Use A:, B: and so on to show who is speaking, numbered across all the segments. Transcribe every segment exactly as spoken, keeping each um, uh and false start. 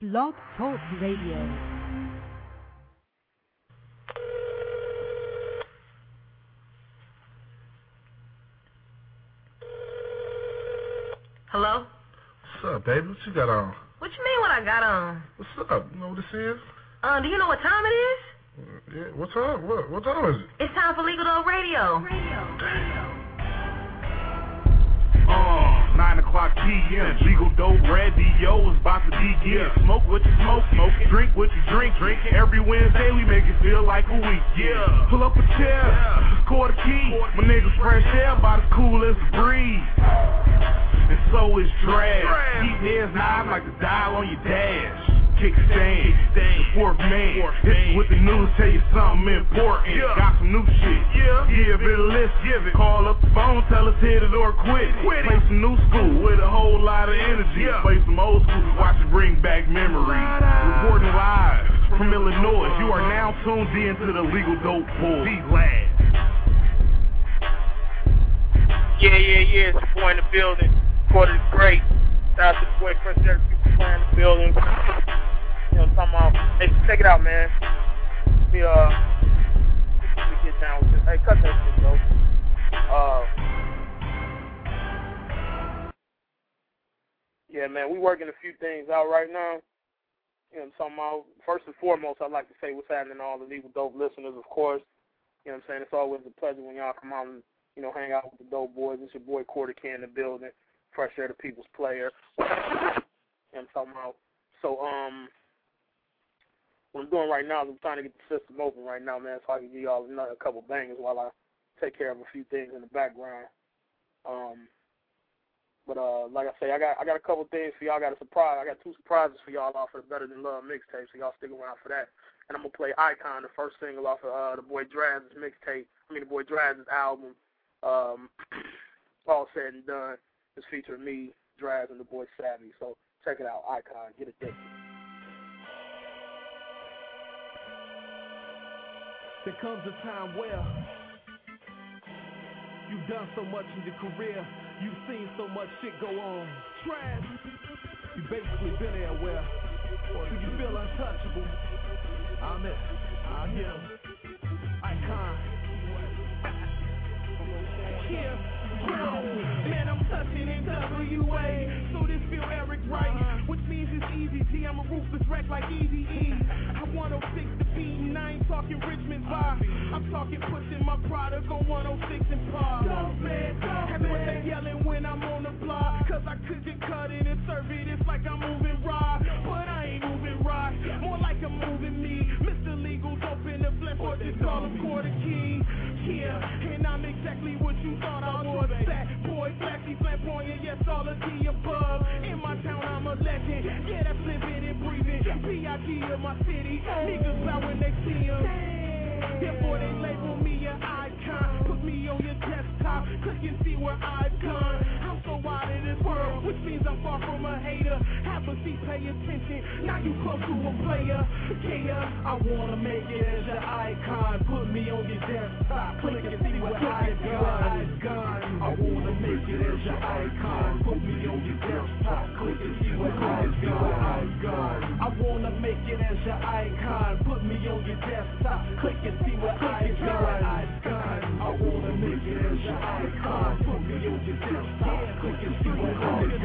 A: Blog Talk Radio.
B: Hello?
C: What's up, baby? What you got on?
B: What you mean what I got on?
C: What's up? You know what this is?
B: Uh, do you know what time it is?
C: Uh, yeah, what time? What, what time is it?
B: It's time for Legal Dope Radio. Radio.
C: Damn.
D: Uh, nine o'clock P M Legal Dope Radio is about to begin. Smoke what you smoke, smoke it. Drink what you drink, drink it. Every Wednesday we make it feel like a week. Yeah. Pull up a chair, yeah. Score the key. My niggas fresh air, about as cool as a breeze. And so is drag. Keep heads nod like the dial on your dash. Kickstand, the fourth man. Hit you with the news, tell you something important. Yeah. Got some new shit. Yeah. Give it a list. Give it. Call up the phone, tell us hit it or quit it. Quit it. Play some new school with a whole lot of energy. Yeah. Play some old school, watch it bring back memories. Reporting live from Illinois. You are now tuned in to the Legal Dope Pool. Be glad.
E: Yeah, yeah, yeah. It's the boy in the building. Quarter is great. Shout out to the boy Chris Eric, people playing in the building. You know what I'm talking about? Hey, check it out, man. We, uh, we get down with this. Hey, cut that shit, bro. Uh, yeah, man, we working a few things out right now. You know what I'm talking about? First and foremost, I'd like to say what's happening to all the Legal Dope listeners, of course. You know what I'm saying? It's always a pleasure when y'all come out and, you know, hang out with the Dope Boys. It's your boy Quarter K in the building. Fresh Air, the people's player. You know what I'm talking about? So, um, what I'm doing right now is I'm trying to get the system open right now, man, so I can give y'all another couple bangers while I take care of a few things in the background. Um, but uh, like I say, I got I got a couple things for y'all. I got a surprise. I got two surprises for y'all off of the Better Than Love mixtape, so y'all stick around for that. And I'm gonna play Icon, the first single off of uh, the boy Draz's mixtape. I mean, the boy Draz's album. Um, all said and done. It's featuring me, Draz, and the boy Savvy. So check it out, Icon. Get addicted.
F: There comes a time where you've done so much in your career, you've seen so much shit go on. Draz, you basically been there where do you feel untouchable? I'm it. I am. Icon. Yeah. Man, I'm touching in W A, so this feel Eric right, which means it's easy T, I'm a ruthless wreck like E D E. I one oh six the beat and I ain't talking Richmond vibe, I'm talking pushing my product on one oh six and par. That's what they yelling when I'm on the block, cause I could just cut it and serve it, it's like I'm moving raw, but I ain't moving rock, more like I'm moving me, Mister Legal Dope in the flesh, or just call him Quarter Key. Yeah, and I'm exactly what you thought I was. Fat boy, flashy, flamboyant, yes, all of the above. In my town, I'm a legend. Yeah, that's living and breathing. P I G of my city. Niggas out when they see him. Therefore, they label me an icon. Put me on your desktop. Click and see where I've gone. I'm so out of this world, which means I'm far from a hater. Have a seat, pay attention. Now you close to a player. Yeah, I wanna make it as your icon. Put me on your desktop. Click and see where I've gone. I wanna make it as your icon. Put me on your desktop. Click and see where I've gone. I wanna make it as your icon. Put me on your desktop. Click and see where I've gone. I wanna make it as your icon. Put me on your desktop. Click and see where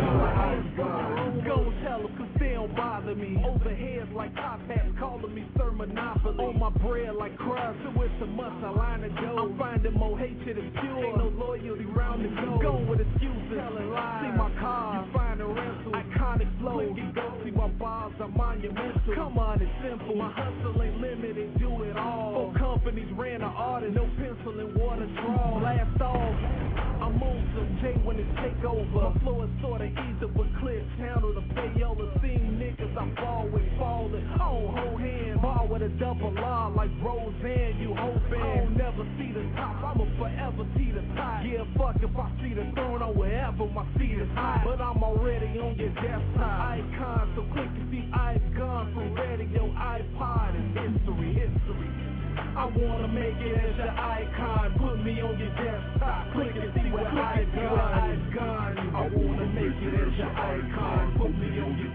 F: I've gone. Go tell them cause they don't bother me. Overhead like top hats calling me Sir Monopoly. On my bread like crabs, so it's a must, I line to go. I'm finding more hatred and pure. Ain't no loyalty round the go. Going with excuses, telling lies. See my car, you find a rental. Iconic flow, you go see my bars, I'm monumental. Come on, it's simple. My hustle ain't limited, do it all. Four companies ran an audit, no pencil and water draw. Last off, I'm on some J when it's take over. My flow is sorta easy, but clips handle the payola. Seeing niggas, I'm always falling. I don't hold hands, ball with a double R like Roseanne. You hoping I don't never see the top, I'ma forever see the top. Yeah, fuck if I see the throne or wherever my seat is high. But I'm already on your desktop. Icon, so click to see Icon from radio, iPod, and history, history. I wanna make it as your icon. Put me on your desktop. Click and see what I've gone. I wanna make it as your icon. Put me on your desktop.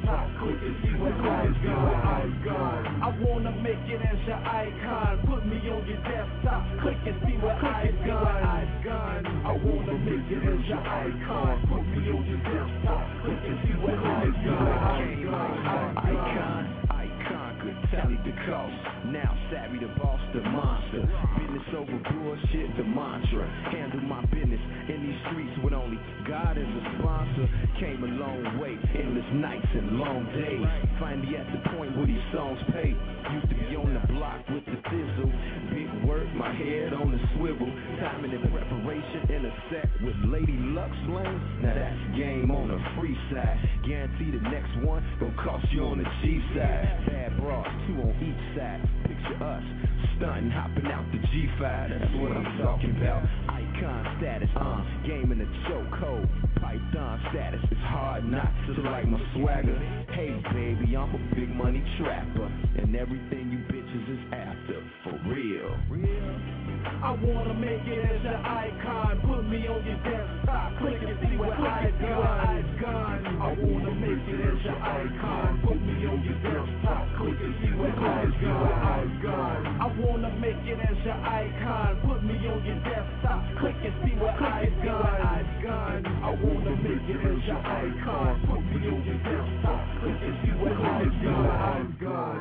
F: desktop. Click and see what I've got. I wanna make it as your icon. Put me on your desktop. Click and see what I've got. I wanna make it as your icon. Put me on your desktop. Click and see what I've got. Icon, icon, could tally the cost. Now savvy the boss, the monster. Business over bullshit, the mantra. Handle my business in these streets with only God as a sponsor. Came a long way, endless nights and long days. Finally at the point where these songs pay. Used to be on the block with the thizzle. Big work, my head on the swivel. Timing and preparation in a set with Lady Luck Lane. Now that's game on the free side. Guarantee the next one gon' cost you on the G side. Bad bras, two on each side. Picture us, stunting, hopping out the G five. That's what I'm talking about. Icon status, uh, game in the chokehold. Python status, it's hard not to like my swagger. Hey baby, I'm a big money trapper, and everything you bitches is after, for real. I wanna make it as your icon. Put me on your desktop. Click and see what I've got. I wanna make it as your icon. Put me on your desktop. Click and see what I've got. I wanna make it as your icon. Put me on your desktop. Click and see what I've got. I wanna make it as your icon. Put me on your desktop. Click and see what I've got.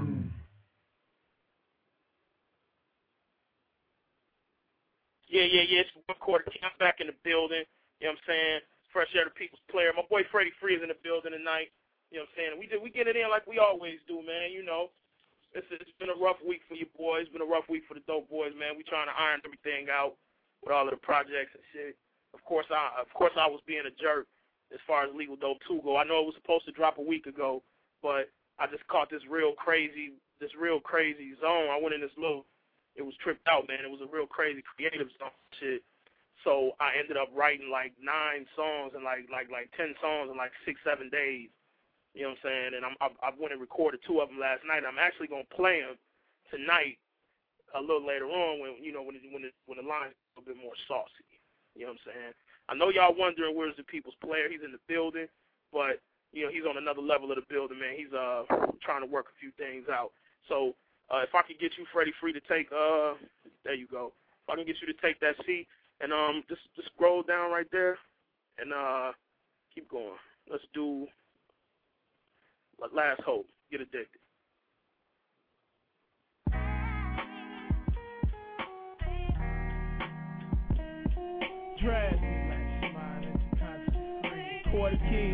E: Yeah, yeah, yeah. It's one quarter. I'm back in the building. You know what I'm saying? Fresh Air the People's Player. My boy Freddie Free is in the building tonight. You know what I'm saying? We did, we get it in like we always do, man. You know, it's, it's been a rough week for you boys. It's been a rough week for the Dope Boys, man. We trying to iron everything out with all of the projects and shit. Of course, I of course I was being a jerk as far as Legal Dope two go. I know it was supposed to drop a week ago, but I just caught this real crazy, this real crazy zone. I went in this little. It was tripped out, man. It was a real crazy creative song shit. So I ended up writing like nine songs and like like like ten songs in like six seven days. You know what I'm saying? And I'm I, I went and recorded two of them last night. I'm actually gonna play them tonight a little later on when you know when it, when it, when the line's a little bit more saucy. You know what I'm saying? I know y'all wondering where's the People's Player. He's in the building, but you know he's on another level of the building, man. He's uh trying to work a few things out. So. Uh, if I could get you, Freddie, free to take, uh, there you go. If I can get you to take that seat and um, just, just scroll down right there and uh, keep going. Let's do Last Hope, Get Addicted.
F: Dread, quarter key,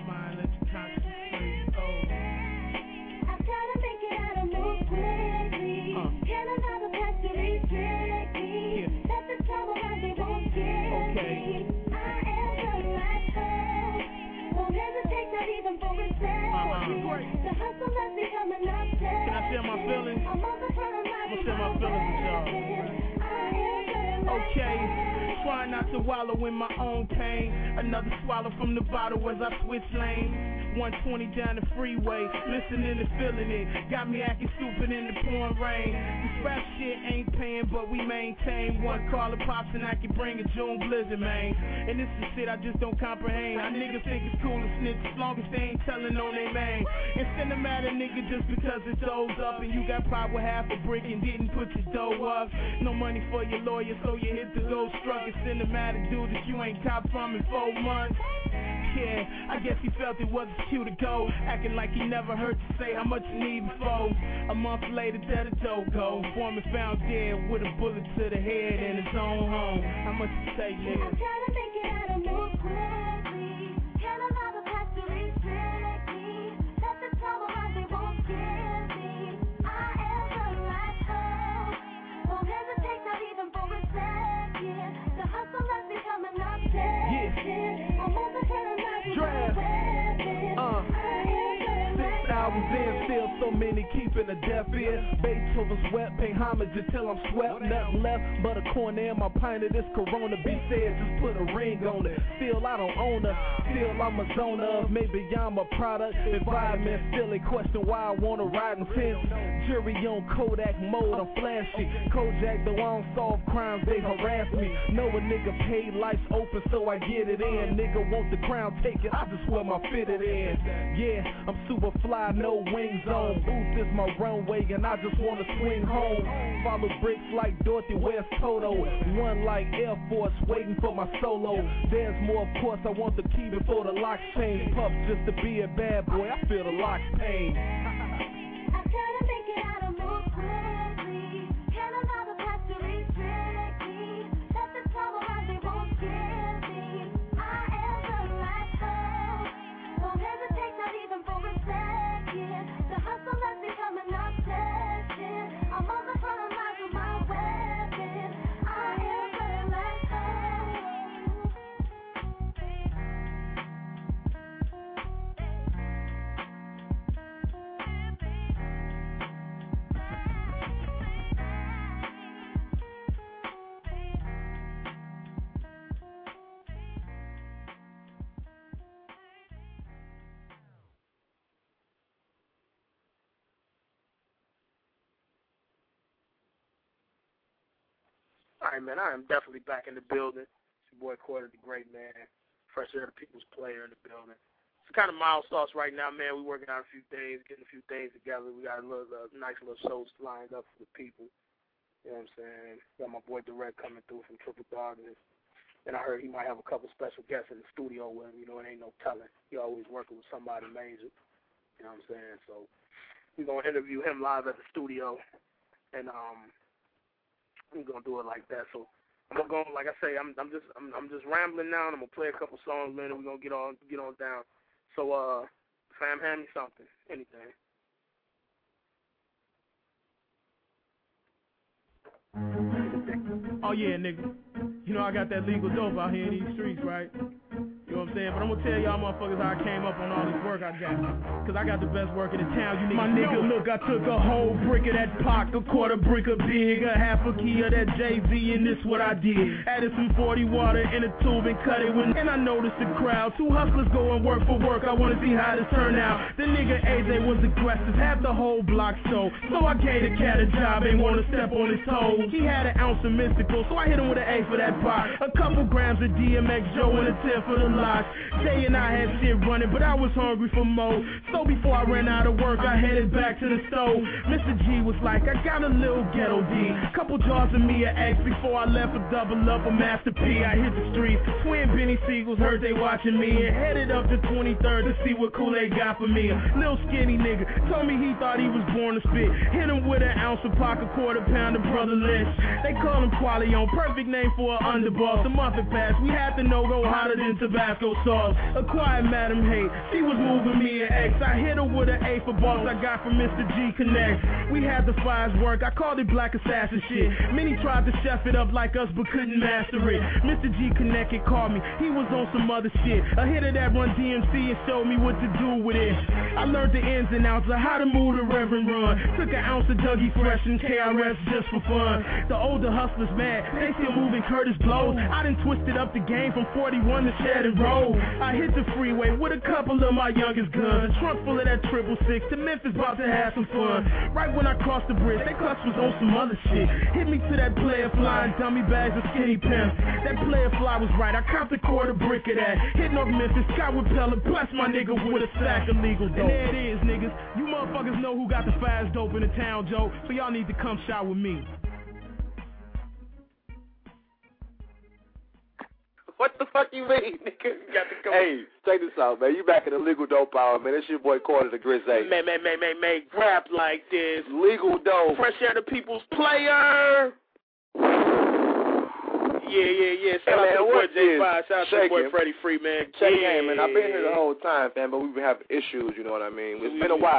F: Can I share my feelings? I'm gonna share my feelings with y'all. Okay, try not to wallow in my own pain. Another swallow from the bottle as I switch lanes. one twenty down the freeway, listening and feeling it. Got me acting stupid in the pouring rain. This rap shit ain't paying, but we maintain. One call of pops and I can bring a June blizzard, man. And this is shit I just don't comprehend. I niggas think it's cool to snitch as long as they ain't telling on their man. And send them at a nigga just because it does up. And you got power half a brick and didn't put your dough up. No money for your lawyer, so you hit the gold struck. And send them at a dude that you ain't cop from in four months. Yeah, I guess he felt it wasn't cute to go, acting like he never heard you say how much you need before. A month later, there the dough go. Foreman found dead with a bullet to the head in his own home. How much you take, nigga?
G: I'm trying to make it out of move quickly. Can't allow the past to restrict me. Let the trouble out, they won't kill me. I am the right hope. Won't hesitate, not even for a second. The hustle has become an obsession. Yeah. I'm on the
F: I was in, still so many keeping a deaf ear. Beethoven's wet, pay homage until I'm swept. Nothing left but a corner in my pint of this Corona. Be said, just put a ring on it. Still I don't own her, still I'm a zone of. Maybe I'm a product, environment. Still a question why I wanna ride and fence. Jury on Kodak mode, I'm flashy. Kojak, though I don't solve crimes, they harass me. Know a nigga paid, life's open, so I get it in. Nigga want the crown, take it, I just wear my fitted in. Yeah, I'm super fly, no wings on. Booth is my runway, and I just wanna swing home. Follow bricks like Dorothy West Toto. One like Air Force, waiting for my solo. There's more, of course, I want the key before the locks change. Puff just to be a bad boy, I feel the locks pain.
G: I couldn't make it out of move quickly. Can't allow the past to restrict me. Let the trouble rise, they won't kill me. I am the right path. Won't hesitate, not even for a second. The hustle has become an obsession. I'm on the front lines with my weapon. I am the right path.
E: All right, man, I am definitely back in the building. It's your boy Quarter the Great Man, Fresh Air the People's Player in the building. It's kind of mild sauce right now, man. We're working out a few things, getting a few things together. We got a little uh, nice little shows lined up for the people. You know what I'm saying? Got my boy Direct coming through from Triple Darkness. And I heard he might have a couple special guests in the studio with him. You know, it ain't no telling. He always working with somebody major. You know what I'm saying? So we're going to interview him live at the studio. And, um... I'm gonna do it like that. So I'm gonna go, like I say, I'm I'm just I'm I'm just rambling now, and I'm gonna play a couple songs, man, and we're gonna get on get on down. So uh fam, hand me something. Anything.
F: Oh yeah, nigga. You know I got that legal dope out here in these streets, right? You know what I'm saying? But I'm gonna tell y'all motherfuckers how I came up on all this work I got. Cause I got the best work in the town, you niggas. My nigga, look, I took a whole brick of that Pac, a quarter brick of Big, a half a key of that Jay-Z, and this what I did. Added some forty water in a tube and cut it when, and I noticed the crowd. Two hustlers going work for work, I wanna see how this turn out. The nigga A J was aggressive, half the whole block so. So I gave the cat a job, ain't wanna step on his toes. He had an ounce of mystical, so I hit him with an A for that Pac. A couple grams of D M X Joe and a ten for the lot. Jay and I had shit running, but I was hungry for more. So before I ran out of work, I headed back to the stove. Mister G was like, I got a little ghetto D. Couple jars of me at X before I left a double up a Master P. I hit the streets. Twin Benny Siegels heard they watching me and headed up to twenty-third to see what Kool-Aid got for me. A little skinny nigga told me he thought he was born to spit. Hit him with an ounce of Pac, a quarter pound of Brother Lynch. They call him Qualion, perfect name for an underboss. The month had passed, we had to know go hotter than Tabasco sauce. Acquired Madam Hate, she was moving me an X. I hit her with an A for boss I got from Mister G Connect. We had the fires work, I called it Black Assassin shit. Many tried to chef it up like us but couldn't master it. Mister G Connect had called me, he was on some other shit. A hit of that Run D M C and showed me what to do with it. I learned the ins and outs of how to move the Reverend Run. Took an ounce of Dougie Fresh and K R S just for fun. The older hustlers mad, they still moving Curtis blows. I done twisted up the game from forty-one to Shannon Road. I hit the freeway with a couple of my youngest guns. A trunk full of that triple six to Memphis, about to have some fun. Right when I crossed the bridge, that clutch was on some other shit. Hit me to that player fly and dummy bags of skinny pimps. That player fly was right, I copped a quarter brick of that. Hitting off Memphis, Scott with Pella, bless my nigga with a sack of legal dope. And there it is, niggas. You motherfuckers know who got the fast dope in the town, Joe. So y'all need to come shot with me.
E: What the fuck you mean, nigga? You got to go.
H: Hey, check this out, man. You back in the legal dope hour, man. It's your boy Quarter the Grizz.
E: Man, man, man, man, man, rap like this.
H: Legal dope.
E: Fresh Air the People's Player. Yeah, yeah, yeah. Shout
H: hey,
E: out to the boy J five. Shout out to the boy Freddie Free, man.
H: Check
E: yeah,
H: in, man. I've been here the whole time, man, but we've been having issues, you know what I mean? It's been a while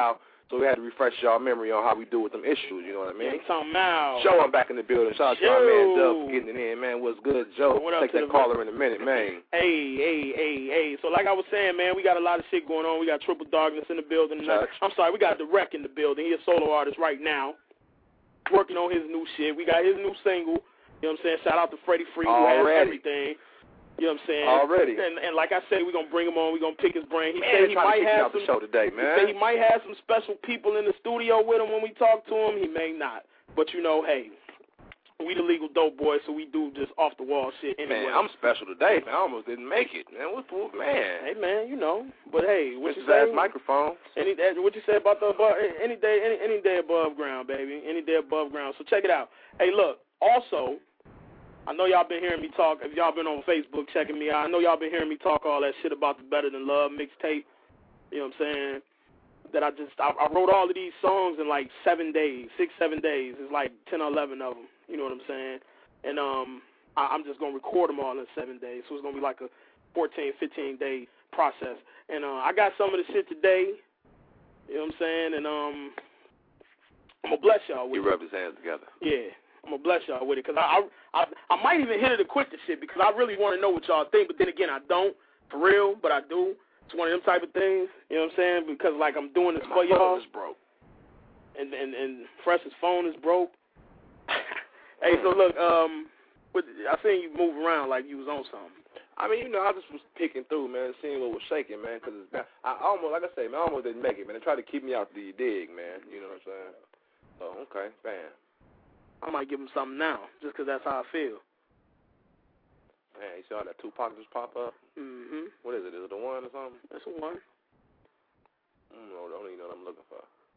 H: So we had to refresh y'all memory on how we do with them issues, you know what I mean?
E: Yeah, something out.
H: Joe, I'm back in the building. Shout out to our man Dub for getting it in, man. What's good, Joe?
E: What up
H: Take that
E: the
H: caller in a minute, man.
E: Hey, hey, hey, hey. So like I was saying, man, we got a lot of shit going on. We got Triple Darkness in the building.
H: Judge.
E: I'm sorry, we got The Wreck in the building. He's a solo artist right now, working on his new shit. We got his new single. You know what I'm saying? Shout out to Freddie Free, who has everything. You know what I'm saying?
H: Already.
E: And, and like I said, we're going to bring him on. We're going to pick his brain. He
H: man,
E: said he might have
H: some,
E: some,
H: show today, man.
E: He said he might have some special people in the studio with him when we talk to him. He may not. But, you know, hey, we the Legal Dope Boys, so we do just off-the-wall shit anyway.
H: Man, I'm special today, man. I almost didn't make it, man. What, what man?
E: Hey, man, you know. But, hey, what
H: This
E: you say?
H: microphone.
E: Any, what you say about the above, any day, any, any day above ground, baby. Any day above ground. So check it out. Hey, look, also, I know y'all been hearing me talk. If y'all been on Facebook checking me out, I know y'all been hearing me talk all that shit about the Better Than Love mixtape. You know what I'm saying? That I just, I, I wrote all of these songs in like seven days, six, seven days. It's like ten or eleven of them. You know what I'm saying? And um, I, I'm just going to record them all in seven days. So it's going to be like a fourteen, fifteen day process. And uh, I got some of the shit today. You know what I'm saying? And um, I'm going to bless y'all with
H: You
E: it.
H: rub his hands together.
E: Yeah. I'm going to bless y'all with it because I, I, I, I might even hit it to quit the shit because I really want to know what y'all think. But then again, I don't, for real, but I do. It's one of them type of things, you know what I'm saying? Because, like, I'm doing this for y'all.
H: My phone is broke.
E: And, and, and Fresh's phone is broke. Hey, so look, um, with, I seen you move around like you was on something.
H: I mean, you know, I just was picking through, man, seeing what was shaking, man, because I almost, like I say, man, I almost didn't make it, man. They tried to keep me out the dig, man, you know what I'm saying? So, okay, bam.
E: I might give him something now, just because that's how I feel.
H: Man, you saw that Tupac just pop up?
E: Mm-hmm.
H: What is it? Is it the one or something?
E: That's the one.
H: I don't know. I don't even know what I'm looking for.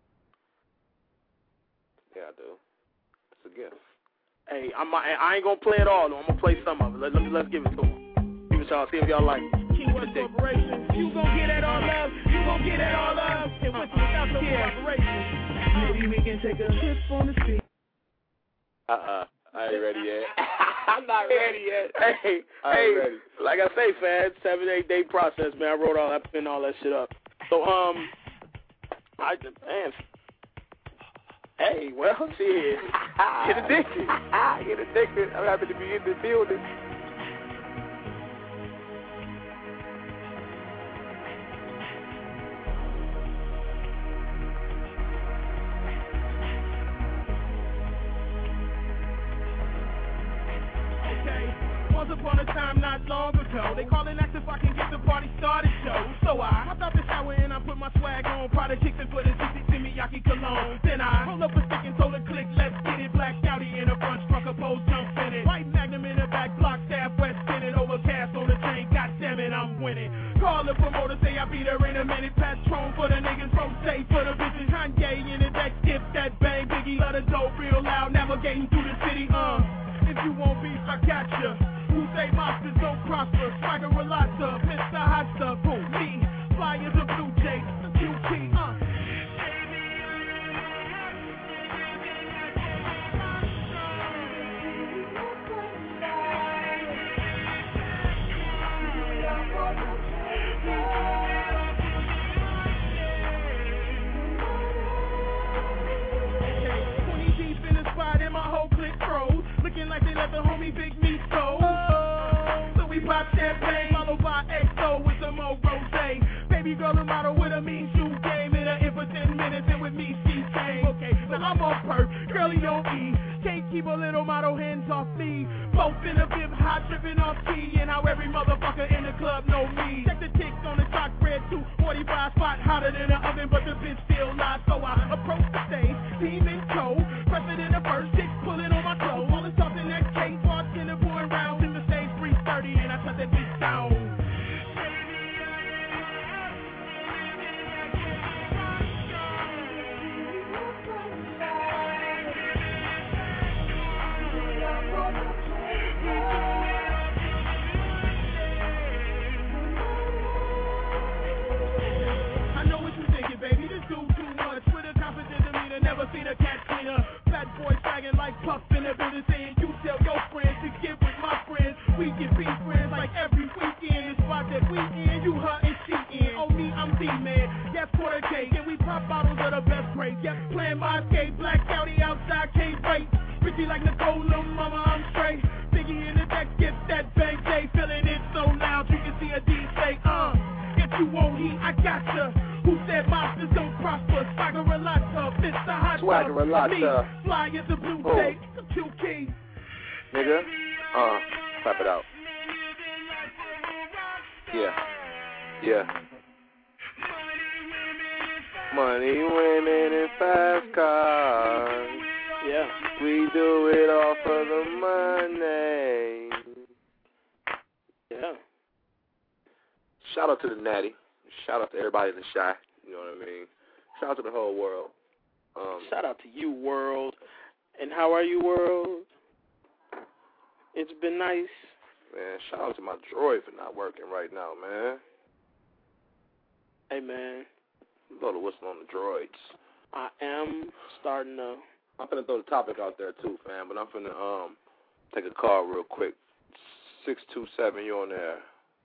H: Yeah, I do. It's a gift.
E: Hey, I'm, I ain't going to play it all, though. I'm going to play some of it. Let, let me, let's give it to him. Give it y'all. See if y'all like it.
F: Key West Corporation. You gon' get that all love. You gon' get that all love. And with without no cooperation. Maybe we can take a trip on the street.
H: Uh-uh. I ain't ready yet. I'm not ready yet.
E: Hey,
H: I ain't
E: hey,
H: ready.
E: like I say, fans, seven, eight day process, man. I wrote all that, putting all that shit up. So, um, I, man, hey, well, shit, get addicted.
H: Get addicted. I'm happy to be in the building.
F: Once upon a time not long ago, they callin' asked if I can get the party started show. So I hopped out the shower and I put my swag on. Prada chicks and put a sixty Timiyaki cologne. Then I pulled up a stick and told her click, let's get it. Black Audi in the front, struck a pose, jump in it. White Magnum in the back, block staff, west spinning. Overcast on the train, god damn it, I'm winning. Call the promoter, say I beat her in a minute. Patron for the niggas, Rosé for the bitches. Kanye in the deck, skip that bang. Biggie let her dope real loud, navigating through the city, uh. If you want beef, I got ya. Who say monsters don't prosper? Swagger Relata, Mister Hot Stuff, boom, me. Fly as a blue jay, the Q T, uh. twenty deep in the spot and my whole clique froze. Looking like they let the homie Big Meat go. Oh, so we pop champagne, followed by X O with some more rosé. Baby girl, a model with a mean shoe game. In her in for ten minutes, and with me she came. Okay, now I'm on perp, girlie don't eat. Can't keep a little model hands off me. Both in a bib, hot tripping off key. And how every motherfucker in the club know me. Check the ticks on the chalk bread too. forty-five spot hotter than the oven, but the bitch still lies. So I approach the stage, team in tow. Press it in the first, six pulling on my clothes. All the stuff in that cake, bartender pouring rounds in the stage three thirty, and I shut that bitch down. I know what you thinking, baby. This dude too much. With a confident demeanor, never seen a cat cleaner. Fat boy swagging like Puff in the building, saying you tell your friends to get with my friends. We can be friends like every weekend. The spot that we in, you her and she in. Oh me, I'm D man. Yes, quarter cake, and we pop bottles of the best race. Yep, playing my skate, black county outside, can't wait. Pretty like Nicole, little mama, I'm straight. Biggie in the deck, get that bang day. Feeling it so loud, you can see a D say, uh. If you won't heat, I gotcha. Who said monsters don't prosper? Swagger-a-lotta, this the hot
H: Swagger-a-lotta.
F: Me, fly as a blue
H: Oh.
F: tape, Q K.
H: Nigga, uh, clap it out. Yeah, yeah. Money, women, and fast cars.
E: Yeah.
H: We do it all for the money.
E: Yeah.
H: Shout out to the Natty. Shout out to everybody in the Shy. You know what I mean? Shout out to the whole world. Um,
E: Shout out to you, world. And how are you, world? It's been nice.
H: Man, shout out to my droid for not working right now, man.
E: Hey, man.
H: Blow the whistle on the droids.
E: I am starting to...
H: I'm finna throw the topic out there too, fam, but I'm finna um take a call real quick. Six two seven, you on there?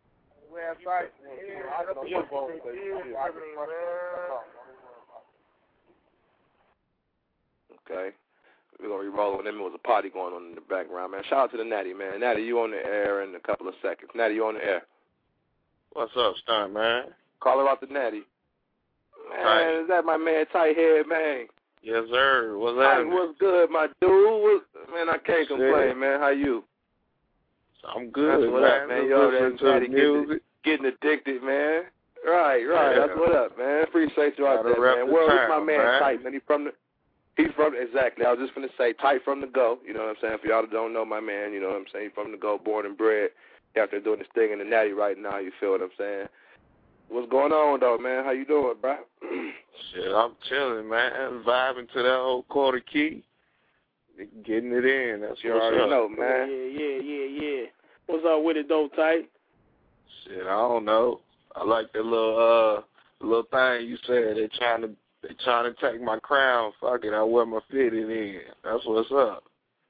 H: Okay, we're gonna re-roll with them. It was a party going on in the background, man. Shout out to the Natty, man. Natty, you on the air in a couple of seconds. Natty, you on the air?
C: What's up, Stunt, man?
H: Call her out the Natty. Man,
C: Tight.
H: is that my man Tight Head, man?
C: Yes, sir. What's
H: Tight,
C: happening?
H: what's good, my dude? What, man, I can't
C: Shit.
H: complain, man. How you?
C: I'm good,
H: That's what
C: man.
H: up, man.
C: Just
H: Yo,
C: listening
H: that
C: to the
H: Natty getting,
C: music.
H: getting addicted, man. Right, right.
C: Yeah.
H: That's what up, man. Appreciate you out
C: Gotta
H: there,
C: rep
H: man.
C: the
H: Well, this
C: town,
H: my man,
C: man.
H: Tight, man. He's from the, he's from, exactly. I was just going to say, Tight from the go. You know what I'm saying? For y'all that don't know my man, you know what I'm saying? He's from the go, born and bred. He out there doing his thing in the Natty right now. You feel what I'm saying? What's going on, though, man? How you doing, bro?
C: Shit, I'm chilling, man. Vibing to that old quarter key. Getting it in. That's
H: You
C: what's
H: already
C: up.
H: know, man.
E: Yeah, yeah, yeah, yeah. What's up with it, though, Tight?
C: Shit, I don't know. I like the little uh little thing you said. They trying to they trying to take my crown. Fuck it, I wear my fitted in. That's what's up.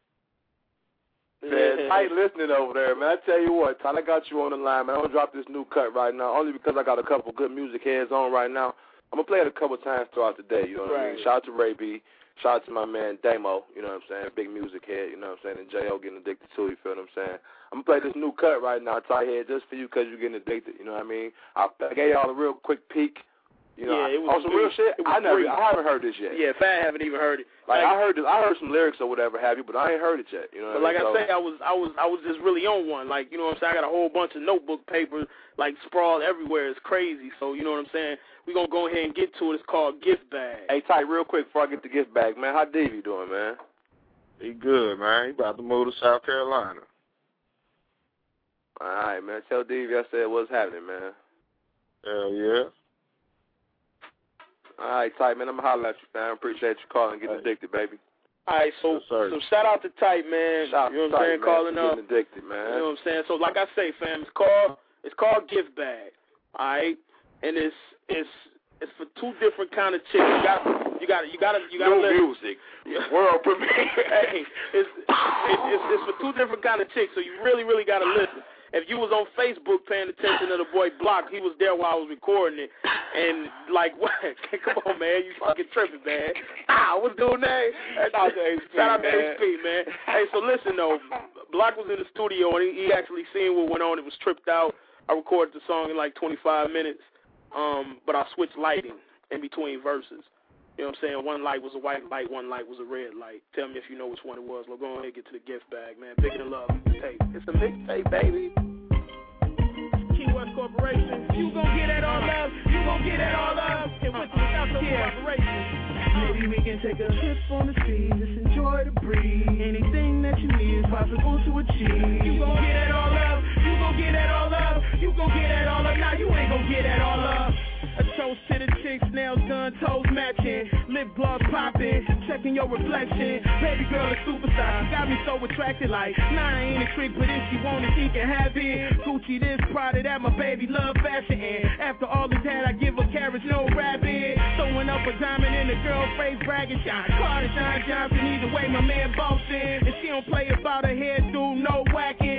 H: Man, Tight listening over there, man. I tell you what, Tight, I got you on the line, man. I'm gonna drop this new cut right now, only because I got a couple good music heads on right now. I'm gonna play it a couple times throughout the day, you know what I
E: Right.
H: mean? Shout out to Ray B. Shout out to my man Damo, you know what I'm saying? Big music head, you know what I'm saying? And J O getting addicted too, you feel what I'm saying? I'm gonna play this new cut right now, Tight Head, just for you because you're getting addicted, you know what I mean? I, I gave y'all a real quick peek. You know,
E: Yeah, it was-
H: on some real
E: it was-
H: shit.
E: it was
H: I never,
E: free.
H: I haven't heard this yet.
E: Yeah, Fat haven't even heard it.
H: Like, I heard, this, I heard some lyrics or whatever have you, but I ain't heard it yet. You know.
E: But
H: what
E: like
H: I, mean?
E: I say, I was, I was, I was just really on one. Like, you know what I'm saying? I got a whole bunch of notebook papers, like sprawled everywhere. It's crazy. So you know what I'm saying? We gonna go ahead and get to it. It's called Gift Bag.
H: Hey, Tight, real quick before I get the gift back, man. How Davey doing, man?
C: He good, man. He about to move to South Carolina.
H: All right, man. Tell Davey I said what's happening, man.
C: Hell yeah.
H: All right, Tight, man. I'm gonna holler at you, fam. Appreciate you calling. Getting
C: Hey.
H: addicted, baby.
E: All right, so
C: Yes, sir.
E: so shout out to Tight, man.
H: Shout
E: you know
H: out
E: what
H: to
E: I'm saying?
H: Tight,
E: Calling
H: man.
E: up.
H: Getting addicted, man.
E: You know what I'm saying? So like I say, fam, it's called it's called Gift Bag. All right, and it's it's it's for two different kind of chicks. You got you got you got to you got to
H: New
E: listen.
H: music. World premiere.
E: Hey, it's, it's, it's, it's for two different kind of chicks, so you really, really got to listen. If you was on Facebook paying attention to the boy Block, he was there while I was recording it. And, like, what? Come on, man. You fucking tripping, man. Ah, what's doing that?
H: Shout out to H P,
E: Shout out to
H: man.
E: H P, man. Hey, so listen, though. Block was in the studio, and he, he actually seen what went on. It was tripped out. I recorded the song in, like, twenty-five minutes. Um, but I switched lighting in between verses. You know what I'm saying? One light was a white light, one light was a red light. Tell me if you know which one it was. Well, go ahead and get to the gift bag, man. Bigger than love. Mixtape. It's a mixtape, baby. Key West Corporation. You gon' get it all up. You gon' get it all up. And with the South Corporation. Maybe we can take a trip on the sea. Just enjoy the breeze. Anything that you need is possible to achieve. You gon' get it all up. You gon' get it all up. You gon' get it all up. Now you ain't gon' get it all up. A toast to the chicks, nails done, toes matching, lip gloss popping, checking your reflection. Baby girl a superstar, she got me so attracted. Like, nah, I ain't a trick, but if she want it, she can have it. Gucci this, Prada that, my baby love fashion. And after all this had, I give her carrots, no rabbit. Throwing up a diamond in the girl face, bragging, shine. Carter, John Johnson, either way, my man bossing. And she don't play about her hairdo, no whacking. And she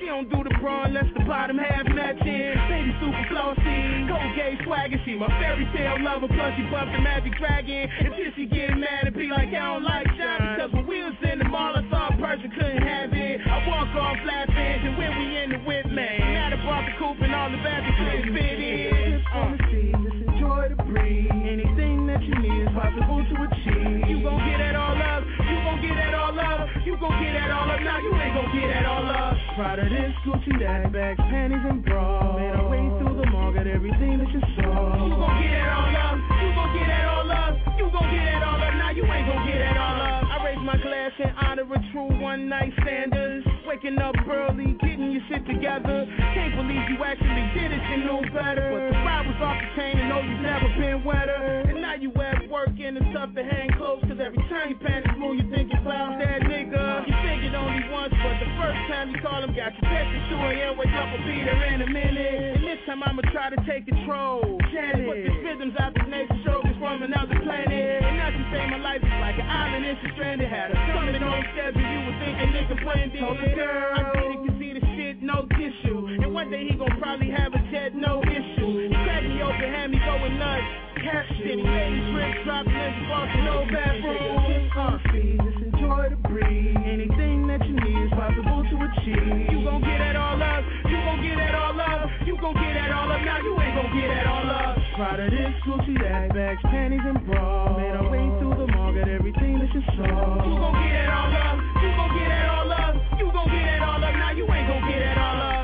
F: don't do the bra unless the bottom half matching. Baby super flossy, Colgate swagger. She my fairy tale lover, plus she bumped the Magic Dragon. Until she get mad and be like, I don't like shine. Because when we was in the mall, I saw a person couldn't have it. I walk off flat fans and when we in the whip, man. Now I brought the coupe and all the bags couldn't fit in. Just on the sea, just enjoy the breeze. Anything that you need is possible to achieve. You gon' get that all up, you gon' get that all up, you gon' get that all up. Now you ain't gon' get that all up. Proud of this Gucci, that bags, panties, and bras. Made our way through the mall, got everything that you saw. You gon' get that all up, you gon' get that all up, you gon' get that all up. Now you ain't gon' get that all up. I raise my glass in honor of true one night standards. Waking up early, getting your shit together. Can't believe you actually did it, you knew better. But the ride was off the chain and know you've never been wetter. And now you at work and it's tough to hang close. Cause every time your pants move, you think you found that nigga. You figured only once, but the first time you call him, got you texting two a.m. Wake up, I'll be there in a minute. And this time I'ma try to take control. Janet, put these rhythms out this nation, show is from another planet. And now she say my life is like an island and she stranded. Had her coming on schedule, you would think a nigga planned it. I did it, can see the shit, no tissue. And one day he gon' probably have a jet, no issue. He cracked me open, had me going nuts. Cash shit, he made me drink, drop the niggas off to no bathroom. Uh, just enjoy the breeze. Anything that you need is possible to achieve. You gon' get that all up, you gon' get that all up, you gon' get that all up. Now you ain't gon' get that all up. Proud of this Gucci, that bags, panties, and bras. Made our way through the mall, got everything that you saw. You gon' get that all up, you gon' get that all up, you gon' get that all up. Now you ain't gon' get that all up.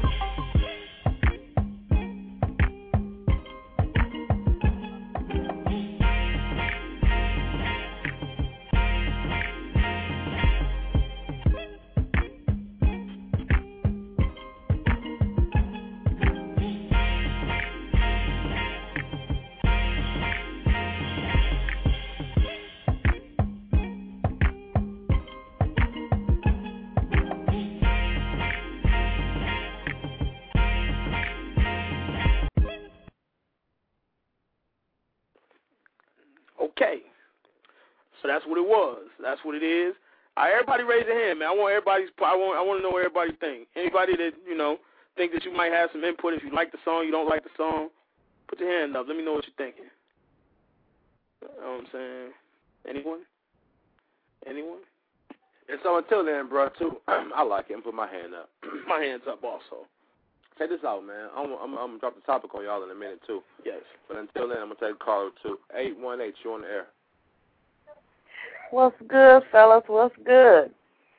F: Okay, so that's what it was. That's what it is. All right, everybody raise their hand, man. I want everybody's. I want. I want to know what everybody think. Anybody that you know think that you might have some input. If you like the song, you don't like the song, put your hand up. Let me know what you're thinking. You know what I'm saying? Anyone? Anyone?
H: And so until then, bro, too, I like it. And put my hand up.
F: My hand's up also.
H: Check this out, man. I'm, I'm, I'm going to drop the topic on y'all in a minute, too.
F: Yes.
H: But until then, I'm going to take a call or two. eight one eight, you on the air.
I: What's good, fellas? What's good?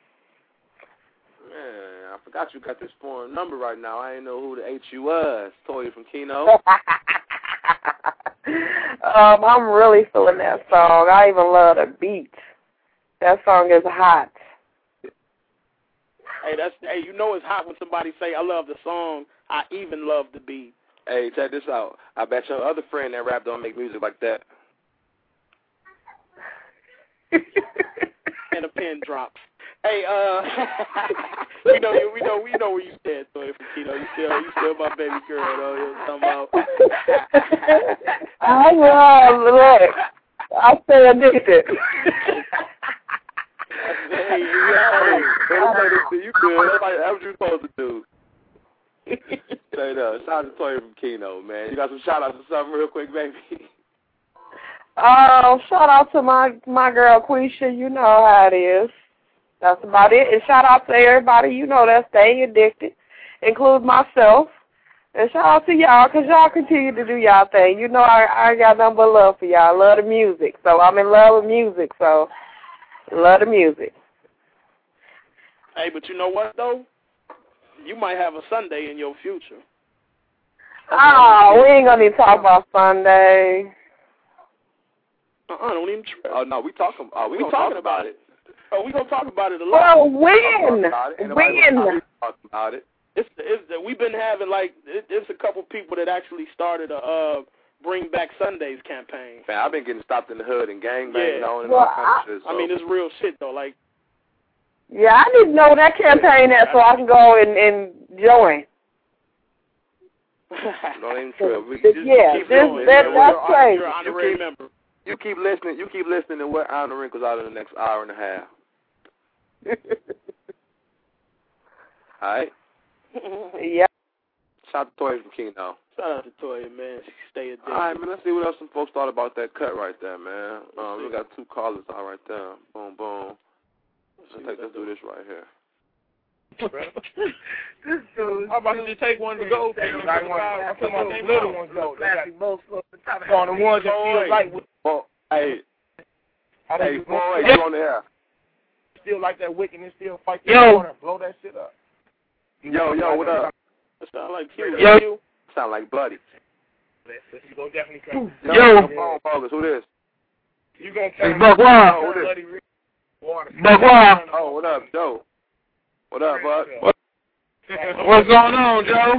H: Man, I forgot you got this foreign number right now. I didn't know who the H you was. Toya from Keno.
I: um, I'm really feeling that song. I even love the beat. That song is hot.
F: Hey, that's hey, you know it's hot when somebody say, I love the song, I even love the beat.
H: Hey, check this out. I bet your other friend that rap don't make music like that.
F: And a pen drops. Hey, uh, we know you. We know. We know where you stand, Toya from Keno. You still, you still my baby girl, though. You know what I'm talking about?
I: I love look. I stay addicted.
H: Hey, yeah, hey, you good? That's what you're supposed to do. Straight up. Shout out to Toya from Keno, man. You got some shout outs or something real quick, baby?
I: Oh, shout out to my my girl Quisha. You know how it is. That's about it. And shout out to everybody, you know, that's staying addicted, include myself. And shout out to y'all, because y'all continue to do y'all thing. You know I, I got nothing but love for y'all. I love the music. So I'm in love with music, so love the music.
F: Hey, but you know what, though? You might have a Sunday in your future.
I: Oh, we ain't going to even talk about Sunday.
F: Uh-uh, don't even trip.
H: Oh, no, we talking, uh, we
F: we
H: talking
F: talking
H: about
F: about
H: it.
F: Oh, we gonna talk about it a lot.
I: Oh, when? When?
H: Talking about it.
F: It's, it's, we've been having, like, it, it's a couple people that actually started a uh, Bring Back Sundays campaign.
H: Man, I've been getting stopped in the hood and gangbanging
F: yeah.
H: on and
I: well,
H: all kinds of shit. So.
F: I mean, it's real shit, though. Like,
I: yeah, I need to know that campaign that so I can go and, and join.
H: Don't even trip. We
I: just, yeah,
H: keep
I: this,
H: listening.
I: that, that's crazy.
F: You're an honorary member.
H: You keep listening. You keep listening to what Honor Wrinkles out in the next hour and a half. All right.
I: Yeah.
H: Shout out to Toya from Keno.
J: Shout out to Toya, man. She stay addicted.
H: All right, man. Let's see what else some folks thought about that cut right there, man. Um, we got two callers out right there. Boom, boom. Let's, take, let's do this right here.
E: This dude. How about you just take one to go? I'm talking about the little ones, though. On the ones that feel like.
H: Well, hey. Hey, boy,
E: yeah.
H: you on the air.
E: Still like that wickedness, still fight
I: Yo.
E: that corner, blow that shit up.
H: Yo, yo, what up?
J: That sound like you.
I: Yo.
J: You.
H: Sound like Bloody.
E: You gonna definitely come.
H: Yo,
I: Yo.
H: phone focus. Who this?
E: You gonna
I: Hey, Buck Wild.
H: Oh, who this?
I: Buck Wild.
H: Oh, what up, Joe? What up, Buck?
I: What? What's going on, Joe?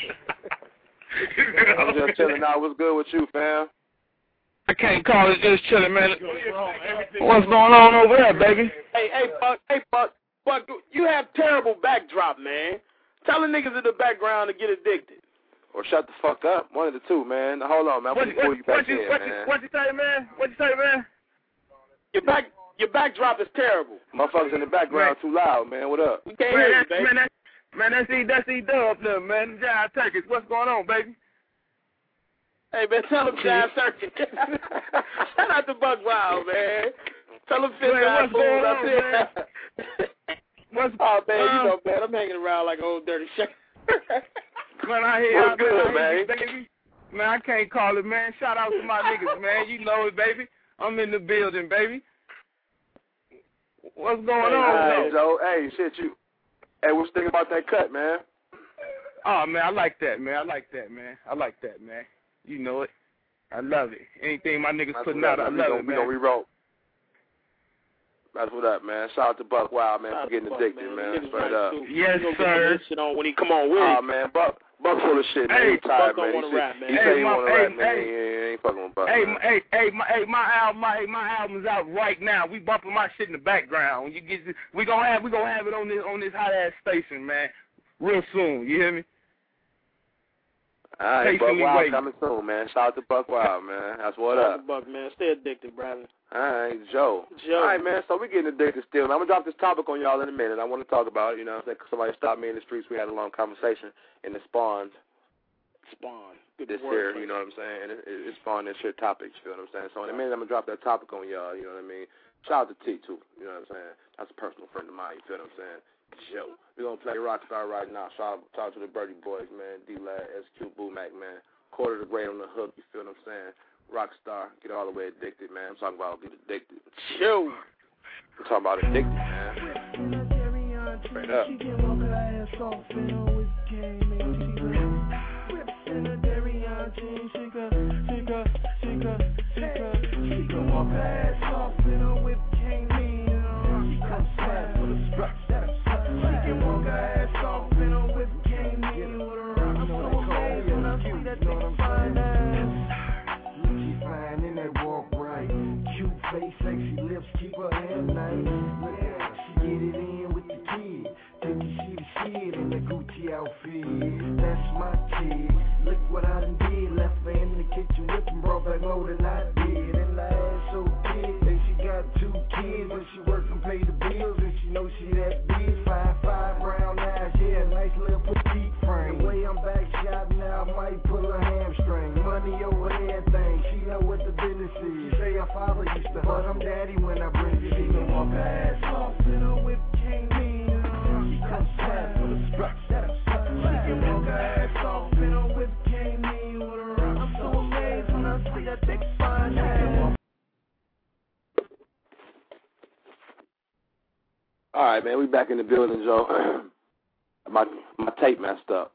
H: I'm just chilling out. What's good with you, fam?
I: I can't call it just chilling, man. What's going on over there, baby?
J: Hey, hey, Buck, hey, Buck, Buck, you have terrible backdrop, man. Tell the niggas in the background to get addicted.
H: Or shut the fuck up. One of the two, man. Now, hold on, man. I'm
E: What
H: going to pull you back
E: you,
H: in,
E: what
H: man.
E: you, what you say, man? What you say, man?
J: Your back, your backdrop is terrible.
H: Motherfuckers in the background too loud, man. What up?
J: We can't
E: Man,
J: hear you,
E: that's,
J: baby.
E: man, that's, man, that's E, that's E Dub up there, man. Giant Turkish. What's going on, baby?
J: Hey, man, tell him Giant Turkey. Shout out to Buck Wild, man. Tell him fit
E: Man,
J: that
E: what's
J: food
E: going
J: up
E: on,
J: there.
E: What's
J: Oh, man,
E: uh,
J: you know, man, I'm hanging around like old dirty shit.
E: Man, I hear
H: What's good, man?
E: baby. Man, I can't call it, man. Shout out to my niggas, man. You know it, baby. I'm in the building, baby. What's going
H: Hey,
E: on,
H: hey,
E: Joe?
H: Joe. Hey, shit, you. Hey, what you think about that cut, man?
E: Oh, man, I like that, man. I like that, man. I like that, man. You know it. I love it. Anything my niggas
H: That's
E: putting
H: what
E: out,
H: up,
E: I
H: man.
E: love
H: we
E: it,
H: gonna,
E: man.
H: We gonna rewrote. That's what up, man. Shout out to Buck Wild, man,
J: Shout
H: for getting
J: out to Buck,
H: addicted,
J: man.
H: man.
J: Niggas
H: Straight
J: right
H: up.
J: too.
E: Yes,
J: You gonna get
E: sir.
J: that shit on when he come on with
H: Oh,
J: it.
H: man, Buck, Buck full of shit, man.
E: Hey,
H: He tired,
J: Buck don't
H: man.
J: wanna
H: he
J: rap,
H: said,
J: man.
H: He
E: Hey,
H: said he
E: my-
H: wanna
E: hey,
H: rap, man.
E: hey.
H: He ain't, he ain't fucking with Buck,
E: Hey,
H: man.
E: my, hey, hey, my, hey, my album, my, my album's out right now. We bumping my shit in the background. When you get, this, we gonna have, we gonna have it on this, on this hot ass station, man, real soon. You hear me?
H: All right, Buck
E: Patiently
H: Wild
E: waiting.
H: coming soon, man. Shout out to Buck Wild, man. That's what
J: Shout out
H: up.
J: to Buck, man. Stay addicted, brother.
H: All right, Joe.
J: Joe.
H: All right, man, so we getting addicted still. I'm going to drop this topic on y'all in a minute. I want to talk about it, you know what I'm saying, 'cause somebody stopped me in the streets. We had a long conversation, and it spawned
J: Spawn. Good
H: this
J: word
H: here,
J: for
H: you know what I'm saying, and it, it, it spawned this here topic, you feel what I'm saying? So in a minute, I'm going to drop that topic on y'all, you know what I mean? Shout out to T, too, you know what I'm saying? That's a personal friend of mine, you feel what I'm saying? Joe. We're going to play Rockstar right now. Shout out, shout out to the Birdie Boys, man, D-Lad, S Q, Boo Mac, man. Quarter the grade on the hook, you feel what I'm saying? Rockstar, get all the way addicted, man. I'm talking about get addicted.
J: Joe.
H: I'm talking about addicted, man. Straight up.
K: Face, sexy lips, keep her hand nice. Yeah, she get it in with the kid. Thinking she the shit in the Gucci outfit. That's my kid. Look what I done did. Left her in the kitchen with and brought back more than I did. And I ass so big. And she got two kids. When she work and pay the bills. And she know she that big. Five, five, brown eyes. Yeah, nice little petite frame. The way I'm back shot now, I might pull a hamstring. Money over everything. She know what the business is. Say her father used to, but I'm daddy when I bring it. She can walk her ass off in a whip came in. She comes fast with a strut. She can walk her ass off in a whip came in with a rock. I'm so amazed when I see that big fine ass.
H: All right, man, we back in the building, Joe. my my tape messed up.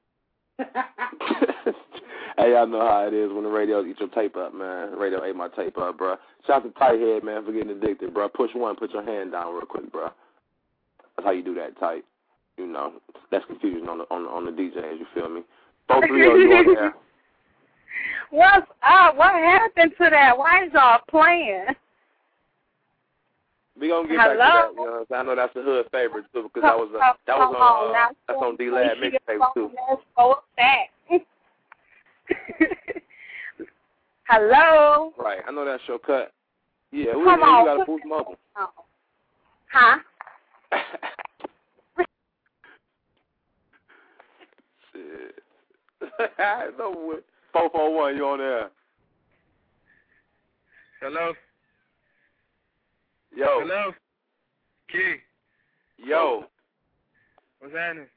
H: Hey, y'all know how it is when the radio eat your tape up, man. The radio ate my tape up, bro. Shout out to Tight Head, man, for getting addicted, bro. Push one, put your hand down real quick, bro. That's how you do that, Tight. You know, that's confusion on the on the, on the D Js. You feel me? Both three of you on there.
I: What's up? What happened to that? Why is y'all playing?
H: We gonna get
I: Hello?
H: back to that. You know what I'm saying? I know that's the hood favorite too, because that was a, that was on uh, that's on D Lad mixtape too.
I: Let's go back. Hello.
H: Right, I know that's your cut. Yeah, we,
I: Come
H: we
I: on.
H: gotta boost mobile.
I: Oh. Huh?
H: It's over with. four four one, you on there.
L: Hello?
H: Yo.
L: Hello? Key.
H: Yo.
L: What's happening?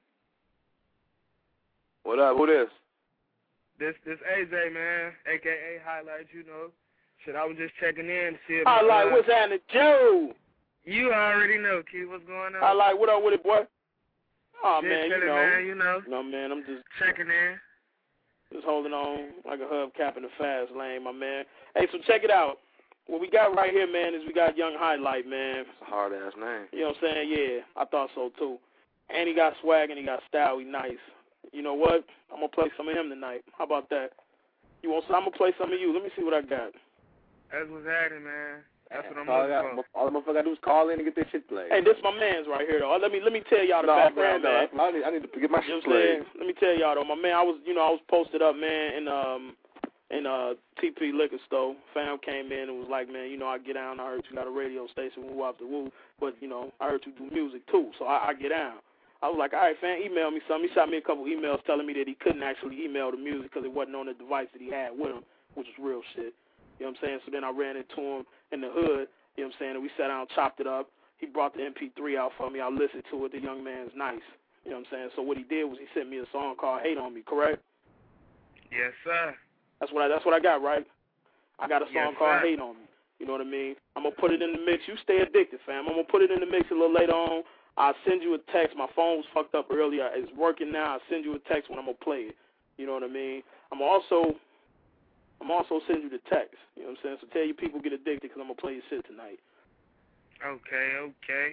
H: What up? Who this?
L: This this A J, man, a k a. Highlight, you know. Shit, I was just checking in to see if...
J: Highlight,
L: uh,
J: what's happening, Joe?
L: You already know, Key, what's going on?
J: Highlight, what up with it, boy? Oh,
L: just
J: man, you
L: chilling,
J: know.
L: man, you know.
J: No, man, I'm just...
L: Checking in.
J: Just holding on like a hubcap in the fast lane, my man. Hey, so check it out. What we got right here, man, is we got Young Highlight, man.
H: It's a hard-ass name.
J: You know what I'm saying? Yeah, I thought so, too. And he got swag and he got style. He nice. You know what? I'm going to play some of him tonight. How about that? You want some? I'm going to play some of you. Let me see what I got.
L: That's what's happening, man. That's what I'm
H: all
L: looking for.
H: All the motherfucker got to do is call in and get this shit played.
J: Hey, this my man's right here, though. Let me let me tell y'all the
H: no,
J: background,
H: man.
J: man.
H: I need, I need to get my
J: you know
H: shit played.
J: Let me tell y'all, though. My man, I was, you know, I was posted up, man, in um in uh T P Liquor Store. Fam came in and was like, man, you know, I get down. I heard you got a radio station, woo after woo, but you know, I heard you do music too, so I, I get down. I was like, all right, fam, email me something. He shot me a couple emails telling me that he couldn't actually email the music because it wasn't on the device that he had with him, which was real shit. You know what I'm saying? So then I ran into him in the hood. You know what I'm saying? And we sat down, chopped it up. He brought the M P three out for me. I listened to it. The young man's nice. You know what I'm saying? So what he did was he sent me a song called Hate on Me, correct?
L: Yes, sir.
J: That's what I that's what I got, right? I got a song
L: yes,
J: called
L: sir.
J: Hate on Me. You know what I mean? I'm going to put it in the mix. You stay addicted, fam. I'm going to put it in the mix a little later on. I'll send you a text. My phone was fucked up earlier. It's working now. I'll send you a text when I'm going to play it. You know what I mean? I'm also I'm also send you the text. You know what I'm saying? So tell your people get addicted because I'm going to play your shit tonight.
L: Okay, okay.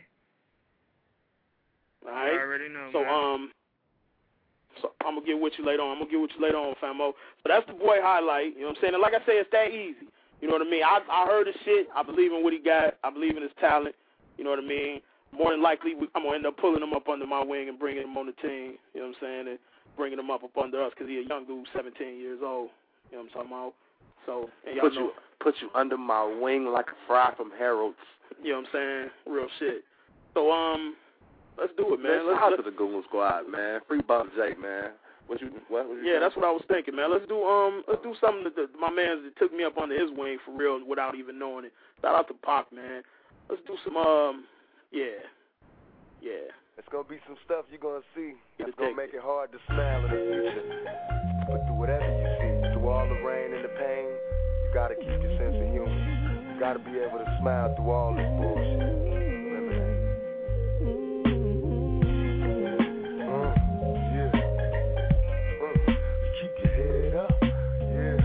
J: All right?
L: I already know,
J: So,
L: man.
J: um, so I'm going to get with you later on. I'm going to get with you later on, famo. So that's the boy Highlight. You know what I'm saying? And like I say, it's that easy. You know what I mean? I I heard his shit. I believe in what he got. I believe in his talent. You know what I mean? More than likely, we, I'm going to end up pulling him up under my wing and bringing him on the team. You know what I'm saying? And bringing him up up under us because he's a young dude, seventeen years old. You know what I'm talking about? So, and y'all
H: Put
J: know,
H: you, put you under my wing like a fry from Harold's.
J: you know what I'm saying? Real shit. So, um, let's do it, man.
H: Man,
J: Let's,
H: shout out
J: let's,
H: to the Goon Squad, man. Free Bob Jake, man. What you, what, what you
J: yeah,
H: saying?
J: that's what I was thinking, man. Let's do um, let's do something that the, my man that took me up under his wing for real without even knowing it. Shout out to Pac, man. Let's do some um, yeah, yeah.
K: It's going to be some stuff you're going to see
J: Get
K: that's going to
J: addicted.
K: make it hard to smile in the future. But through whatever you see, through all the rain and the pain, you got to keep your sense of humor. You got to be able to smile through all this bullshit. Remember that. Uh, yeah. Uh, keep your head up. Yeah.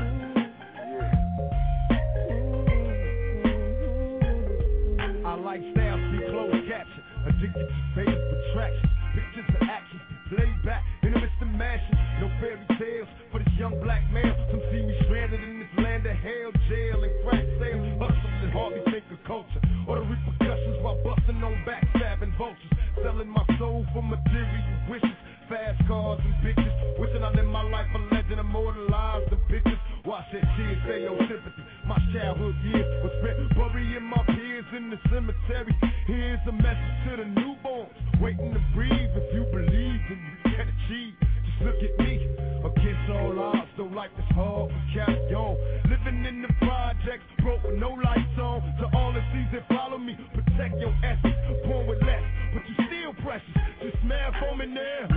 K: Yeah.
F: I like styles be closed caption, addicted to fame, attraction, pictures of action, played back in the midst of mansion. No fairy tales for this young black man. Some see me stranded in this land of hell, jail and crack sales, hustle and hardly think of culture or the repercussions while busting on backstabbing vultures, selling my soul for material wishes, fast cars and bitches, wishing I lived my life a legend, immortalized the pictures. Watch that tears, say no sympathy. My childhood years was spent burying my peers in the cemetery. Here's a message to the newborns, waiting to breathe. If you believe, then you can achieve. Just look at me, against all odds, though life is hard, we carry on. Living in the projects, broke with no lights on. To all the seas that follow me, protect your essence, born with less, but you still precious. Just smile for me now.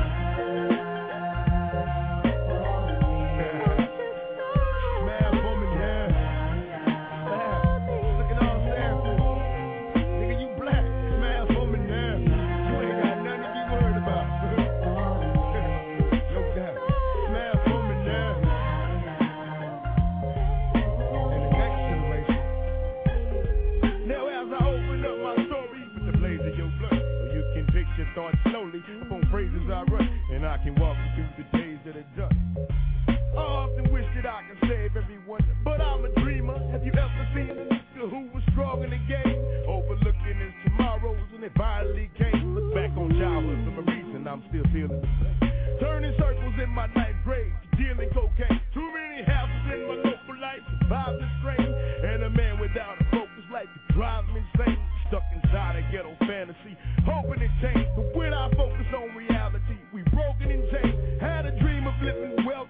F: Thought slowly upon phrases I write, and I can walk you through the days that are done. I often wish that I could save everyone, but I'm a dreamer. Have you ever seen a nigga who was strong in the game, overlooking his tomorrows when it finally came? Look back on childhood for a reason I'm still feeling the same. Turning circles in my ninth grade, dealing cocaine. Too many houses in my local life, survived the strain, and a man without a focus life could drive me insane. Stuck inside a ghetto fantasy, hoping it changed. But when I focus on reality, we broken and changed. Had a dream of living well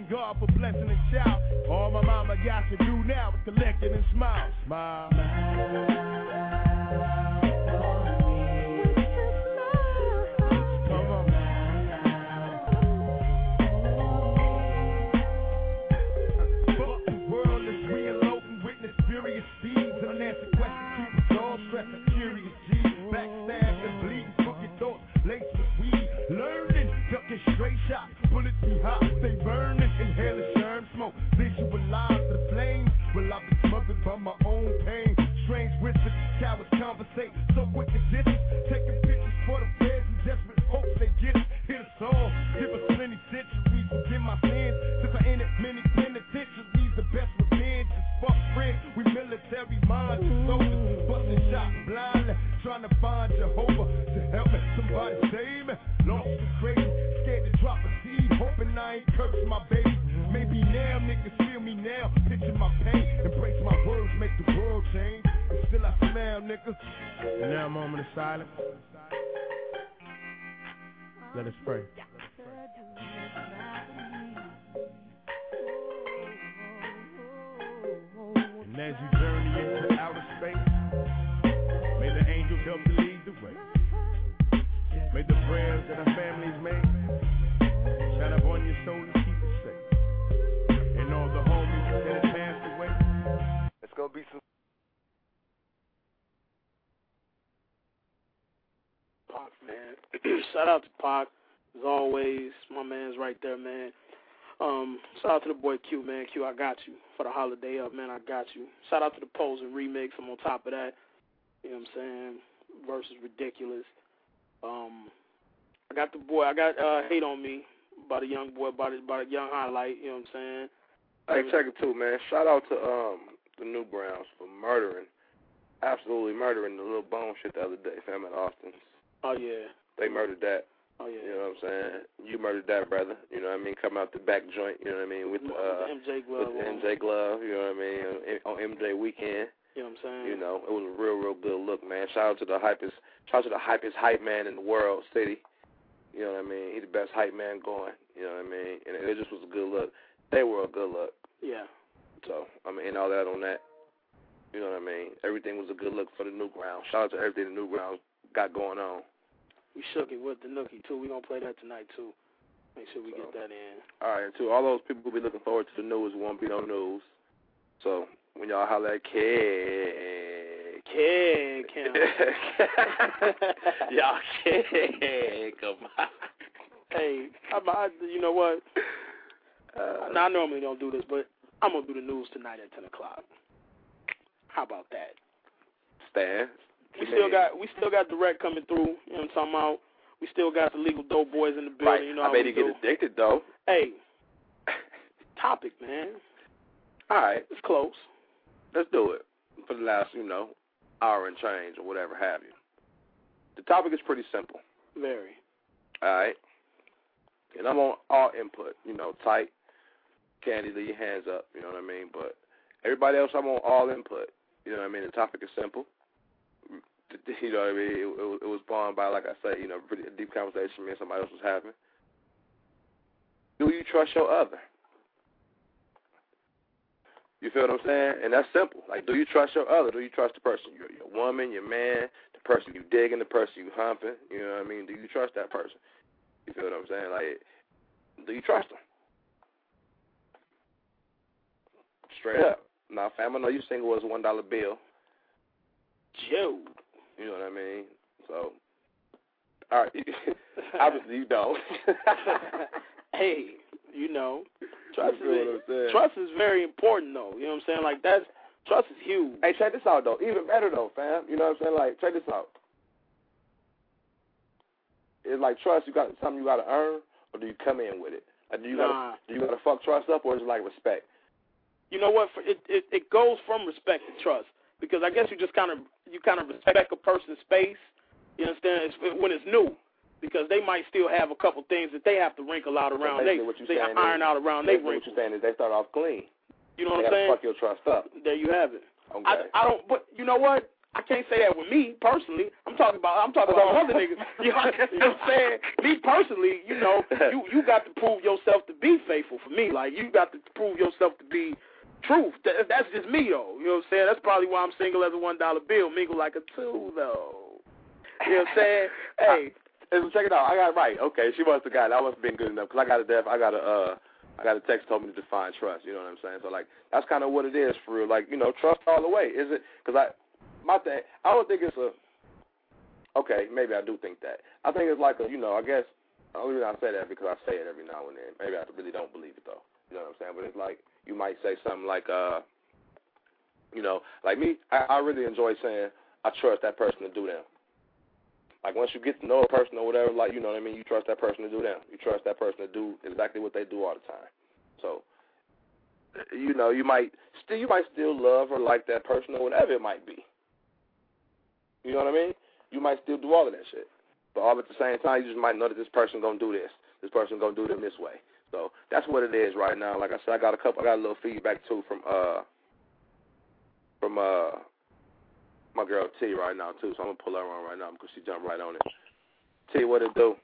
D: thank God for blessing a child. All my mama got to do now is collect it and smile. Smile. Straight shot, bullets be hot, stay burning, inhale the germ smoke, visualize the flames. Well, I've been smothered by my own pain. Strange whispered, cowards conversate, so quick to distance, taking pictures for the feds and desperate hopes they get it. Hit us all, give us many centuries, forgive my sins, since I ended many penitentiaries. The best revenge is fuck friends, we military minds and soldiers, busting shots blindly, trying to find Jehovah to help me. Somebody save me, lost and crazy. Scared to drop a seed, hoping I ain't curse my baby. Maybe now niggas feel me now, picture my pain, embrace my words, make the world change. And still I smile, niggas. And now a moment of silence. Let us pray. And as you journey into outer space, may the angels help to lead the way. May the prayers that our families make shine up on your soul and keep it safe. And all the homies that have passed away.
H: It's gonna be some
J: Pac, man. Shout out to Pac. As always, my man's right there, man. Um, shout out to the boy Q, man. Q, I got you. For the holiday up, man, I got you. Shout out to the Posing remix. I'm on top of that. You know what I'm saying? Verse is ridiculous. Um, I got the boy, I got uh, Hate on Me by the young boy, by the, by the young highlight, you know what I'm saying?
H: Hey, check it too, man. Shout out to um the New Browns for murdering, absolutely murdering the Little Bone shit the other day, fam, at Austin's.
J: Oh, yeah.
H: They murdered that.
J: Oh, yeah.
H: You know what I'm saying? You murdered that, brother. You know what I mean? Come out the back joint, you know what I mean? With the, uh,
J: the M J glove.
H: With the M J glove, you know what I mean? On M J weekend.
J: You know what I'm saying?
H: You know, it was a real, real good look, man. Shout out to the hypest, shout out to the hypest hype man in the world, City. You know what I mean? He's the best hype man going. You know what I mean? And it just was a good look. They were a good look.
J: Yeah.
H: So, I mean, and all that on that. You know what I mean? Everything was a good look for the New Ground. Shout out to everything the New Ground got going on.
J: We shook it with the Nookie, too. We're going to play that tonight, too. Make sure we so, get that in.
H: All right, and to all those people who be looking forward to the news, won't be no news. So, when y'all holler at Kid,
J: Kid, Kim.
H: y'all Kid, come on.
J: Hey, I, I, you know what? Uh, now, I normally don't do this, but I'm going to do the news tonight at ten o'clock. How about that?
H: Stan?
J: We still got we still got direct coming through. You know what I'm talking about? We still got the legal dope boys in the building.
H: Right.
J: You know
H: I
J: how
H: made
J: we
H: you
J: do.
H: get addicted though.
J: Hey, topic, man.
H: All right,
J: it's close.
H: Let's do it for the last, you know, hour and change or whatever have you. The topic is pretty simple.
J: Very.
H: All right. And I'm on all input. You know, tight. Candy, leave your hands up. You know what I mean? But everybody else, I'm on all input. You know what I mean? The topic is simple. You know what I mean? It, it, it was spawned by, like I said, you know, pretty a deep conversation me and somebody else was having. Do you trust your other? You feel what I'm saying? And that's simple. Like, do you trust your other? Do you trust the person? Your, your woman, your man, the person you digging, the person you humping? You know what I mean? Do you trust that person? You feel what I'm saying? Like, do you trust them? Straight up. Now, fam, I know you single as a one dollar bill.
J: Joe.
H: You know what I mean? So, all right. Obviously, you don't.
J: Hey, you know, trust
H: you
J: is, trust is very important, though. You know what I'm saying? Like, that's, trust is huge.
H: Hey, check this out, though. Even better, though, fam. You know what I'm saying? Like, check this out. It's like trust, you got something you got to earn, or do you come in with it? Like, do you
J: nah.
H: gotta, do you got to fuck trust up, or is it like respect?
J: You know what? It, it it goes from respect to trust, because I guess you just kind of you kind of respect a person's space. You understand? It's, when it's new, because they might still have a couple things that they have to wrinkle out around.
H: So
J: they
H: what you
J: they
H: saying
J: iron
H: is,
J: out around. They
H: what you're saying is they start off clean.
J: You know
H: they
J: what I'm saying?
H: Fuck your trust up.
J: There you have it.
H: Okay.
J: I, I don't. But you know what? I can't say that with me personally. I'm talking about I'm talking about other niggas. You know, you know what I'm saying? Me personally, you know, you you got to prove yourself to be faithful for me. Like you got to prove yourself to be truth. That, that's just me though. You know what I'm saying? That's probably why I'm single as a one dollar bill, mingle like a two though. You know what I'm saying? Hey,
H: uh, check it out. I got it right. Okay, she must have got it. I must have been good enough because I got a def. I got a uh. I got a text told me to define trust. You know what I'm saying? So like that's kind of what it is for real. Like you know, trust all the way. Is it? Because I, my thing, I don't think it's a. Okay, maybe I do think that. I think it's like a, you know, I guess the only reason I say that because I say it every now and then. Maybe I really don't believe it though. You know what I'm saying? But it's like you might say something like, uh, you know, like me. I, I really enjoy saying I trust that person to do them. Like, once you get to know a person or whatever, like, you know what I mean, you trust that person to do them. You trust that person to do exactly what they do all the time. So, you know, you might still you might still love or like that person or whatever it might be. You know what I mean? You might still do all of that shit. But all at the same time, you just might know that this person going to do this. This person going to do them this way. So, that's what it is right now. Like I said, I got a couple, I got a little feedback, too, from, uh, from, uh, my girl T right now, too, so I'm going to pull her on right now because she jumped right on it. T, what it do?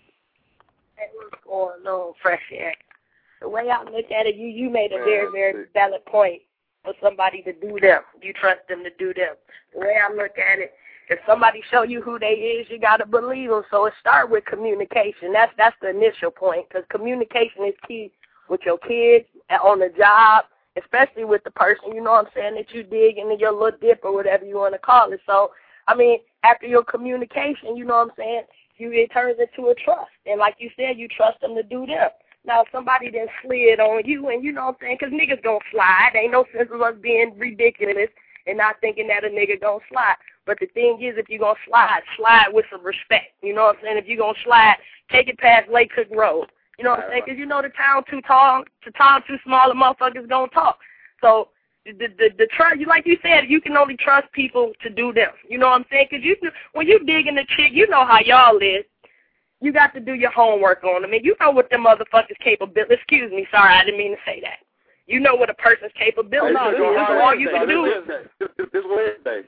M: Hey, what's going on, Fresh Air? The way I look at it, you, you made a
H: Man,
M: very, very valid point for somebody to do them. You trust them to do them. The way I look at it, if somebody show you who they is, you got to believe them. So it start with communication. That's that's the initial point because communication is key with your kids, on the job, especially with the person, you know what I'm saying, that you dig into your little dip or whatever you want to call it. So, I mean, after your communication, you know what I'm saying, you it turns into a trust. And like you said, you trust them to do them. Now, if somebody then slid on you, and you know what I'm saying, because niggas don't slide. Ain't no sense of us being ridiculous and not thinking that a nigga don't slide. But the thing is, if you're going to slide, slide with some respect. You know what I'm saying? If you're going to slide, take it past Lake Cook Road. You know what I'm saying? Because you know the town too tall, the town too small, the motherfuckers gonna talk. So the the the trust, you like you said, you can only trust people to do them. You know what I'm saying? Because you when you dig in the chick, you know how y'all is. You got to do your homework on them, and you know what them motherfuckers capable. Excuse me, sorry, I didn't mean to say that. You know what a person's capability
H: hey,
M: is. So all you can do.
H: This, this, this Wednesday.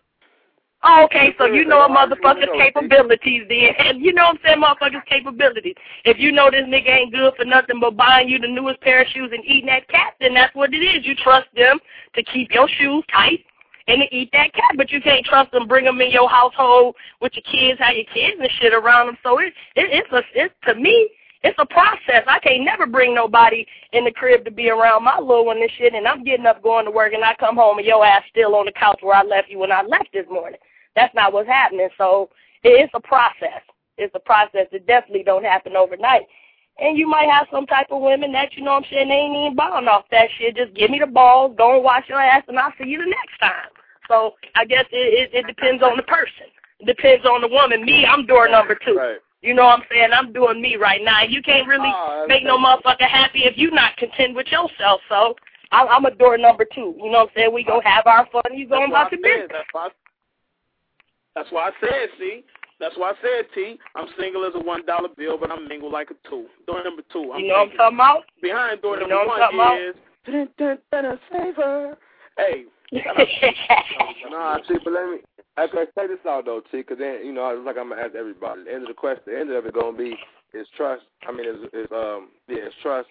M: Oh, okay, so you know a motherfucker's capabilities then. And you know what I'm saying, motherfucker's capabilities. If you know this nigga ain't good for nothing but buying you the newest pair of shoes and eating that cat, then that's what it is. You trust them to keep your shoes tight and to eat that cat, but you can't trust them, bring them in your household with your kids, have your kids and shit around them. So it, it it's a, it's, to me, it's a process. I can't never bring nobody in the crib to be around my little one and shit, and I'm getting up going to work, and I come home and your ass still on the couch where I left you when I left this morning. That's not what's happening. So it's a process. It's a process. It definitely don't happen overnight. And you might have some type of women that, you know what I'm saying, they ain't even balling off that shit. Just give me the balls, go and wash your ass, and I'll see you the next time. So I guess it, it, it depends on the person. It depends on the woman. Me, I'm door number two.
H: Right.
M: You know what I'm saying? I'm doing me right now. You can't really oh, make no motherfucker happy if you not content with yourself. So I'm, I'm a door number two. You know what I'm saying? We gonna have our fun. You going about your business.
J: That's why, that's why I said, see? That's why I said, T, I'm single as a one dollar bill, but I'm mingle like a two. Door number two. I'm
M: you know what I'm talking about?
J: Behind door
M: you
J: number
M: know
J: one is dun, dun, dun, dun, savor. Hey.
H: Nah, see, but let me. I can say this out though, T, because then you know it's like I'm gonna ask everybody. The end of the question, the end of it gonna be is trust. I mean, is is um yeah, is trust.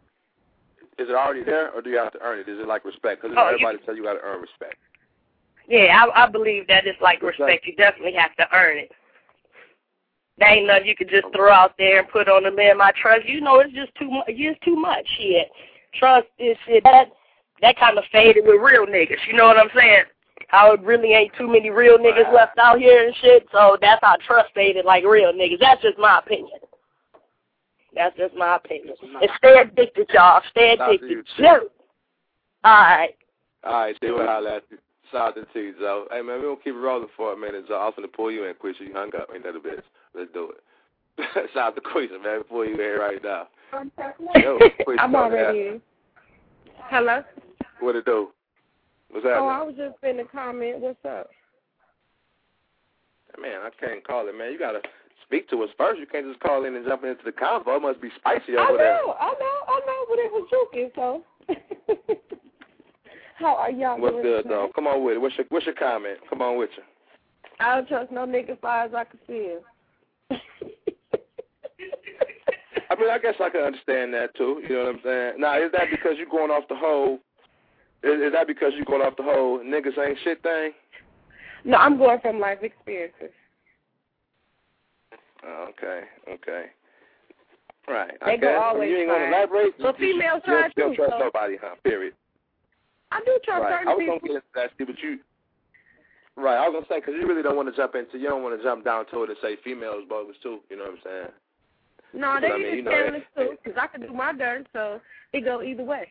H: Is it already there, or do you have to earn it? Is it like respect? Because
M: oh,
H: everybody
M: you,
H: says you got to earn respect.
M: Yeah, I, I believe that it's like respect. respect. You definitely have to earn it. There ain't nothing you could just throw out there and put on the limb. I trust you know it's just too much. Just too much shit. Trust is shit that that kind of faded with real niggas. You know what I'm saying? How it really ain't too many real niggas wow. left out here and shit. So that's how trust faded like real niggas. That's just my opinion. That's just my opinion. And stay addicted, y'all. Stay addicted. All right.
H: All right, see what I left you. Shout out to T, Joe. Hey, man, we're going to keep it rolling for a minute, Joe. I'm going to pull you in, Quisha. You hung up. Ain't that a bitch? Let's do it. Shout out to Quisha, man. Pull you in right now. Yo, Quisha,
I: I'm already in. Hello?
H: What it do? What's happening?
I: Oh, I was just in the comment. What's up?
H: Man, I can't call it, man. You got to speak to us first. You can't just call in and jump into the convo. It must be spicy over
I: I
H: there.
I: know, I know, I know, but it was joking, so. How are y'all
H: What's
I: doing
H: good,
I: today?
H: though? Come on with it. What's your, what's your comment? Come on with you.
I: I don't trust no nigga as far as I can see him.
H: I mean, I guess I can understand that too. You know what I'm saying? Now, is that because you're going off the whole? Is, is that because you're going off the whole niggas ain't shit thing?
I: No, I'm going from life experiences.
H: Okay, okay. Right.
I: They
H: I
I: go
H: guess.
I: always
H: I mean, you ain't going to
I: try.
H: elaborate?
I: So females
H: you,
I: try
H: you don't
I: too,
H: trust
I: so-
H: nobody, huh? Period.
I: I do trust
H: Right.
I: certain
H: I was
I: people.
H: going to get into that, Steve, but you... Right, I was going to say, because you really don't want to jump into... You don't want to jump down to it and say females bogus, too. You know what I'm saying?
I: No, they
H: I
I: need
H: mean,
I: to
H: you know,
I: scandalous
H: it-
I: too, because I can do my dirt, so it go either way.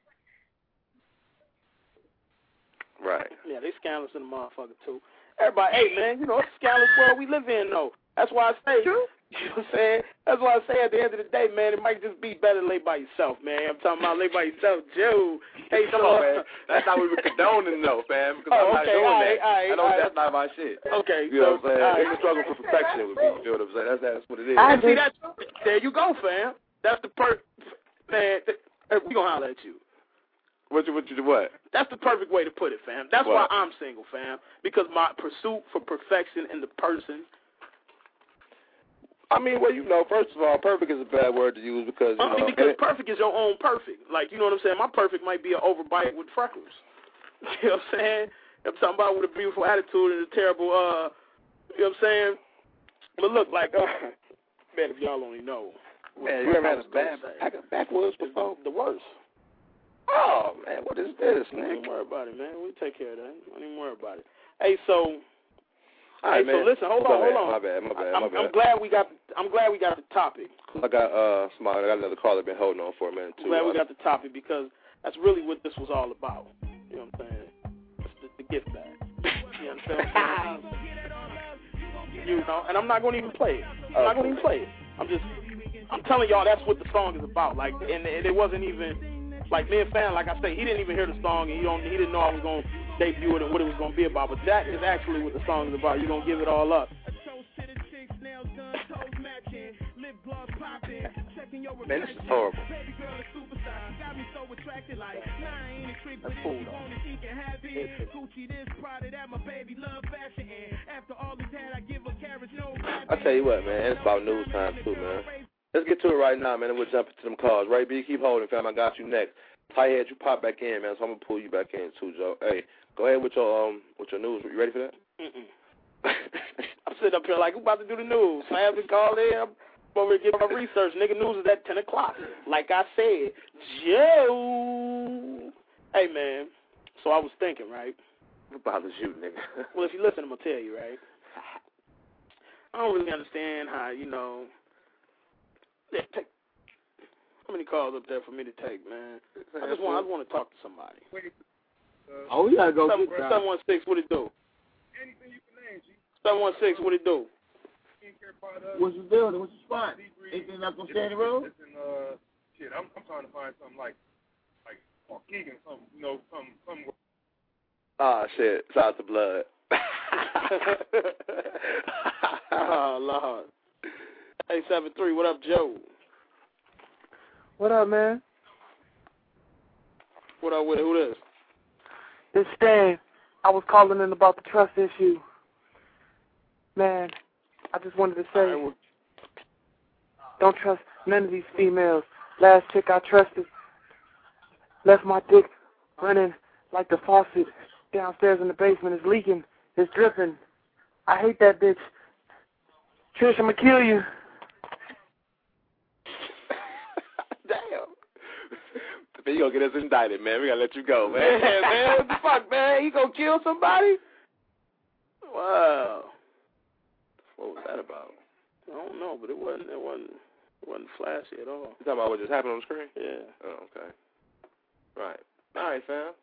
H: Right.
J: Yeah, they scandalous in the motherfucker, too. Everybody, hey, man, you know, it's a scandalous world we live in, though. That's why I say,
I: True.
J: You know what I'm saying? That's why I say at the end of the day, man, it might just be better to lay by yourself, man. I'm talking about lay by yourself, Joe. Hey,
H: Come on, man. That's not what we're condoning, though, fam. Because
J: Oh,
H: I'm not
J: okay,
H: doing
J: all
H: that.
J: right, all right,
H: I know
J: all right.
H: that's not my shit.
J: Okay,
H: You know
J: so,
H: what I'm saying?
J: all right.
H: It's a struggle for perfection with me. You feel what I'm saying? That's, that's what it is.
J: I see that. There you go, fam. That's the per. Man, th- hey, we gonna holler at you.
H: What you, what you, what?
J: That's the perfect way to put it, fam. That's
H: What?
J: why I'm single, fam. Because my pursuit for perfection in the person.
H: I mean, well, you know, first of all, perfect is a bad word to use because, you
J: I mean,
H: know.
J: because perfect is your own perfect. Like, you know what I'm saying? My perfect might be an overbite with freckles. You know what I'm saying? I'm talking about with a beautiful attitude and a terrible, uh, you know what I'm saying? But look, like, uh, man, if y'all only know.
H: Man, you ever had a bad back, backwards before?
J: The worst.
H: Oh, man, what is this,
J: Don't
H: man?
J: even worry about it, man. We take care of that. Don't even worry about it. Hey, so,
H: All right,
J: hey, so
H: man.
J: listen, hold
H: My
J: on,
H: bad,
J: hold on.
H: My bad, my bad,
J: I'm,
H: my bad.
J: I'm glad we got. I'm glad we got the topic.
H: I got uh, smart. I got another caller been holding on for a minute
J: I'm
H: too.
J: glad we
H: Uh,
J: got the topic because that's really what this was all about. You know what I'm saying? It's the, the gift bag. You understand what I'm saying? You know, and I'm not going to even play it. I'm not going to even play it. I'm just, I'm telling y'all that's what the song is about. Like, and, and it wasn't even like me and Fan. Like I say, he didn't even hear the song, and he don't, he didn't know I was going to debut it and what it was going to be about. But that is actually what the song is about. You're going to give it all up.
H: Man, this is horrible.
J: That's cool, though.
H: I tell you what, man, it's about news time too, man. Let's get to it right now, man, and we'll jump into them calls. Right, B, keep holding, fam. I got you next. Tighthead, you pop back in, man, so I'm gonna pull you back in too, Joe. Hey, go ahead with your um with your news. You ready for that?
J: Mm-mm. I'm sitting up here like, who about to do the news? I haven't called in. I'm over here getting my research. Nigga, news is at ten o'clock. Like I said, Joe. Hey, man. So I was thinking, right?
H: What bothers you, nigga?
J: Well, if you listen, I'm going to tell you, right? I don't really understand how, you know, yeah, take, how many calls up there for me to take, man? I just want I just want to talk to somebody.
N: Oh, we gotta go
J: seven,
N: get that.
J: seven one six, what it do?
L: Anything you can name, G.
J: seven one six, what it do?
N: What's the building? What's the spot? Anything not gonna stay in the road?
L: Listen, uh, shit, I'm I'm trying to find something like like Waukegan, something, you know, some some.
H: Ah, shit. Shout out to Blood.
J: Oh, Lord. eight seven three, what up, Joe?
O: What up, man?
J: What up with it? Who this?
O: This Stan. I was calling in about the trust issue. Man, I just wanted to say,
J: Right, well,
O: don't trust none of these females. Last chick I trusted left my dick running like the faucet downstairs in the basement. It's leaking. It's dripping. I hate that bitch. Trish, I'm gonna kill you.
H: Damn. You gonna get us indicted, man. We gotta let you go, man.
J: Yeah, man, what the fuck, man? You gonna kill somebody? Wow.
H: What was that about?
J: I don't know, but it wasn't. It wasn't. It wasn't flashy at all.
H: You talking about what just happened on the screen?
J: Yeah.
H: Oh, okay. Right. All right, fam.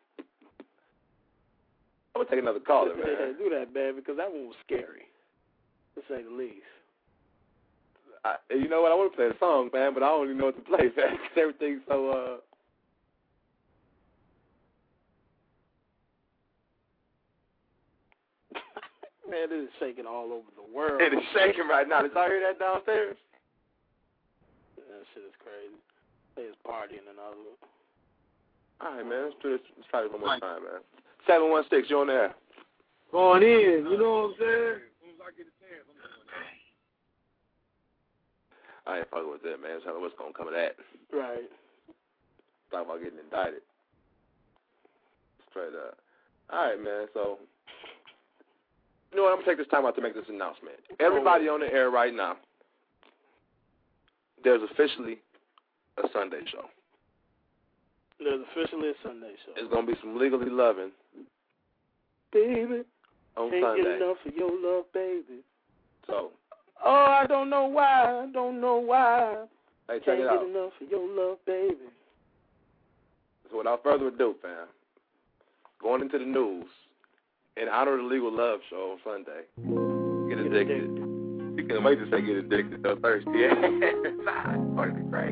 H: I'm gonna take another caller, man.
J: Yeah, do that, man, because that one was scary, to say the least.
H: I, you know what? I want to play a song, man, but I don't even know what to play, man, because everything's so, uh...
J: Man, it is shaking all over the world.
H: It is shaking right now. Did y'all hear that downstairs?
J: That shit is crazy. They is partying and all of it.
H: All right, man. Let's do this. Let's try this one more time, man. seven one six, you on there?
O: Going in, you know what I'm saying?
H: I ain't fucking with that, man. So what's gonna come of that?
J: Right.
H: Talking about getting indicted. Straight up. All right, man. So, you know what? I'm gonna take this time out to make this announcement. Everybody on the air right now, there's officially a Sunday show.
J: There's officially a Sunday show.
H: It's gonna be some Legally Loving,
J: baby.
H: On
J: Can't
H: Sunday.
J: get enough of your love, baby.
H: So.
J: Oh, I don't know why. I don't know why.
H: Hey, check
J: Can't
H: it
J: get
H: out.
J: enough of your love, baby.
H: So without further ado, fam, going into the news, in honor of the Legal Love Show on Sunday, get addicted. You can't wait to say get addicted, though, thirsty. Nah, it's going to be great.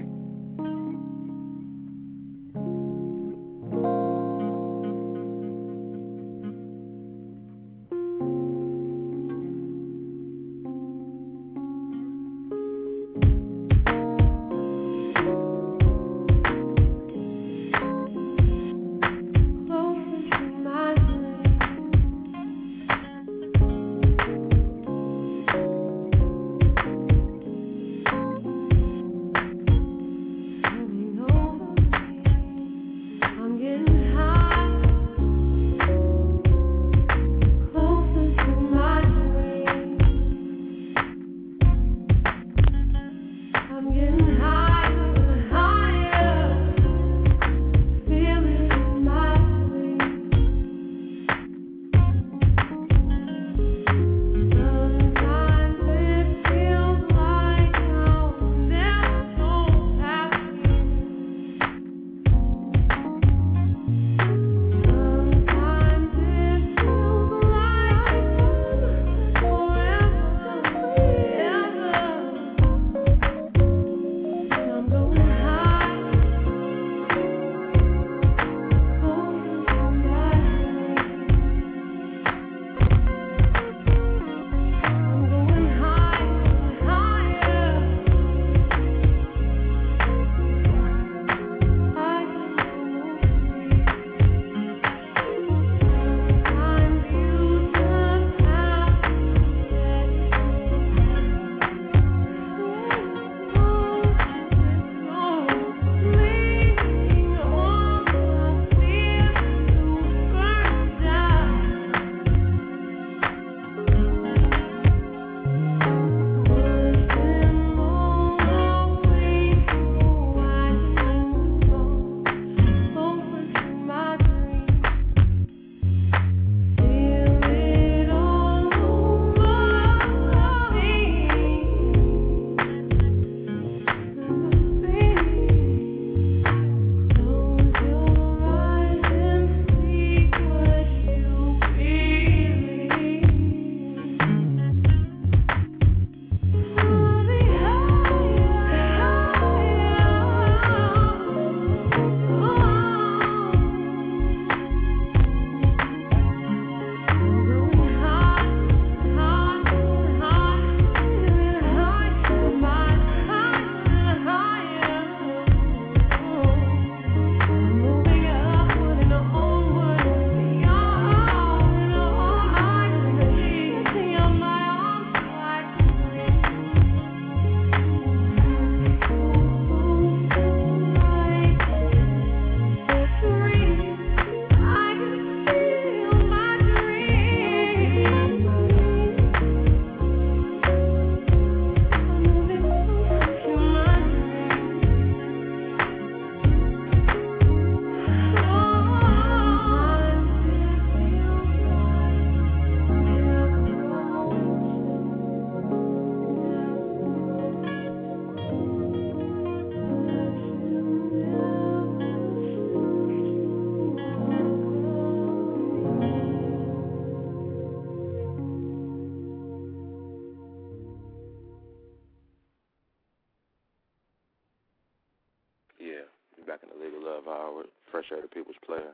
H: Back in the Legal Love Hour, Fresh Air the People's Player.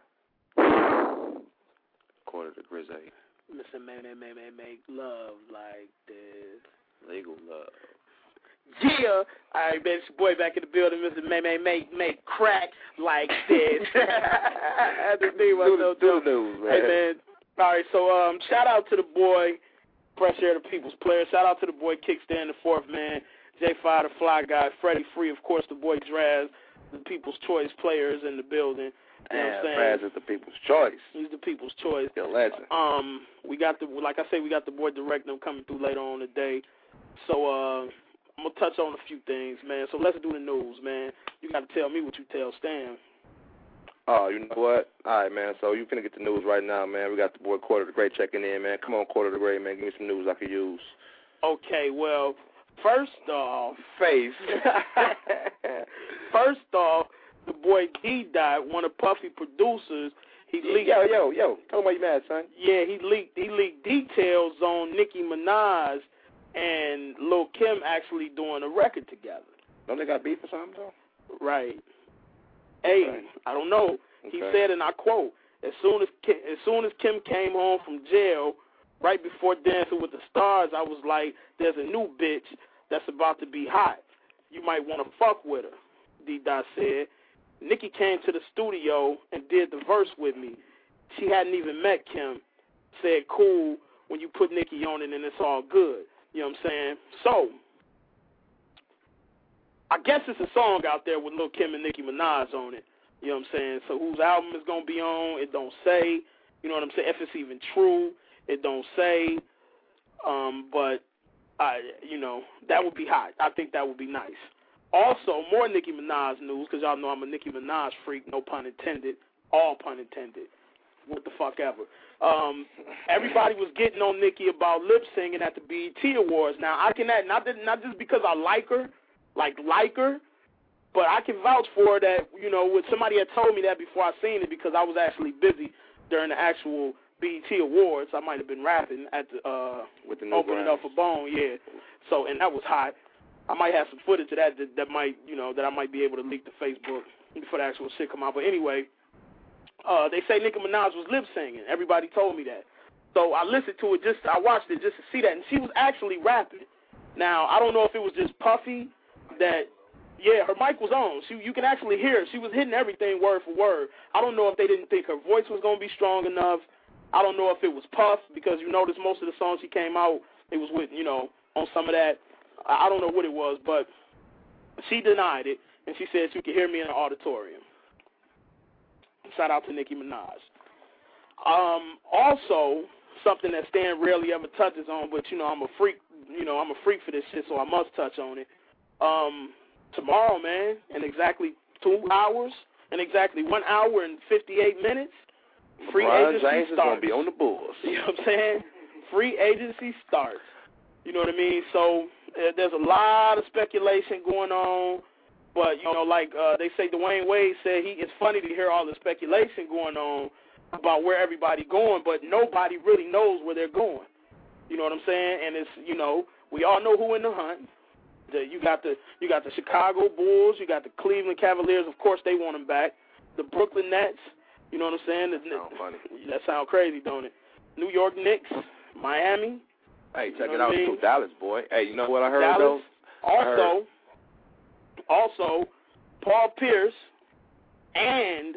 H: Quarter to Grizzy.
J: Mister May, May, May, May, make love like this.
H: Legal Love.
J: Yeah. All right, man, it's your boy back in the building. Mister May, May, make, make crack like this. I had to think
H: do,
J: myself,
H: do the news, man.
J: Hey, man, All right, so um, shout out to the boy, Fresh Air, the People's Player. Shout out to the boy, Kickstand, the fourth man, J five, the Fly Guy, Freddie Free, of course, the boy, Draz, the People's Choice players in the building. You know what I'm saying?
H: Draz is the People's Choice.
J: He's the People's Choice.
H: You're a legend.
J: Um, we got the, like I say, we got the boy Direct them coming through later on today. So uh, I'm gonna touch on a few things, man. So let's do the news, man. You got to tell me what you tell Stan.
H: Oh, you know what? All right, man. So you finna get the news right now, man. We got the boy Quarter the Great checking in, man. Come on, Quarter the Great, man. Give me some news I can use.
J: Okay, well, first off,
H: face.
J: first off, the boy D-Dot, one of Puffy producers, he leaked.
H: Yo, yo, yo. Tell him why you mad, son.
J: Yeah, he leaked. He leaked details on Nicki Minaj and Lil Kim actually doing a record together.
H: Don't they got beef or something though?
J: Right. Hey,
H: okay.
J: I don't know.
H: Okay.
J: He said, and I quote, as soon as Kim, as soon as Kim came home from jail, right before Dancing with the Stars, I was like, there's a new bitch that's about to be hot. You might want to fuck with her, D-Dot said. Nicki came to the studio and did the verse with me. She hadn't even met Kim. Said, cool, when you put Nicki on it and it's all good. You know what I'm saying? So, I guess it's a song out there with Lil Kim and Nicki Minaj on it. You know what I'm saying? So whose album is going to be on, it don't say. You know what I'm saying? If it's even true, it don't say. Um, but, I, you know, that would be hot. I think that would be nice. Also, more Nicki Minaj news, because y'all know I'm a Nicki Minaj freak, no pun intended, all pun intended. What the fuck ever. Um, everybody was getting on Nicki about lip singing at the B E T Awards. Now, I can add, not, that, not just because I like her, like like her, but I can vouch for her that, you know, when somebody had told me that before I seen it because I was actually busy during the actual B E T Awards. I might have been rapping at the, uh,
H: with the
J: opening up for Bone, yeah. So, and that was hot. I might have some footage of that, that that might, you know, that I might be able to leak to Facebook before the actual shit come out. But anyway, uh, they say Nicki Minaj was lip singing. Everybody told me that. So I listened to it, just I watched it just to see that, and she was actually rapping. Now, I don't know if it was just Puffy that, yeah, her mic was on. She, you can actually hear her. She was hitting everything word for word. I don't know if they didn't think her voice was going to be strong enough. I don't know if it was Puff, because you notice most of the songs she came out, it was with, you know, on some of that. I don't know what it was, but she denied it, and she said she could hear me in the auditorium. Shout out to Nicki Minaj. Um, also, something that Stan rarely ever touches on, but, you know, I'm a freak, you know, I'm a freak for this shit, so I must touch on it. Um, tomorrow, man, in exactly two hours, in exactly one hour and fifty-eight minutes, free
H: Ron
J: agency
H: James
J: starts.
H: is going to be on the Bulls.
J: You know what I'm saying? Free agency starts. You know what I mean? So uh, there's a lot of speculation going on, but, you know, like uh, they say Dwayne Wade said, he it's funny to hear all the speculation going on about where everybody going, but nobody really knows where they're going. You know what I'm saying? And it's, you know, we all know who in the hunt. The, you got the you got the Chicago Bulls, you got the Cleveland Cavaliers. Of course, they want him back. The Brooklyn Nets. You know what I'm saying? The,
H: sound funny.
J: That sounds crazy, don't it? New York Knicks, Miami.
H: Hey, check
J: you
H: it
J: know
H: out
J: mean?
H: to Dallas, boy. Hey, you know what I heard
J: Dallas.
H: though?
J: Also,
H: I heard.
J: also, Paul Pierce and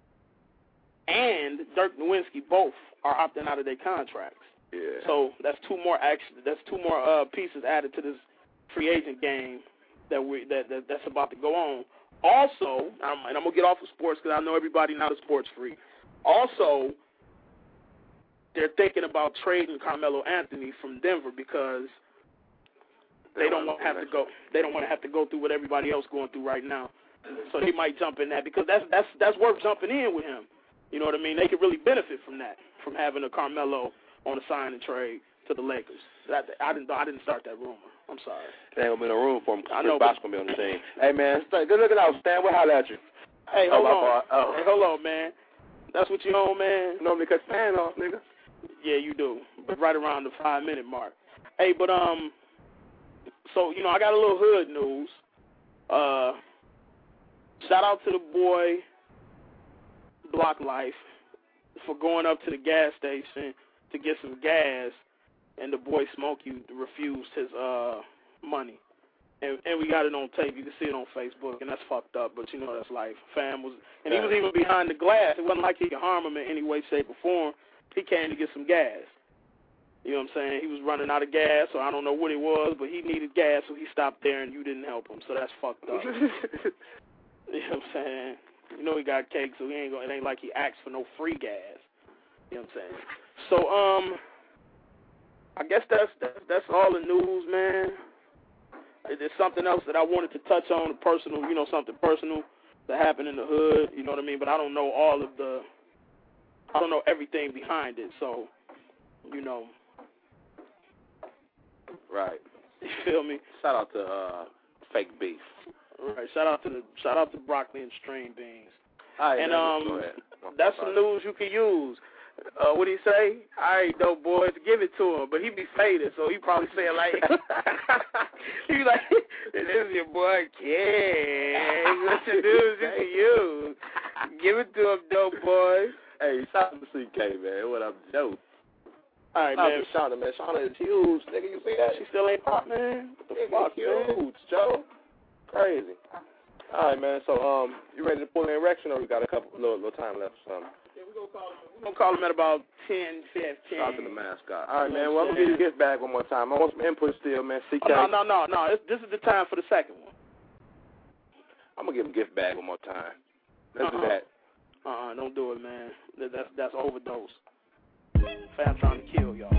J: and Dirk Nowitzki both are opting out of their contracts.
H: Yeah.
J: So that's two more action. That's two more uh, pieces added to this free agent game that we that, that that's about to go on. Also, um, and I'm gonna get off of sports because I know everybody not a sports freak. Also, they're thinking about trading Carmelo Anthony from Denver because they, they don't want to have to go. They don't want to have to go through what everybody else going through right now. So they might jump in that because that's that's that's worth jumping in with him. You know what I mean? They could really benefit from that, from having a Carmelo on a sign and trade to the Lakers. That, I didn't I didn't start that rumor. I'm sorry.
H: There ain't gonna be no room for him.
J: I know,
H: Chris Bosh gonna be on the team. Hey man, stay, good looking out, Stan. We'll holler at you.
J: Hey, hold
H: oh,
J: on.
H: Oh.
J: Hey, hold on, man. That's what you own, man.
H: You normally cut Stan off, nigga.
J: Yeah, you do. But right around the five minute mark. Hey, but um, so you know, I got a little hood news. Uh, shout out to the boy Block Life for going up to the gas station to get some gas, and the boy Smokey refused his uh money. And and we got it on tape. You can see it on Facebook, and that's fucked up. But you know that's life. Fam was, and he was even behind the glass. It wasn't like he could harm him in any way, shape, or form. he came to get some gas. You know what I'm saying? He was running out of gas, so I don't know what it was, but he needed gas, so he stopped there, and you didn't help him. So that's fucked up. You know what I'm saying? You know he got cake, so he ain't gonna, it ain't like he asked for no free gas. You know what I'm saying? So um, I guess that's that's, that's all the news, man. There's something else that I wanted to touch on, personal, you know, something personal that happened in the hood. You know what I mean? But I don't know all of the, I don't know everything behind it. So, you know.
H: Right.
J: You feel me?
H: Shout out to uh, Fake Beef.
J: Right. Shout out to the shout out to broccoli and string beans.
H: All right,
J: and
H: man,
J: um,
H: go ahead.
J: that's some news you can use. Uh, what do you say? All right, dope boys, give it to him. But he be faded, so he probably say it like he be like, "This is your boy King. What's the news you can use? Give it to him, dope boys."
H: Hey, shout out to C K, man. What up, Joe?
J: All right,
H: shout
J: man.
H: out to Shauna, man. Shauna is huge, nigga. You see that?
J: She still ain't pop, man. What the
H: Nigga,
J: fuck,
H: huge,
J: man?
H: Joe. Crazy. All right, man. So, um, you ready to pull an erection, or we got a couple little, little time left or something?
J: Yeah, we're gonna call him. We're gonna call him at about ten, fifteen.
H: Shout out to the mascot. All right, man. Well, I'm gonna give you a gift bag one more time. I want some input still, man. C K.
J: Oh, no, no, no, no. It's, this is the time for the second one.
H: I'm gonna give him a gift bag one more time. Let's
J: uh-uh.
H: do that.
J: Uh-uh, don't do it, man. That, that's that's overdose. Fam trying to kill y'all.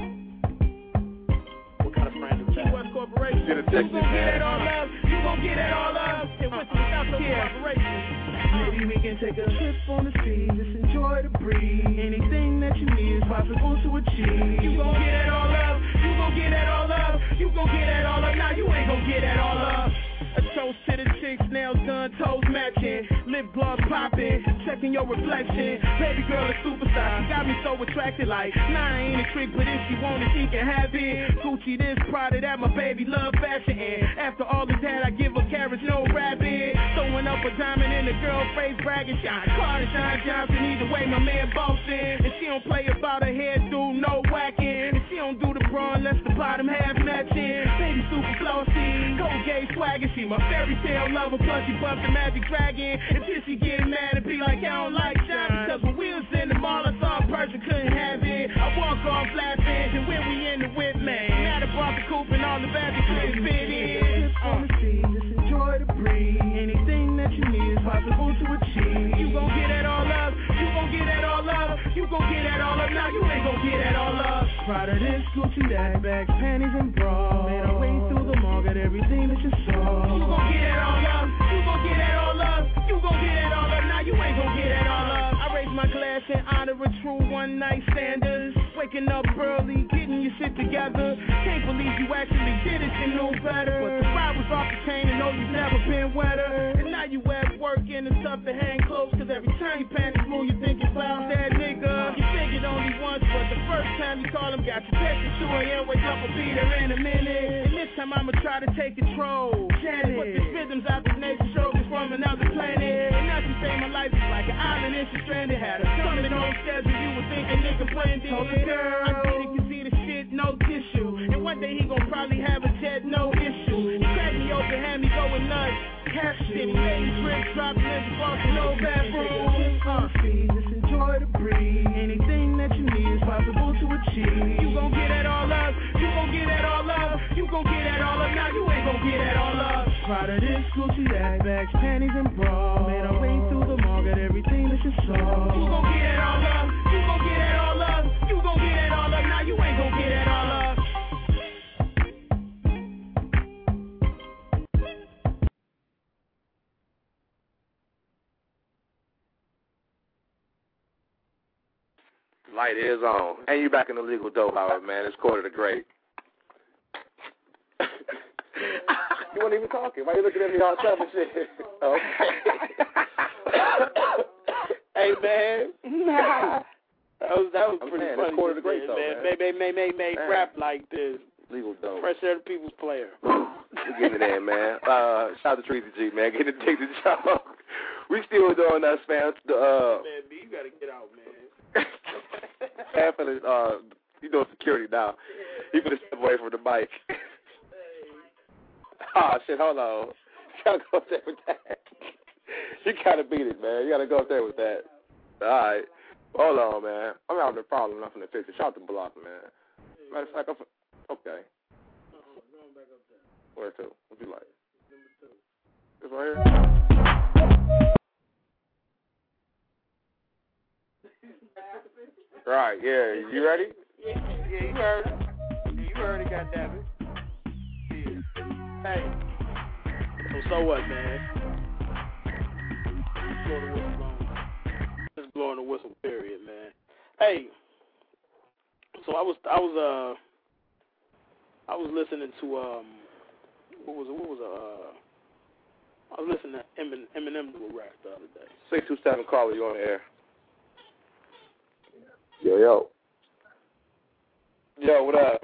J: What kind of friend is that? Key West Corporation.
H: Get a ticket,
F: you gon' get it all up. You gon' get it all up. And with the South Corporation. Maybe we can take a trip on the sea. Just enjoy the breeze. Anything that you need is possible to achieve. You gon' get it all up. You gon' get it all up. You gon' get it all up. Now you ain't gon' get it all up. A toast to the chicks, nails done, toes matching, lip gloss popping, checking your reflection. Baby girl a superstar, she got me so attracted. Like, nah, I ain't a trick, but if she want it, she can have it. Gucci this, Prada that, my baby love fashion. And after all of that, I give her carrots, no rabbit. Throwing up a diamond in the girl face, bragging, shine. Carter, Shine Johnson, either way, my man bossing. And she don't play about her hairdo, no whacking. And she don't do the bra unless the bottom half matching. Baby super flossy, Colgate swagger, she my fairy tale lover, plus she bumped the magic dragon. Until she get mad and be like, I don't like shine. Cause when we was in the mall, I saw a person couldn't have it. I walk off laughing, and when we in the whip, man, now the brought the coupe and all the bags couldn't fit in. On the sea, just enjoy the breeze. Anything that you need is possible to achieve. You gon' get it all up, you gon' get it all up, you gon' get it all up. Now you ain't gon' get it all up. Prada this, Gucci that, bags, panties, and bras. Man, I wait through the mall, got everything that you saw. You gon' get it all up, you gon' get it all up, you gon' get it all up. Now you ain't gon' get it all up. I raise my glass in honor of true one night standards. Waking up early, getting your shit together. Can't believe you actually did it, you knew better. But the ride was off the chain and know you've never been wetter. And now you at work and it's tough to hang close. Cause every time you panties move, you think about that nigga. You figured only once, but the first time you call him, got you texting two a.m. Wake up, I'll be there in a minute. And this time I'ma try to take control. Janet, put this rhythms out this nation, show this from another planet. And now she say my life is like an island and she stranded. Had her coming on steps and you were thinking nigga playing this. Girl, I get it, can see the shit, no tissue. And one day he gon' probably have a jet, no issue. He cracked me open, had me going nuts. Half shit, he made me drip, drop the lens, boss, no bathroom. Uh, just enjoy the breeze. Anything that you need is possible to achieve. You gon' get it all up, you gon' get it all up, you gon' get it all up. Now you ain't gon' get it all up. Prada this, Gucci that, bags, panties, and bras. Man, I wait through the mall, got everything that you saw. You gon' get it all up, you gon' get it all up, you gon' get it all up. Now you ain't gon' get it all up.
H: Light is on. And you back in the legal dope hour, man. It's quarter to great. You weren't even talking. Why are you looking at me all tough and shit? Okay.
J: Hey, man. That was, that was
H: I'm
J: pretty
H: saying,
J: funny.
H: it's quarter to great, though,
J: man.
H: man.
J: May, may, may, may,
H: Man.
J: rap like this.
H: Legal dope.
J: Fresh Air the People's Player.
H: We're getting it in, man. Uh, shout out to Tracy G, man. Get it, take the job. We still doing us, man. The, uh,
J: Man, B, you gotta get out, man.
H: half of the, uh, you know, security now. You finna step away from the mic. Oh, shit, hold on. You gotta go up there with that. You gotta beat it, man. You gotta go up there with that. All right. Hold on, man. I'm having a problem. I'm finna fix it. Shout to Block, man. Matter of fact, I'm fin- okay. Where to? What you like? This right here? Right, yeah. You ready?
J: Yeah, yeah, you heard it. Yeah, you heard it, goddammit. Yeah. Hey. So, so what, man? Just blowing the whistle on. Just blowing the whistle, period, man. Hey. So I was, I was, uh, I was listening to, um, what was it? What was it? Uh, I was listening to Eminem, Eminem do a rap the other day.
H: Six two seven caller, you on the air?
P: Yo, yo.
H: Yo, what up?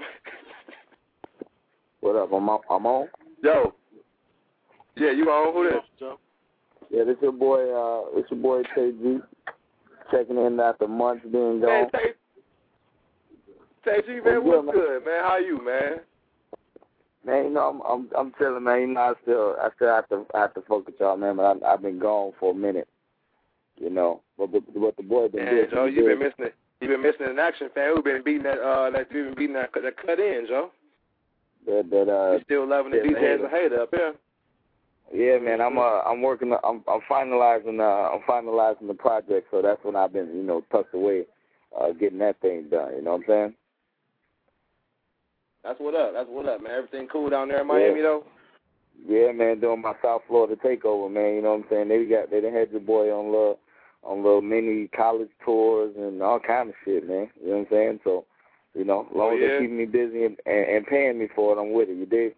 P: What up? I'm on. I'm on.
H: Yo. Yeah, you on? Who this?
J: Joe.
P: Yeah, this your boy. Uh, this your boy Tay G. Checking in after months being gone.
H: Hey, Tay G, man, what's good, good, man? How you, man?
P: Man, you know, I'm I'm I'm chilling, man. You know, I still I still have to I have to fuck with y'all, man. But I, I've been gone for a minute, you know. But but, but the boy been
H: man,
P: good.
H: Joe, you been missing it. You been missing an action, fan. We've been beating that uh that you been beating that that cut in, Joe.
P: That that uh.
H: You still loving the D J as a hater up here.
P: Yeah, man. I'm uh I'm working. I'm I'm finalizing uh I'm finalizing the project, so that's when I've been you know tucked away, uh getting that thing done. You know what I'm saying?
H: That's what up. That's what up, man. Everything cool down there in Miami,
P: yeah.
H: though?
P: Yeah, man. Doing my South Florida takeover, man. You know what I'm saying? They got they done had your boy on little on little mini college tours and all kind of shit, man. You know what I'm saying? So, you know, as long
H: oh,
P: as
H: yeah.
P: they keep me busy and, and, and paying me for it, I'm with it. You dig?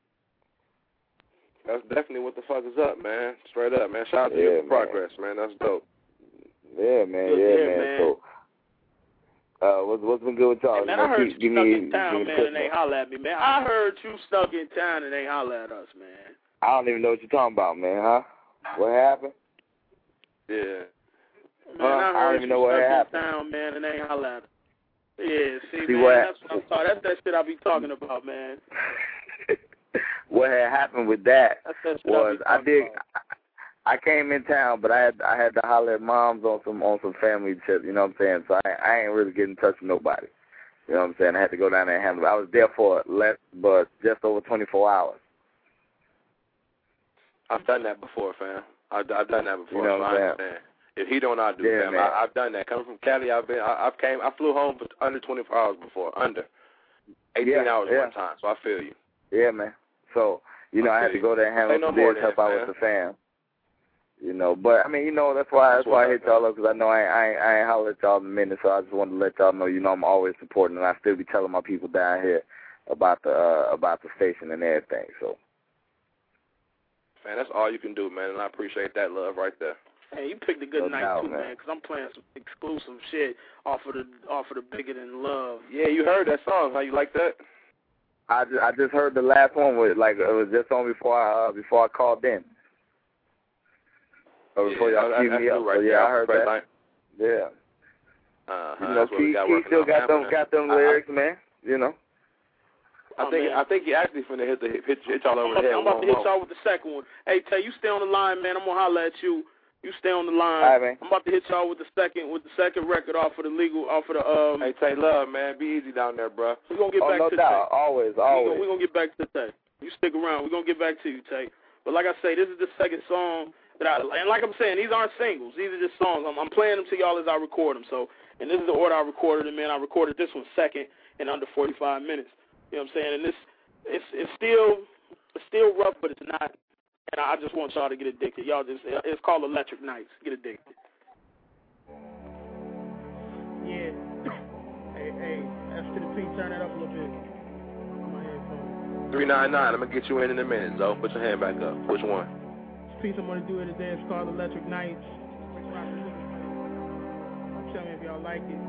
H: That's definitely what the fuck is up, man. Straight up, man. Shout out to
P: yeah,
H: you for
P: man.
H: progress, man. That's dope.
P: Yeah, man.
J: Good
P: yeah,
J: here,
P: man.
J: man.
P: So. Uh, what's what's been good with y'all?
J: Hey, man,
P: you know,
J: I heard
P: keep,
J: you
P: give
J: stuck
P: me,
J: in town, man, and they holler at me, man. I heard you stuck in town and they holler at us, man.
P: I don't even know what you're talking about, man, huh? What happened?
H: Yeah.
J: Man,
P: uh,
J: I heard
P: I don't even
J: you
P: know what
J: stuck
P: happened.
J: in town, man, and they holler at us. Yeah, see,
P: see
J: man,
P: what,
J: that's what I'm talking. That's that shit I be talking about, man.
P: What had happened with that
J: that's that shit
P: was
J: I,
P: I did. I, I came in town, but I had I had to holler at moms on some on some family shit. You know what I'm saying? So I I ain't really getting in touch with nobody. You know what I'm saying? I had to go down there and handle it. I was there for less, but just over twenty-four hours.
H: I've done that before, fam. I've, I've done that before.
P: You know
H: so
P: what
H: I
P: I'm
H: understand. If he don't, I do,
P: yeah,
H: fam.
P: man.
H: I, I've done that. Coming from Cali, I've been. I, I've came. I flew home for under twenty-four hours before. Under eighteen
P: yeah,
H: hours
P: yeah.
H: one time. So I feel you.
P: Yeah, man. So you know, I, I had to go there and handle
H: no
P: some
H: more
P: business, help
H: than,
P: out
H: man.
P: with the fam. You know, but I mean, you know, that's why that's, that's why I hit y'all up, because I know I I I ain't hollered at y'all in a minute, so I just wanted to let y'all know, you know, I'm always supporting, and I still be telling my people down here about the uh, about the station and everything. So,
H: man, that's all you can do, man, and I appreciate that love right there.
J: Hey, you picked a good
P: no
J: night
P: doubt,
J: too,
P: man,
J: because I'm playing some exclusive shit off of the off of the Bigger Than Love.
H: Yeah, you heard that song. How you like that?
P: I just, I just heard the last one with like it was just on before I uh, before I called in. Or before
H: yeah,
P: y'all queued me up.
H: Right
P: so, yeah,
H: there.
P: I heard that.
H: Line.
P: Yeah.
H: Uh-huh.
P: You know, he, he still got them got them lyrics, man. You know.
H: I think
J: oh,
H: I think he actually finna hit the hit, hit, hit y'all over
J: I'm
H: the head.
J: I'm about to hit
H: more.
J: y'all with the second one. Hey, Tay, you stay on the line, man. I'm gonna holler at you. You stay on the line.
P: All right, man.
J: I'm about to hit y'all with the second with the second record off of the legal off of the um.
H: Hey, Tay, love, man. Be easy down there, bro.
J: We're gonna get
P: oh,
J: back
P: no
J: to
P: doubt.
J: Tay.
P: Always,
J: We're
P: always.
J: gonna, we gonna get back to Tay. You stick around. We're gonna get back to you, Tay. But like I say, this is the second song that I, and like I'm saying, these aren't singles. These are just songs. I'm, I'm playing them to y'all as I record them. So, and this is the order I recorded them in. I recorded this one second in under forty-five minutes. You know what I'm saying? And this, it's it's still it's still rough, but it's not. And I just want y'all to get addicted. Y'all just, it's called Electric Nights. Get addicted.
E: Yeah. Hey, hey, S to the P, turn it up a little bit. My headphones.
H: three nine nine. I'm gonna get you in in a minute, so put your hand back up. Which one?
E: This piece I'm gonna do it today. It's called Electric Nights. Tell me if y'all like it.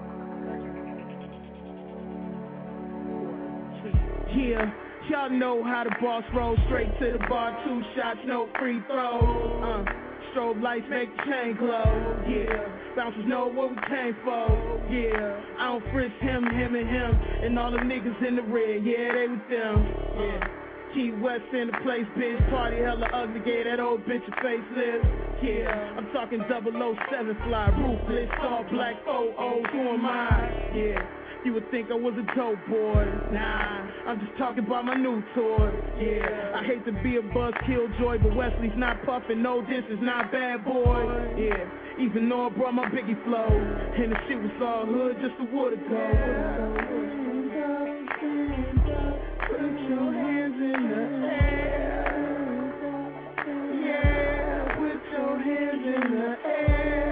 E: Yeah. Y'all know how the boss roll, straight to the bar, two shots, no free throw. Uh, strobe lights make the chain glow, yeah. Bouncers know what we came for, yeah. I don't frisk him, him and him, and all the niggas in the red, yeah, they with them, yeah.
F: Key West in the place, bitch. Party hella ugly, gay, that old bitch a facelift. Yeah, I'm talking double oh seven fly, ruthless, all black oh oh, who am I? Yeah. You would think I was a dope boy. Nah, I'm just talking about my new tour. Yeah, I hate to be a buzzkill joy, but Wesley's not puffin'. No, this is not bad boy. Yeah, even though I brought my Biggie flow, and the shit was all hood, just a water go. Put your hands in the air. Yeah, put your hands in the air.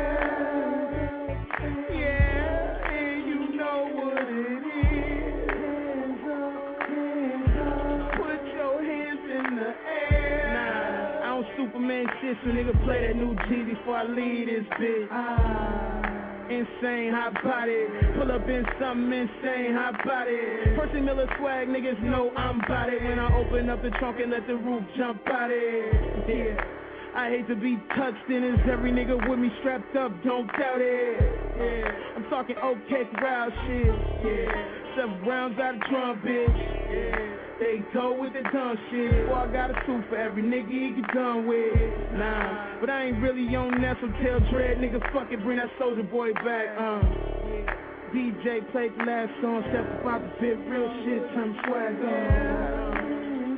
F: Superman shit, so nigga play that new G before I leave this bitch. Ah, insane, hot body. Pull up in something insane, hot body. Percy Miller swag, niggas know I'm about it. When I open up the trunk and let the roof jump out it. Yeah, I hate to be touched in, is every nigga with me strapped up, don't doubt it. Yeah, I'm talking okay corral shit. Yeah, seven rounds out of drum, bitch. Yeah. They go with the dumb shit. Boy, I got a suit for every nigga he get done with. Nah, but I ain't really on that, so tell Dread, nigga, fuck it, bring that Soldier Boy back. Um, D J played the last song, step about the bit, real shit, turn swag on.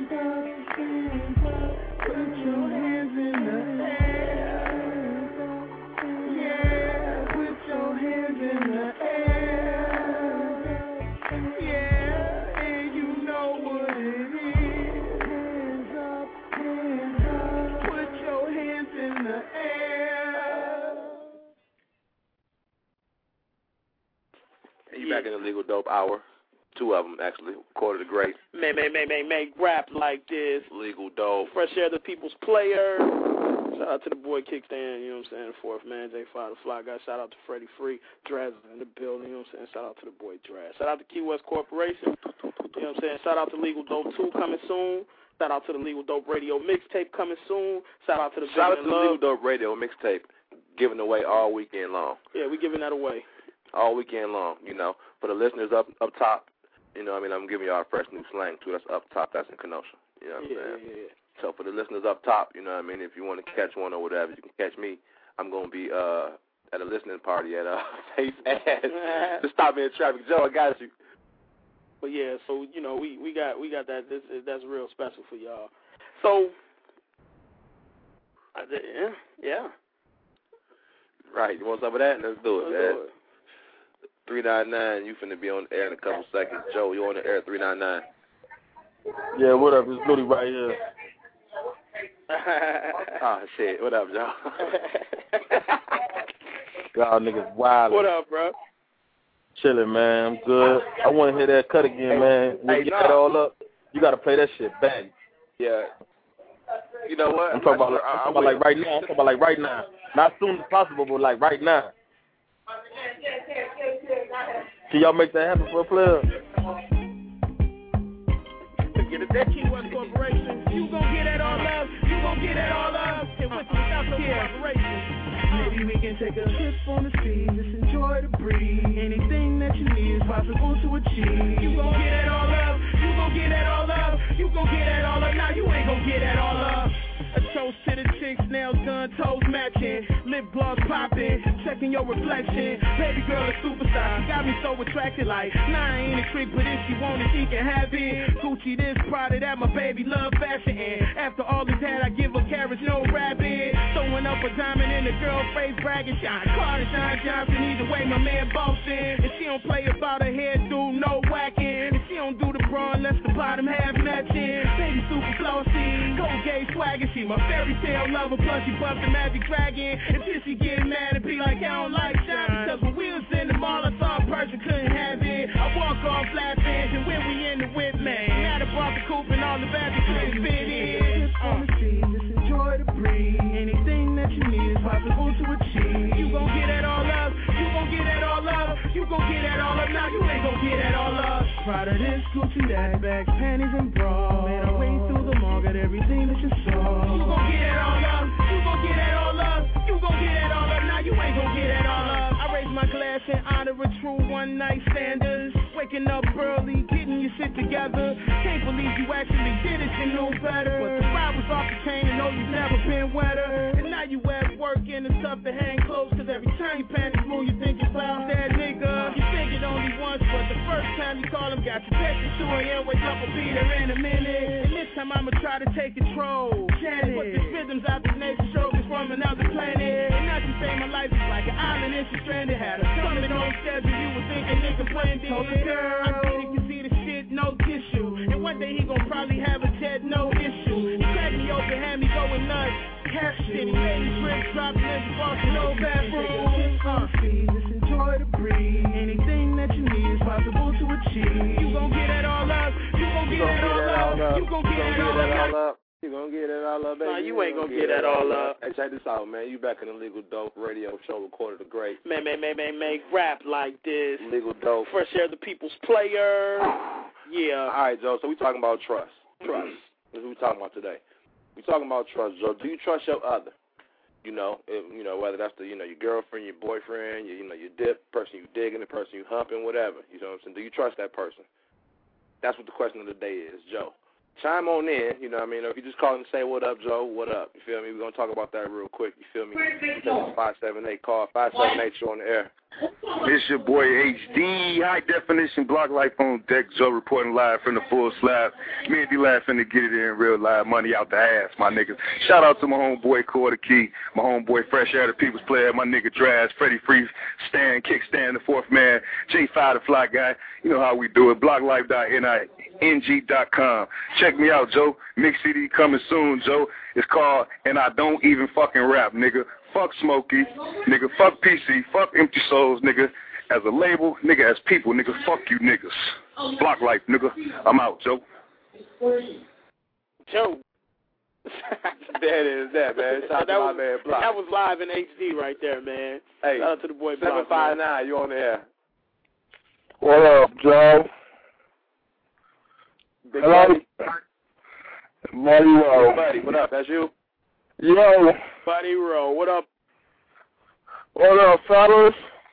F: Put your hands in the air. Yeah, put your hands in the air.
H: You back in the Legal Dope Hour. Two of them, actually. Quarter the great.
J: May, may, may, may, make rap like this.
H: Legal Dope.
J: Fresh Air, the people's player. Shout out to the boy Kickstand, you know what I'm saying? The fourth man, J five, the Fly Guy. Shout out to Freddie Free. Draz in the building, you know what I'm saying? Shout out to the boy Draz. Shout out to Key West Corporation. You know what I'm saying? Shout out to Legal Dope two coming soon. Shout out to the Legal Dope Radio mixtape coming soon. Shout out to the
H: Shout out to the Legal Dope Radio mixtape giving away all weekend long.
J: Yeah, we giving that away.
H: All weekend long, you know. For the listeners up up top, you know, I mean, I'm giving y'all a fresh new slang, too. That's up top. That's in Kenosha. You know what I'm
J: yeah,
H: saying?
J: Yeah, yeah.
H: So for the listeners up top, you know what I mean, if you want to catch one or whatever, you can catch me. I'm going to be uh, at a listening party at uh, Face Ass to stop me in traffic. Joe, I got you.
J: But, yeah, so, you know, we, we got we got that. This, that's real special for y'all. So, I did, yeah, yeah.
H: Right. You want some of that? Let's do it,
J: Let's
H: man.
J: Do it.
H: three nine nine, you finna be on the air in a couple seconds. Joe, you on the air, three nine nine.
Q: Yeah, what up? It's Ludy right here.
H: Oh, shit. What up, Joe?
Q: Y'all niggas wild.
J: What up, bro?
Q: Chilling, man. I'm good. I want to hear that cut again, man. When
H: Hey,
Q: you get
H: nah.
Q: that all up, you got to play that shit back.
H: Yeah. You know what?
Q: I'm talking about,
H: I,
Q: like,
H: I,
Q: I'm
H: I
Q: talking about like right now. I'm talking about like right now. Not soon as possible, but like right now. Can y'all make that happen for a player?
F: Get it, that Key West Corporation. You gon' get it all up. You gon' get it all up. And with the South Corporation. Maybe we can take a trip on the sea. Just enjoy the breeze. Anything that you need is possible to achieve. You gon' get it all up. You gon' get it all up. You gon' get it all up. Now you ain't gon' get it all up. A toast to the chicks, nails done, toes matching, lip gloss popping, checking your reflection. Baby girl a superstar, she got me so attracted. Like, nah, I ain't a trick, but if she want it, she can have it. Gucci this, Prada that, my baby love fashion. And after all this had, I give her carrots, no rabbit. Throwing up a diamond in the girl face, bragging, shine Carter, Shine Johnson. Either way, my man bossing. And she don't play about her hairdo, no whacking. And she don't do the bra unless the bottom half matching. Baby super glossy, gold gay swagger, she my fairy tale lover, plus she bumped the magic dragon. Until she get mad and be like, I don't like shine. Because when we was in the mall, I saw a person couldn't have it. I walk off laughing, and when we in the whip, man, now I brought the coupe and all the bags couldn't fit in. On the sea, just enjoy the breeze. Anything that you need is possible to achieve. You gon' get it all up. You gon' get it all up. You gon' get it all up. Now you ain't gon' get it all up. Prada this, Gucci that, bags, panties, and bras. Made our way through the mall, got everything that you saw. You gon' get it all up. You gon' get it all up. You gon' get it all up. Now you ain't gon' get it all up. I raise my glass in honor of true one one night standers. Waking up early, getting your shit together. Can't believe you actually did it, you knew better. But the ride was off the chain and know you've never been wetter. And now you at work and it's tough to hang close. Cause every time you panic move, you think you found that nigga. You think it only once, but the first time you call him, got you texting two a.m. Wake up, I'll be there in a minute. And this time I'ma try to take control. Janet. Put the rhythms out the nature, show is from another planet. And now she say my life is like an island and she stranded. Had a stomach on schedule, you were thinking nigga planned it. Told the girl, I get it, can see the shit, no tissue. And one day he gon' probably have a jet, no issue. He cracked me open, had me going nuts. Half shit, he made me drip, dropped in the box, no bathroom. Uh, just enjoy the breeze. Anything that you need is possible to achieve. You gon' get it all up, you gon' get it all up, you gon' get it all up.
H: You gonna get it all up, baby?
J: Nah, you ain't gonna get that all up.
H: Hey, check this out, man. You back in the Legal Dope radio show, recorded the great.
J: Man, man, man, man, make rap like this.
H: Legal Dope.
J: Fresh Air, the people's player. Yeah.
H: All right, Joe. So we talking about trust. Trust. This is what we talking about today. We talking about trust, Joe. Do you trust your other? You know, if, you know whether that's the you know your girlfriend, your boyfriend, your, you know your dip, person you digging, the person you humping, whatever. You know what I'm saying? Do you trust that person? That's what the question of the day is, Joe. Chime on in, you know what I mean? If you just call and say, what up, Joe, what up? You feel me? We're going to talk about that real quick. You feel me? five seven eight, call five seven eight, you're on the air.
R: It's your boy H D, high definition block life on deck. Joe reporting live from the full slab. Me and D laughing to get it in real live, money out the ass, my niggas. Shout out to my homeboy Quarter Key, my homeboy Fresh Air, the people's player, my nigga Draz, Freddie Free, Stan, Kickstand, the fourth man, J five, the fly guy. You know how we do it. block life dot N G dot com. Check me out, Joe. Mix C D coming soon, Joe. It's called And I Don't Even Fucking Rap, nigga. Fuck Smokey, nigga. Fuck P C. Fuck Empty Souls, nigga. As a label, nigga. As people, nigga. Fuck you, niggas. Block life, nigga. I'm out, Joe.
J: Joe.
H: That is that, man. Shout out to my man, Block.
J: That was live in H D right there, man.
H: Hey,
J: shout out to the boy Block.
H: seven five nine, you on the air.
S: What up, Joe?
H: Big
S: Hello?
H: buddy.
S: Buddy Rowe.
H: Hey, buddy, what up? That's you?
S: Yo.
J: Buddy Rowe, what up?
S: What up, fellas?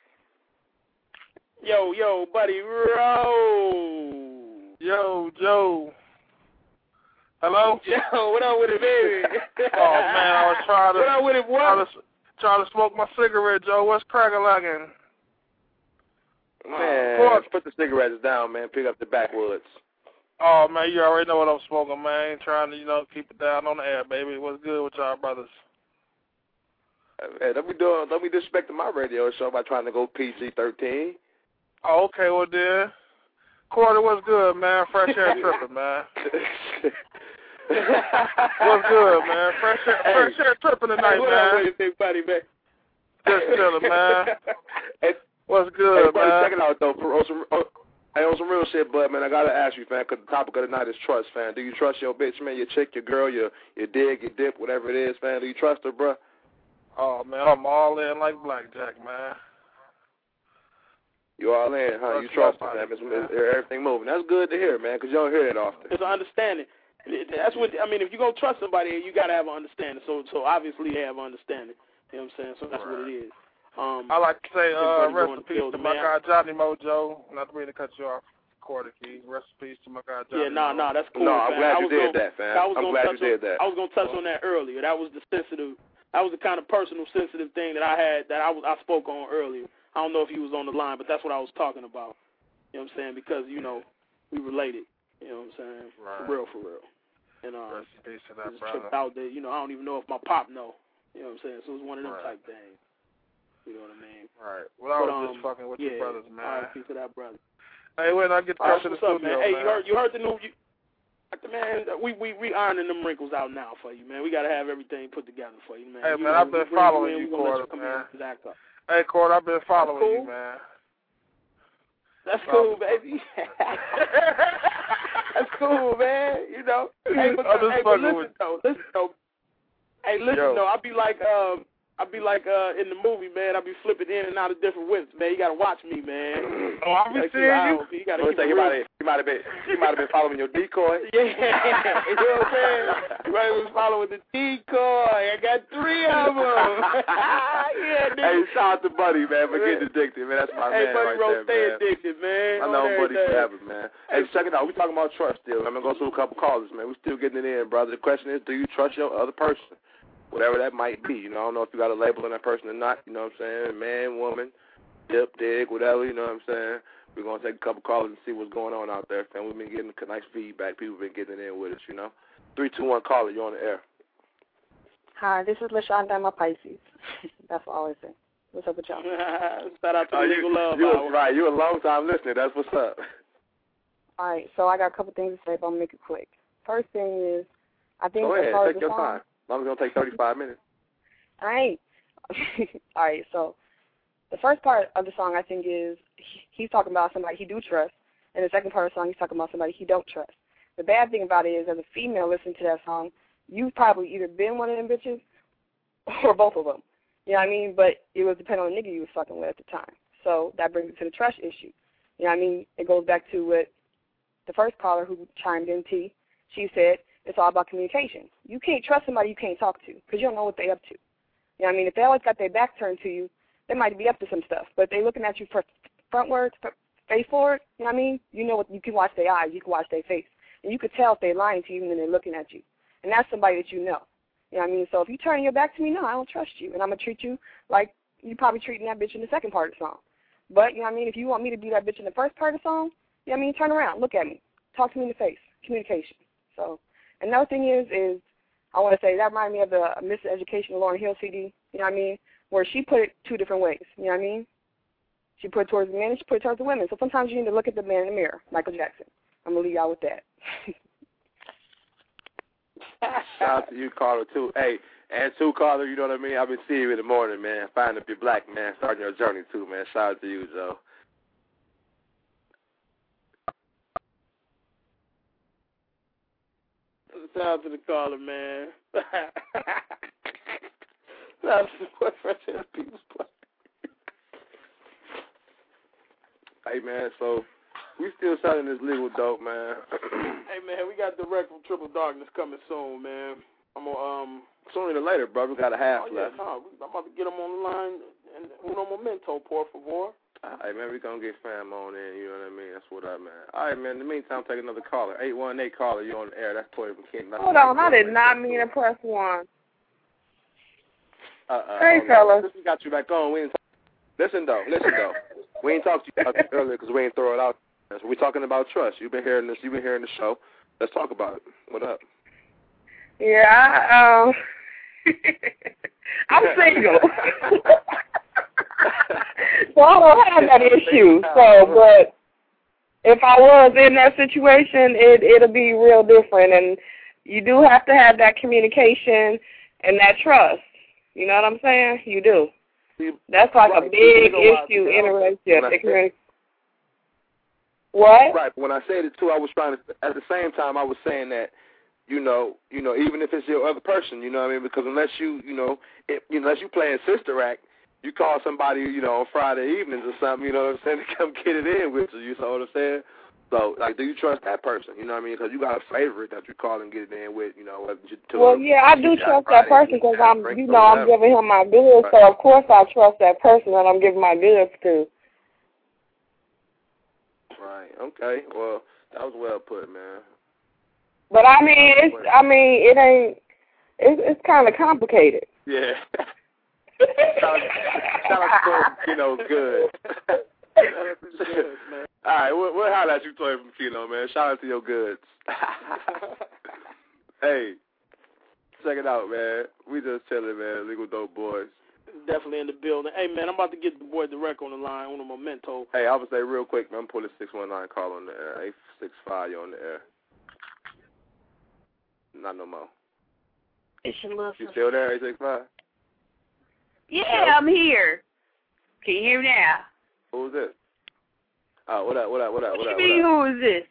J: Yo, yo, Buddy Rowe.
S: Yo, Joe. Hello?
J: Yo, what up with it, baby?
S: Oh, man, I was trying to...
J: What up with it,
S: trying
J: what?
S: to, trying to smoke my cigarette, Joe. What's crack-a-lackin'?
H: Man,
S: Oh,
H: put the cigarettes down, man. Pick up the backwoods.
S: Oh, man, you already know what I'm smoking, man. Trying to, you know, keep it down on the air, baby. What's good with y'all brothers?
H: Hey, don't be doing, don't be disrespecting my radio show by trying to go P G thirteen.
S: Oh, okay, well, then. Quarter, what's good, man? Fresh Air tripping, man. What's good, man? Fresh Air,
H: Hey.
S: fresh air tripping tonight,
J: Hey, what
S: man.
J: up with it, big buddy, man?
S: Just chilling, man.
H: Hey,
S: What's
H: hey,
S: good,
H: buddy,
S: man?
H: check it out, though. For, on some, on, hey, on some real shit, bud, man, I got to ask you, fan, because the topic of the night is trust, fan. Do you trust your bitch, man, your chick, your girl, your, your dig, your dip, whatever it is, fan? Do you trust her, bruh?
S: Oh, man, I'm all in like blackjack, man.
H: You all in, huh? You trust her, man. It's, it's, everything moving. That's good to hear, man, because you don't hear it often.
J: It's an understanding. That's what I mean. If you're gonna trust somebody, you gotta have an understanding. So, so obviously they have an understanding. You know what I'm saying? So that's
S: Right.
J: what it is. Um,
S: I like to say uh,
J: everybody
S: rest
J: going
S: in
J: to
S: peace
J: build,
S: to my
J: man.
S: guy Johnny Mojo. Not to mean to cut you off, Quarter Key. Rest in peace to my guy Johnny
J: yeah, no,
S: Mojo.
J: no, that's cool.
H: No, I'm
J: fam.
H: glad
J: I
H: you
J: was
H: did
J: gonna,
H: that, fam.
J: I was
H: I'm
J: gonna
H: glad
J: touch
H: you did
J: on,
H: that.
J: I was gonna touch on that earlier. That was the sensitive. That was the kind of personal, sensitive thing that I had that I was I spoke on earlier. I don't know if he was on the line, but that's what I was talking about. You know what I'm saying? Because you know we related. You know what I'm saying?
S: Right.
J: For real, for real. And um,
S: Rest in peace to that
J: just
S: brother.
J: tripped out there. You know, I don't even know if my pop know. You know what I'm saying? So it's one of them
S: Right.
J: type things. You know what I mean?
S: Right. Well, I was
J: But,
S: just
J: um,
S: fucking with
J: yeah,
S: your brothers, man.
J: All right, peace to that brother.
S: Hey, when I get
J: All right,
S: back to the
J: what's up,
S: studio,
J: man? Hey,
S: man.
J: you heard you heard the new you, man? We we we ironing them wrinkles out now for you, man. We gotta have everything put together for you, man.
S: Hey,
J: you
S: man,
J: know,
S: I've been
J: we bring
S: following
J: in,
S: you,
J: we gonna let
S: Quarter,
J: come
S: man.
J: in and act up.
S: Hey, Quarter, I've been following
J: cool.
S: you, man.
J: That's cool, baby. That's cool, man. You know. Hey, but,
S: I'm just
J: hey, but
S: fucking
J: listen
S: with
J: though, listen though. Hey, listen
S: Yo.
J: though. I be like, um, I be like uh in the movie, man. I be flipping in and out of different whips, man. You gotta watch me, man.
L: Oh, I be
J: Like,
L: seeing you.
J: you gotta
H: Well,
J: keep it
H: he
J: real.
H: might have he might have been he might have been following your decoy.
J: Yeah, you know what I'm saying? Right, was following the decoy. I got three of them. Yeah, dude.
H: Hey, shout out to Buddy, man, for getting addicted, man. That's my
J: Hey,
H: man
J: Buddy
H: right
J: Rose,
H: there,
J: stay
H: man.
J: addicted, man.
H: I know
J: On
H: Buddy
J: everything.
H: forever, man. Hey, check it out. We talking about trust still. I'm gonna go through a couple callers, man. We still getting it in, brother. The question is, do you trust your other person? Whatever that might be, you know, I don't know if you got a label on that person or not, you know what I'm saying, man, woman, dip, dig, whatever, you know what I'm saying. We're going to take a couple callers and see what's going on out there, and we've been getting nice feedback. People have been getting it in with us, you know. three two one caller, you're on the air.
T: Hi, this is LaShonda, my Pisces. That's all I say. What's up with y'all?
J: Shout out to
H: Oh,
J: the
H: you,
J: Legal Love
H: you,
J: Hour.
H: right, you're a long-time listener. That's what's up.
T: All right, so I got a couple things to say, but I'm going to make it quick. First thing is, I think
H: Go
T: as
H: ahead,
T: far as
H: take
T: the
H: your
T: song,
H: time. As long as it's going to take thirty-five minutes.
T: All right. All right, so the first part of the song I think is he, he's talking about somebody he do trust, and the second part of the song he's talking about somebody he don't trust. The bad thing about it is, as a female listening to that song, you've probably either been one of them bitches or both of them. You know what I mean? But it was depending on the nigga you was fucking with at the time. So that brings it to the trust issue. You know what I mean? It goes back to what the first caller who chimed in, T, she said, it's all about communication. You can't trust somebody you can't talk to because you don't know what they're up to. You know what I mean? If they always got their back turned to you, they might be up to some stuff. But if they're looking at you for frontwards, face forward, you know what I mean? You know what, you can watch their eyes, you can watch their face. And you can tell if they're lying to you even when they're looking at you. And that's somebody that you know. You know what I mean? So if you turn your back to me, no, I don't trust you. And I'm going to treat you like you probably treating that bitch in the second part of the song. But, you know what I mean, if you want me to be that bitch in the first part of the song, you know what I mean, turn around, look at me, talk to me in the face, communication. So another thing is, is I want to say that reminded me of the Miseducation of Lauryn Hill C D, you know what I mean, where she put it two different ways, you know what I mean? She put it towards the men and she put it towards the women. So sometimes you need to look at the man in the mirror, Michael Jackson. I'm going to leave y'all with that.
H: Shout out to you, caller, too. Hey, and two, caller, you know what I mean? I've been seeing you in the morning, man. Find up your black, man. Starting your journey, too, man. Shout out to you, Joe.
J: Shout out to the caller, man. Shout out to the boyfriend and people's play.
H: Hey, man, so we still selling this legal dope, man.
J: Hey, man, we got direct from Triple Darkness coming soon, man. I'm going to, um...
H: Sooner than later, bro. We got a half
J: oh, yeah,
H: left.
J: no, I'm about to get them on the line. And uno momento, por favor.
H: All right, man, we're going to get fam on in, you know what I mean? That's what up, man. All right, man, in the meantime, take another caller. eight one eight caller, you on the air. That's Toy from King.
I: Hold on, I did not mean to press one.
H: Uh-uh,
I: Hey,
H: oh,
I: fellas.
H: Since we got you back on, we ain't talk- Listen, though, listen, though. We ain't talked to you about this earlier because we ain't throw it out. So we're talking about trust. You've been hearing this. You've been hearing the show. Let's talk about it. What up?
I: Yeah, I, um, I'm single. So I don't have that issue. So, but if I was in that situation, it, it'll be real different. And you do have to have that communication and that trust. You know what I'm saying? You do. That's like a big issue in a relationship. What?
H: Right. When I said it too, I was trying to. At the same time, I was saying that, you know, you know, even if it's your other person, you know what I mean? Because unless you, you know, it, unless you playing Sister Act, you call somebody, you know, on Friday evenings or something, you know what I'm saying, to come get it in with you. You know what I'm saying? So, like, do you trust that person? You know what I mean? Because you got a favorite that you call and get it in with, you know. Whether you to
I: Well, yeah, I do trust that person because I'm, you know, I'm giving him my goods. So of course I trust that person that I'm giving my goods to.
H: Right. Okay. Well, that was well put, man.
I: But I mean, it's, I mean, it ain't. It's, it's kind of complicated.
H: Yeah. Shout out to you know, good.
J: good, man.
H: All right, we'll, we'll holler at you, Toy from Kino, man. Shout out to your goods. Hey, check it out, man. We just chilling, man. Legal Dope Boys.
J: Definitely in the building. Hey, man, I'm about to get the boy direct on the line on a memento.
H: Hey, I would say real quick, man, I'm pulling six one nine call on the air. eight six five, you're on the air. Not no more.
U: It's your little
H: You still there, eight six five?
U: Yeah, I'm here. Can you hear me now?
H: Who is this? Oh, what up, what up, what up, what,
U: What
H: up,
U: you mean,
H: what up?
U: who is this?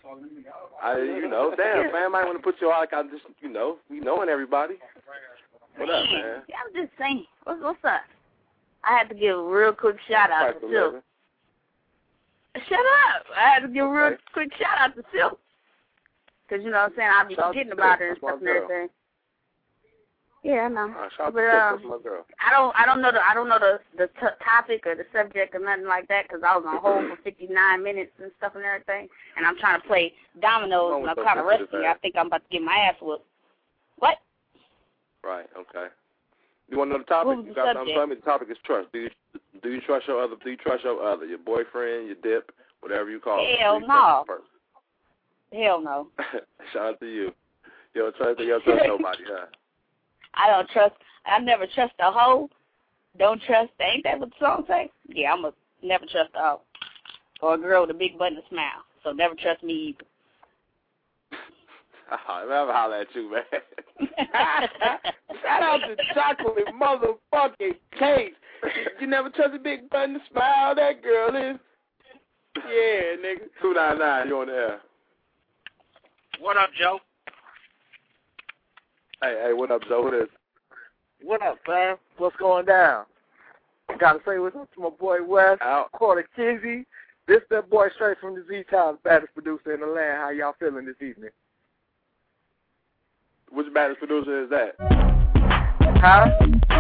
H: I, you know, damn, man, I might want to put you on like I just, you know, we knowing everybody. What up, man?
U: Yeah, I'm just saying. What's, what's up? I had to give a real quick shout out to Silk. Shut up. I had to give a real okay. quick shout out to Silk. Because, you know what I'm saying, I'll be shout forgetting about her and stuff and everything. Yeah, I know. Uh, shout but um, my girl. I don't, I don't know the, I don't know the the t- topic or the subject or nothing like that because I was on hold for fifty-nine minutes and stuff and everything, and I'm trying to play dominoes and I'm kind of rusty. I think I'm about to get my ass whooped. What?
H: Right. Okay. You want to know the topic?
U: What was the
H: you got
U: subject?
H: Tell me the topic is trust. Do you do you trust your other? Do you trust your other? Your boyfriend, your dip, whatever you call
U: Hell
H: it.
U: no. Hell no.
H: Shout out to you. You don't trust, you don't trust nobody, huh?
U: I don't trust. I never trust a hoe. Don't trust. Ain't that what the song say? Yeah, I'm a never trust a hoe or a girl with a big butt and a smile. So never trust me either.
H: I'll never holler at you, man.
O: Shout out to Chocolate motherfucking Cake. You never trust a big butt and a smile. That girl is. Yeah, nigga.
H: two nine nine, you on the air.
A: What up, Joe?
H: Hey, hey, what up, Joe? Who this?
O: What up, fam? What's going down? Gotta say what's up to my boy West,
H: Out.
O: Quarter Kizzy. This that boy straight from the Z-Town, baddest producer in the land. How y'all feeling this evening?
H: Which baddest producer is that?
O: Huh?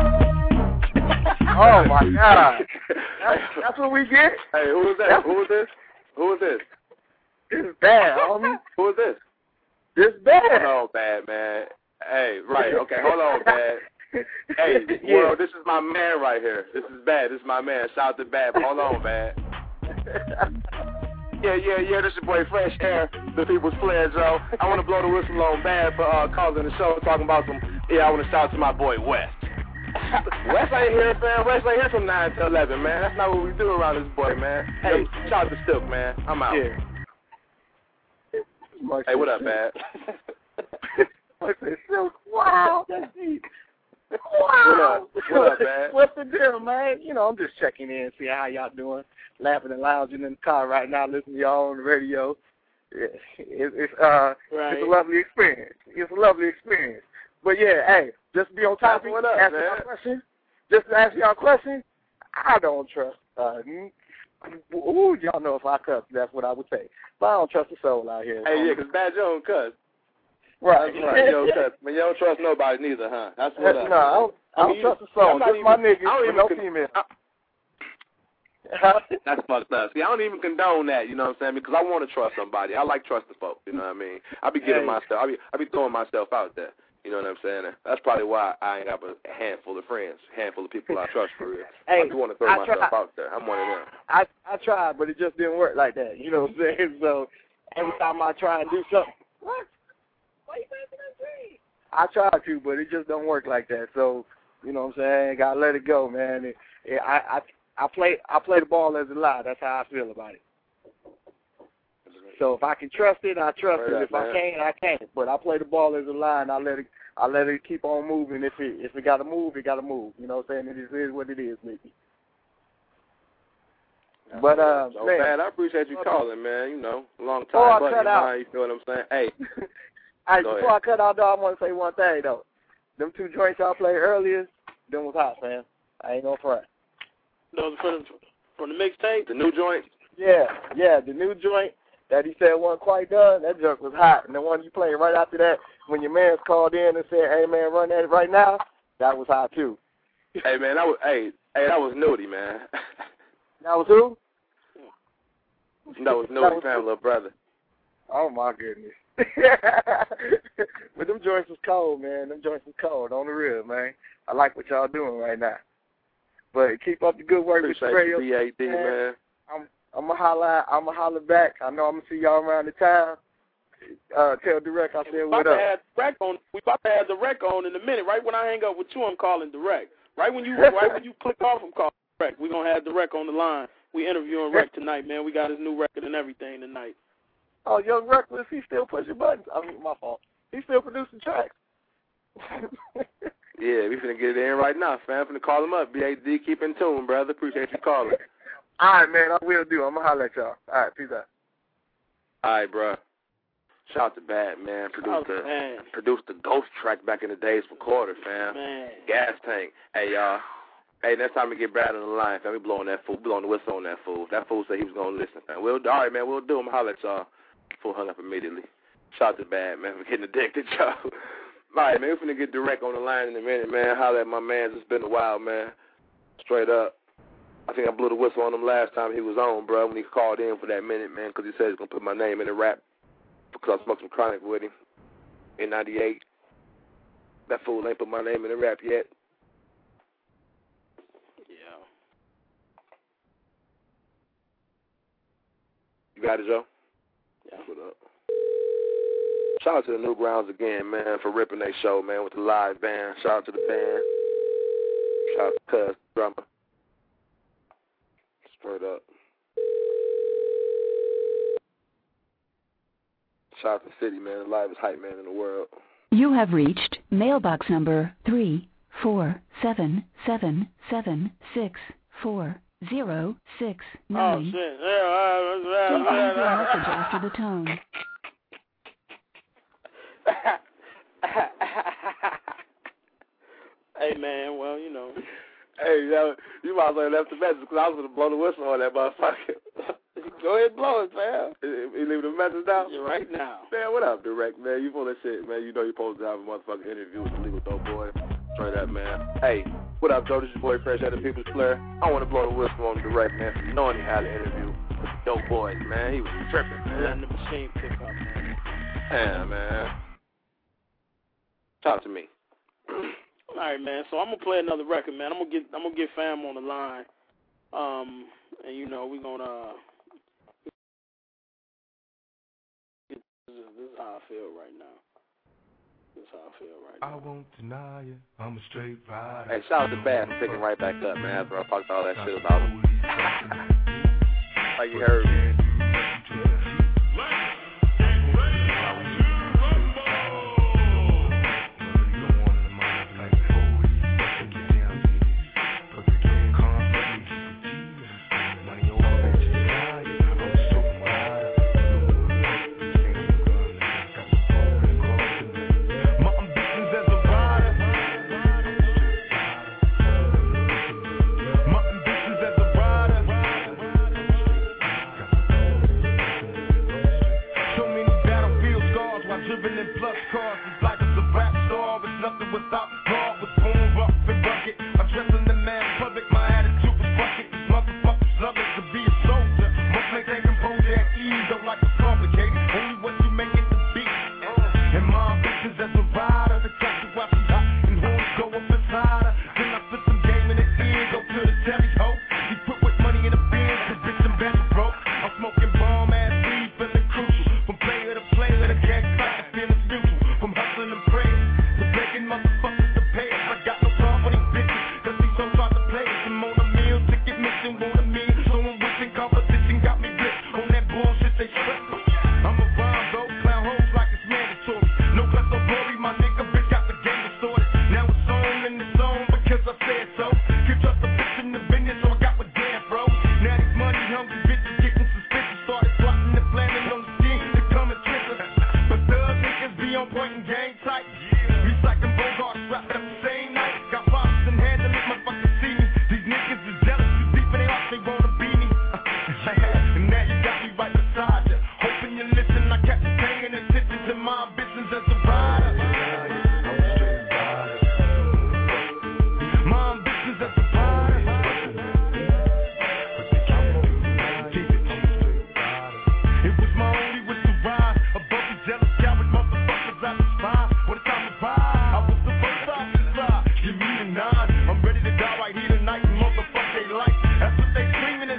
O: Oh, my God. That's, that's what we get?
H: Hey, who is that? That's who is this? Who is this?
O: This is bad, homie.
H: Who is this?
O: This bad.
H: Hold on, bad, man. Hey, right, okay, hold on, bad. Hey,
O: yeah.
H: World, this is my man right here. This is bad. This is my man. Shout out to bad. Hold on, bad. Yeah, yeah, yeah, this your boy Fresh Air, the people's player, Joe. I want to blow the whistle on bad for uh, calling the show, talking about some, yeah, I want to shout out to my boy West. West ain't here, man. West ain't here from nine to eleven, man. That's not what we do around this boy, man. Hey, shout out to Silk, man. I'm out.
O: Yeah.
H: Hey, what up, bad?
O: I said, Silk, wow, that's deep. Wow.
H: What up? What up, man?
O: What's the deal, man? You know, I'm just checking in, see how y'all doing. Laughing and lounging in the car right now, listening to y'all on the radio. It, it, it's uh,
J: right.
O: It's a lovely experience. It's a lovely experience. But yeah, hey, just to be on topic.
H: What up,
O: ask
H: man?
O: y'all a question. Just to ask y'all a question. I don't trust. Uh, ooh, y'all know if I cuss, that's what I would say. But I don't trust a soul out here.
H: Hey, yeah, because Bad Joe don't cuss.
O: Right.
H: That's right. You don't trust. I mean, you don't trust nobody neither, huh? That's what up.
O: No, I don't, I don't I mean, trust a soul. Just my niggas, I don't even no con- female. I,
H: That's fucked up. See, I don't even condone that, you know what I'm saying? Because I want to trust somebody. I like trusting folks, you know what I mean? I be giving hey. myself, I be, I be throwing myself out there, you know what I'm saying? That's probably why I ain't got a handful of friends, a handful of people I trust for real.
O: Hey,
H: I do want to throw
O: I
H: myself
O: tried.
H: out there. I'm one of them.
O: I I tried, but it just didn't work like that, you know what I'm saying? So every time I try and do something, what? Why you making that dream? I tried to, but it just don't work like that. So, you know what I'm saying? Gotta let it go, man. It, it, I, I I play I play the ball as a lie. That's how I feel about it. So if I can trust it, I trust
H: right
O: it. If
H: man.
O: I can't, I can't. But I play the ball as a lie, and I let it I let it keep on moving. If it if it got to move, it got to move. You know what I'm saying? It is, it is what it is, maybe. But uh,
H: so
O: man,
H: bad. I appreciate you calling, man. You know, long time.
O: Oh, I
H: buddy,
O: cut out.
H: man. You feel what I'm saying? Hey,
O: hey,
H: Go
O: before
H: ahead.
O: I cut out, though, I want to say one thing though. Them two joints y'all played earlier, them was hot, man. I ain't gonna front.
J: Those from from the mixtape,
H: the new joint.
O: Yeah, yeah, the new joint that he said wasn't quite done. That joint was hot, and the one you played right after that, when your man's called in and said, "Hey, man, run that right now," that was hot too.
H: Hey, man, that was hey, hey, that was Nudie, man.
O: That was who?
H: That was Nudie, family, little brother.
O: Oh my goodness. But them joints was cold, man. Them joints was cold on the real, man. I like what y'all doing right now. But keep up the good work with the radio.
H: B A D, man. man.
O: I'm I'm gonna holler. I'm gonna holler back. I know I'm gonna see y'all around the town. Uh, tell Direct I said what
J: up.
O: up.
J: Have direct on, we about to have Direct on in a minute. Right when I hang up with you, I'm calling Direct. Right when you right when you click off, I'm calling Direct. We're gonna have Direct on the line. We interviewing Rec tonight, man. We got his new record and everything tonight.
O: Oh, Young Reckless, he still pushing buttons. I mean, my fault. He still producing tracks.
H: Yeah, we finna get it in right now, fam. Finna call him up. B A D, keep in tune, brother. Appreciate you calling.
O: All right, man. I will do. I'm gonna holler at y'all. All right, peace out.
H: All right, bro. Shout out to Bad, man. Produced
J: Oh,
H: the
J: man.
H: produced the Ghost track back in the days for Quarter, fam.
J: Man.
H: Gas Tank. Hey, y'all. Hey, next time we get Brad on the line, fam, we blowing that fool, blowing the whistle on that fool. That fool said he was gonna listen, fam. We'll, all right, man, we'll do him. Holler at y'all. Fool hung up immediately. Shout out to Bad, man, for getting addicted, y'all. All right, man, we're finna get direct on the line in a minute, man. Holler at my man. It's been a while, man. Straight up. I think I blew the whistle on him last time he was on, bro, when he called in for that minute, man, because he said he's going to put my name in the rap because I smoked some chronic with him in ninety-eight. That fool ain't put my name in the rap yet.
J: Yeah.
H: You got it, Joe?
J: Yeah.
H: What up? Shout out to the Newgrounds again, man, for ripping their show, man, with the live band. Shout out to the band. Shout out to Cuz, drummer. Straight up. Shout out to the city, man. The livest hype man in the world.
B: You have reached mailbox number three four seven seven seven six four zero six nine.
J: Oh, shit. Yeah,
B: Please
J: uh,
B: leave your message after the tone.
J: Hey, man, well, you know.
H: Hey, yo, you might as well left the message because I was going to blow the whistle on that motherfucker. Go ahead and blow it, man. You leave the message down?
J: Yeah, right now.
H: Man, what up, Direct, man? You full of shit, man. You know you're supposed to have a motherfucking interview with the Legal Dope Boy. Straight up, man. Hey, what up, Joe? This is your boy Fresh out of People's Flair. I want to blow the whistle on Direct, man, for knowing he had an interview with the Dope Boys, man. He was tripping, man.
J: Letting the machine pick up, man.
H: Yeah, man. Talk to me.
J: All right, man. So I'm gonna play another record, man. I'm gonna get I'm gonna get fam on the line, um, and you know we're gonna. Uh, this, is, this is how I feel right now. This is how I feel right now.
D: I won't deny it. I'm a straight rider.
H: Hey, shout out to Bad for picking right back up, man. After I talked all that shit about him. Like you heard me.
F: I'm ready to die right here tonight, motherfuck they like. That's what they screaming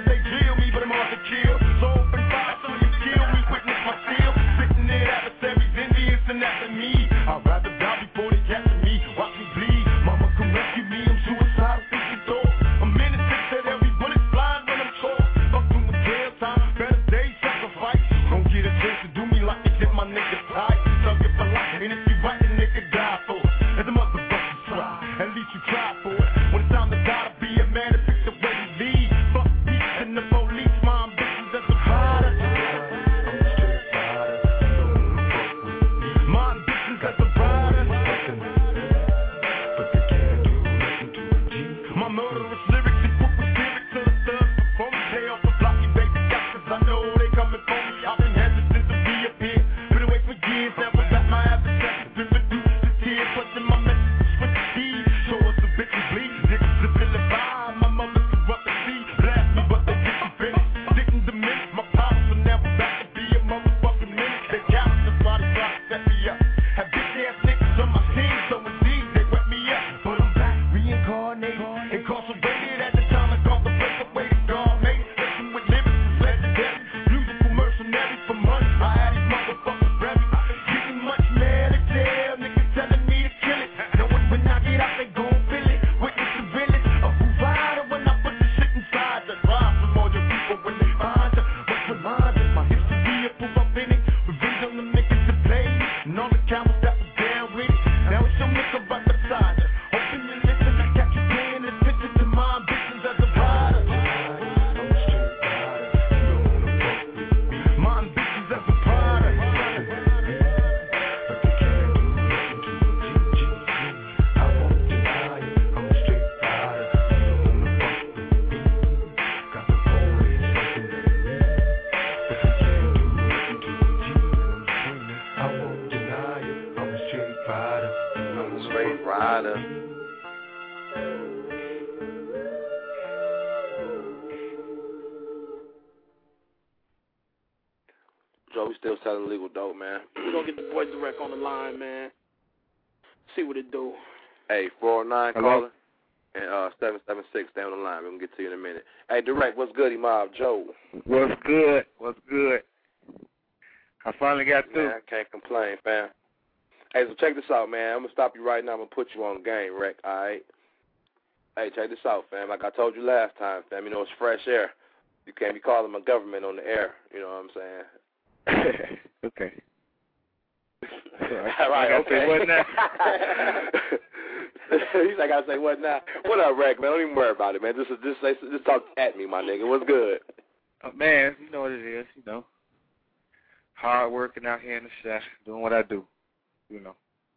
H: Carolina. Joe, we still selling legal dope, man.
J: We're going to get the boy Direct on the line, man. See what it do.
H: Hey, four oh nine caller and uh, seven seven six down the line. We're going to get to you in a minute. Hey, Direct, what's good, Imam? Joe.
G: What's good? What's good? I finally got through.
H: Man, I can't complain, fam. Hey, so check this out, man. I'm going to stop you right now. I'm going to put you on game, Rec, all right? Hey, check this out, fam. Like I told you last time, fam, you know, it's fresh air. You can't be calling my government on the air, you know what I'm saying?
G: Okay.
H: All right, okay.
G: Say what now?
H: He's like, I say what now? What up, Rec, man? Don't even worry about it, man. Just, just, say, just talk at me, my nigga. What's good?
G: Oh, man, you know what it is, you know. Hard working out here in the shack, doing what I do, you know.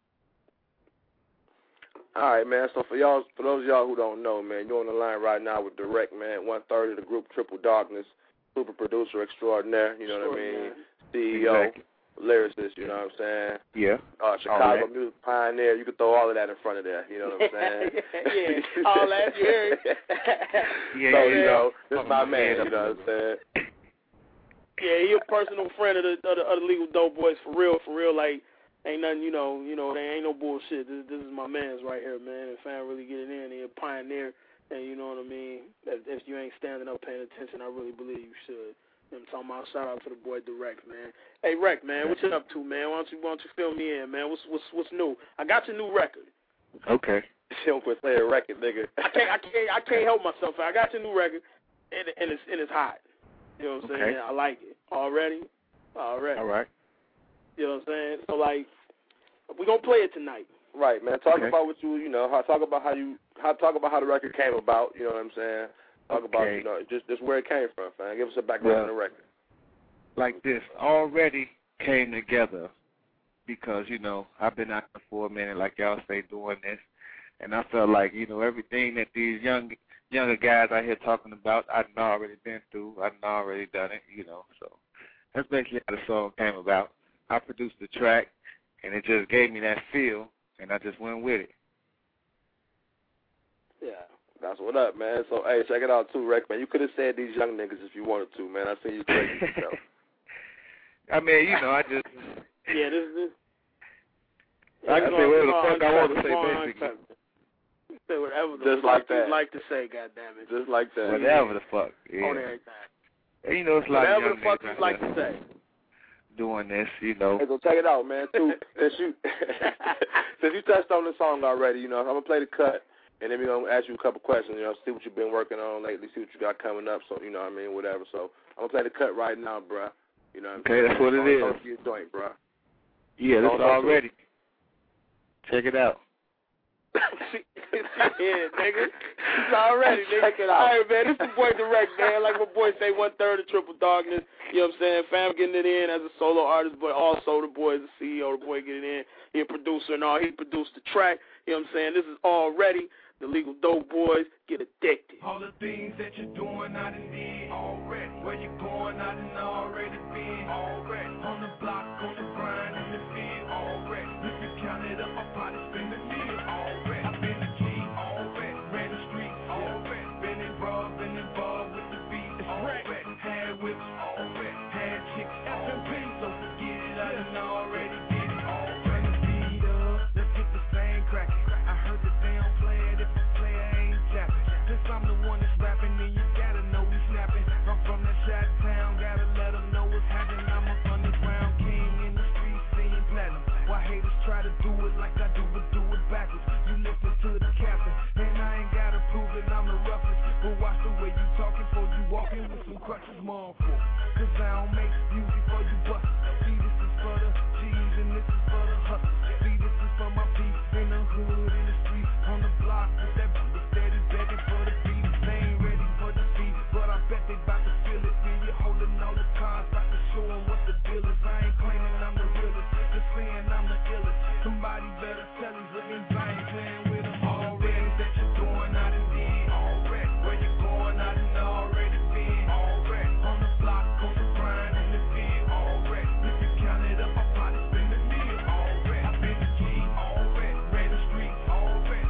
H: All right, man. So for y'all, for those of y'all who don't know, man, you're on the line right now with Direct, man. One third of the group Triple Darkness, super producer extraordinaire. You know what I mean? C E O,
G: exactly.
H: Lyricist. You know what I'm saying?
G: Yeah.
H: Uh, Chicago
G: right.
H: music pioneer. You could throw all of that in front of there. You know what I'm saying?
J: yeah. All that. Yeah.
G: yeah.
H: So
G: yeah,
H: you know, this
G: yeah.
H: is my man. You know what I'm saying?
J: Yeah, he a personal friend of the, of the of the Legal Dope Boys for real, for real. Like, ain't nothing, you know, you know, there ain't no bullshit. This, this is my man's right here, man. If I really get it in, he a pioneer, and you know what I mean. If, if you ain't standing up, paying attention, I really believe you should. I'm talking about shout out to the boy Direct, man. Hey, Rec, man, what you up to, man? Why don't you why don't you fill me in, man? What's what's what's new? I got your new record.
G: Okay.
H: She don't quit saying record, nigga.
J: I can't I can't I can't help myself. I got your new record, and and it's and it's hot. You know what I'm saying?
G: Okay.
J: I like it already. Already.
G: All right.
J: You know what I'm saying? So like, we gonna play it tonight.
H: Right, man. Talk
G: Okay.
H: about what you, you know, how, talk about how you, how talk about how the record came about. You know what I'm saying? Talk
G: Okay.
H: about, you know, just just where it came from, fam. Give us a background
G: Well,
H: on the record.
G: Like this, already came together because, you know, I've been out there for a minute, like y'all say, doing this, and I felt like, you know, everything that these young younger guys out here talking about, I'd already been through, I'd already done it, you know, so that's basically how the song came about. I produced the track, and it just gave me that feel, and I just went with it.
H: Yeah, that's what up, man. So, hey, check it out, too, Rec, man. You could have said these young niggas if you wanted to, man. I see you crazy yourself.
G: I mean, you know, I just...
J: Yeah, this is...
G: I can say whatever the fuck I want to say, basically.
J: Say whatever the
H: Just
J: fuck
H: like that.
J: you like to say, goddammit.
H: Just like that.
G: Whatever the fuck, yeah.
J: On everything.
G: And, you know, it's a lot of
J: Whatever
G: young
J: the fuck
G: niggas
J: you
G: out
J: like
G: there
J: to say.
G: doing this, you know.
H: Hey, so check it out, man. Too, since you since you touched on the song already, you know, I'm gonna play the cut, and then we're gonna ask you a couple questions. You know, see what you've been working on lately, see what you got coming up. So you know, what I mean, whatever. So I'm gonna play the cut right now, bruh. You know. What I'm
G: Okay,
H: saying?
G: that's what it
H: Don't
G: is.
H: talk to your joint, bruh.
G: Yeah, this
H: Don't
G: is
H: talk
G: all
H: to
G: ready. Check it out.
J: Yeah, nigga. It's already, nigga.
H: Check it out.
J: All right, man. This is the boy Direct, man. Like my boy say, one third of Triple Darkness. You know what I'm saying? Fam getting it in as a solo artist, but also the boy is the C E O. The boy getting it in. He a producer and all. He produced the track. You know what I'm saying? This is all ready. The Legal Dope Boys get addicted.
F: All the things that you're doing, I done did already. Where you going, I done already been already. On the block, on the grind, in the field already. If you count it up, I'll probably spend a meal already. I've been the G already, ran the streets already. Been involved, been involved with the beat already. Had whips already, had chicks already. So forget it, I done already did it already. Speed up, let's get the same crackin'. I heard that they don't play it if the player ain't japping. Since I'm the one that's rapping, then you gotta know we snapping. I'm from the shot town, gotta let them know what's happening. I'm a underground king in the streets, singing platinum. Why haters try to do it like I do, but do it backwards. You listen to the captain, and I ain't gotta prove that I'm the roughest. But watch the way you talking for you walking with some crutches, mom, for. Cause I don't make music for you busters. See, this is for the G's and this is for the hustlers. See, this is for my peeps in the hood, in the streets, on the block with that b- steady begging for the beat. They ain't ready for defeat, but I bet they bout to feel it. See, you holding all the cards, I can show 'em what the deal is. I ain't claiming I'm the realest, just saying I'm the illest. Somebody better tell these looking blind, playing with them. All the things that you're doing, I done did already. Where you going, I done already been already. On the block, on the grind, in the field already. If you count it up, I'll probably spend a meal already. I've been the G already, ran the streets already.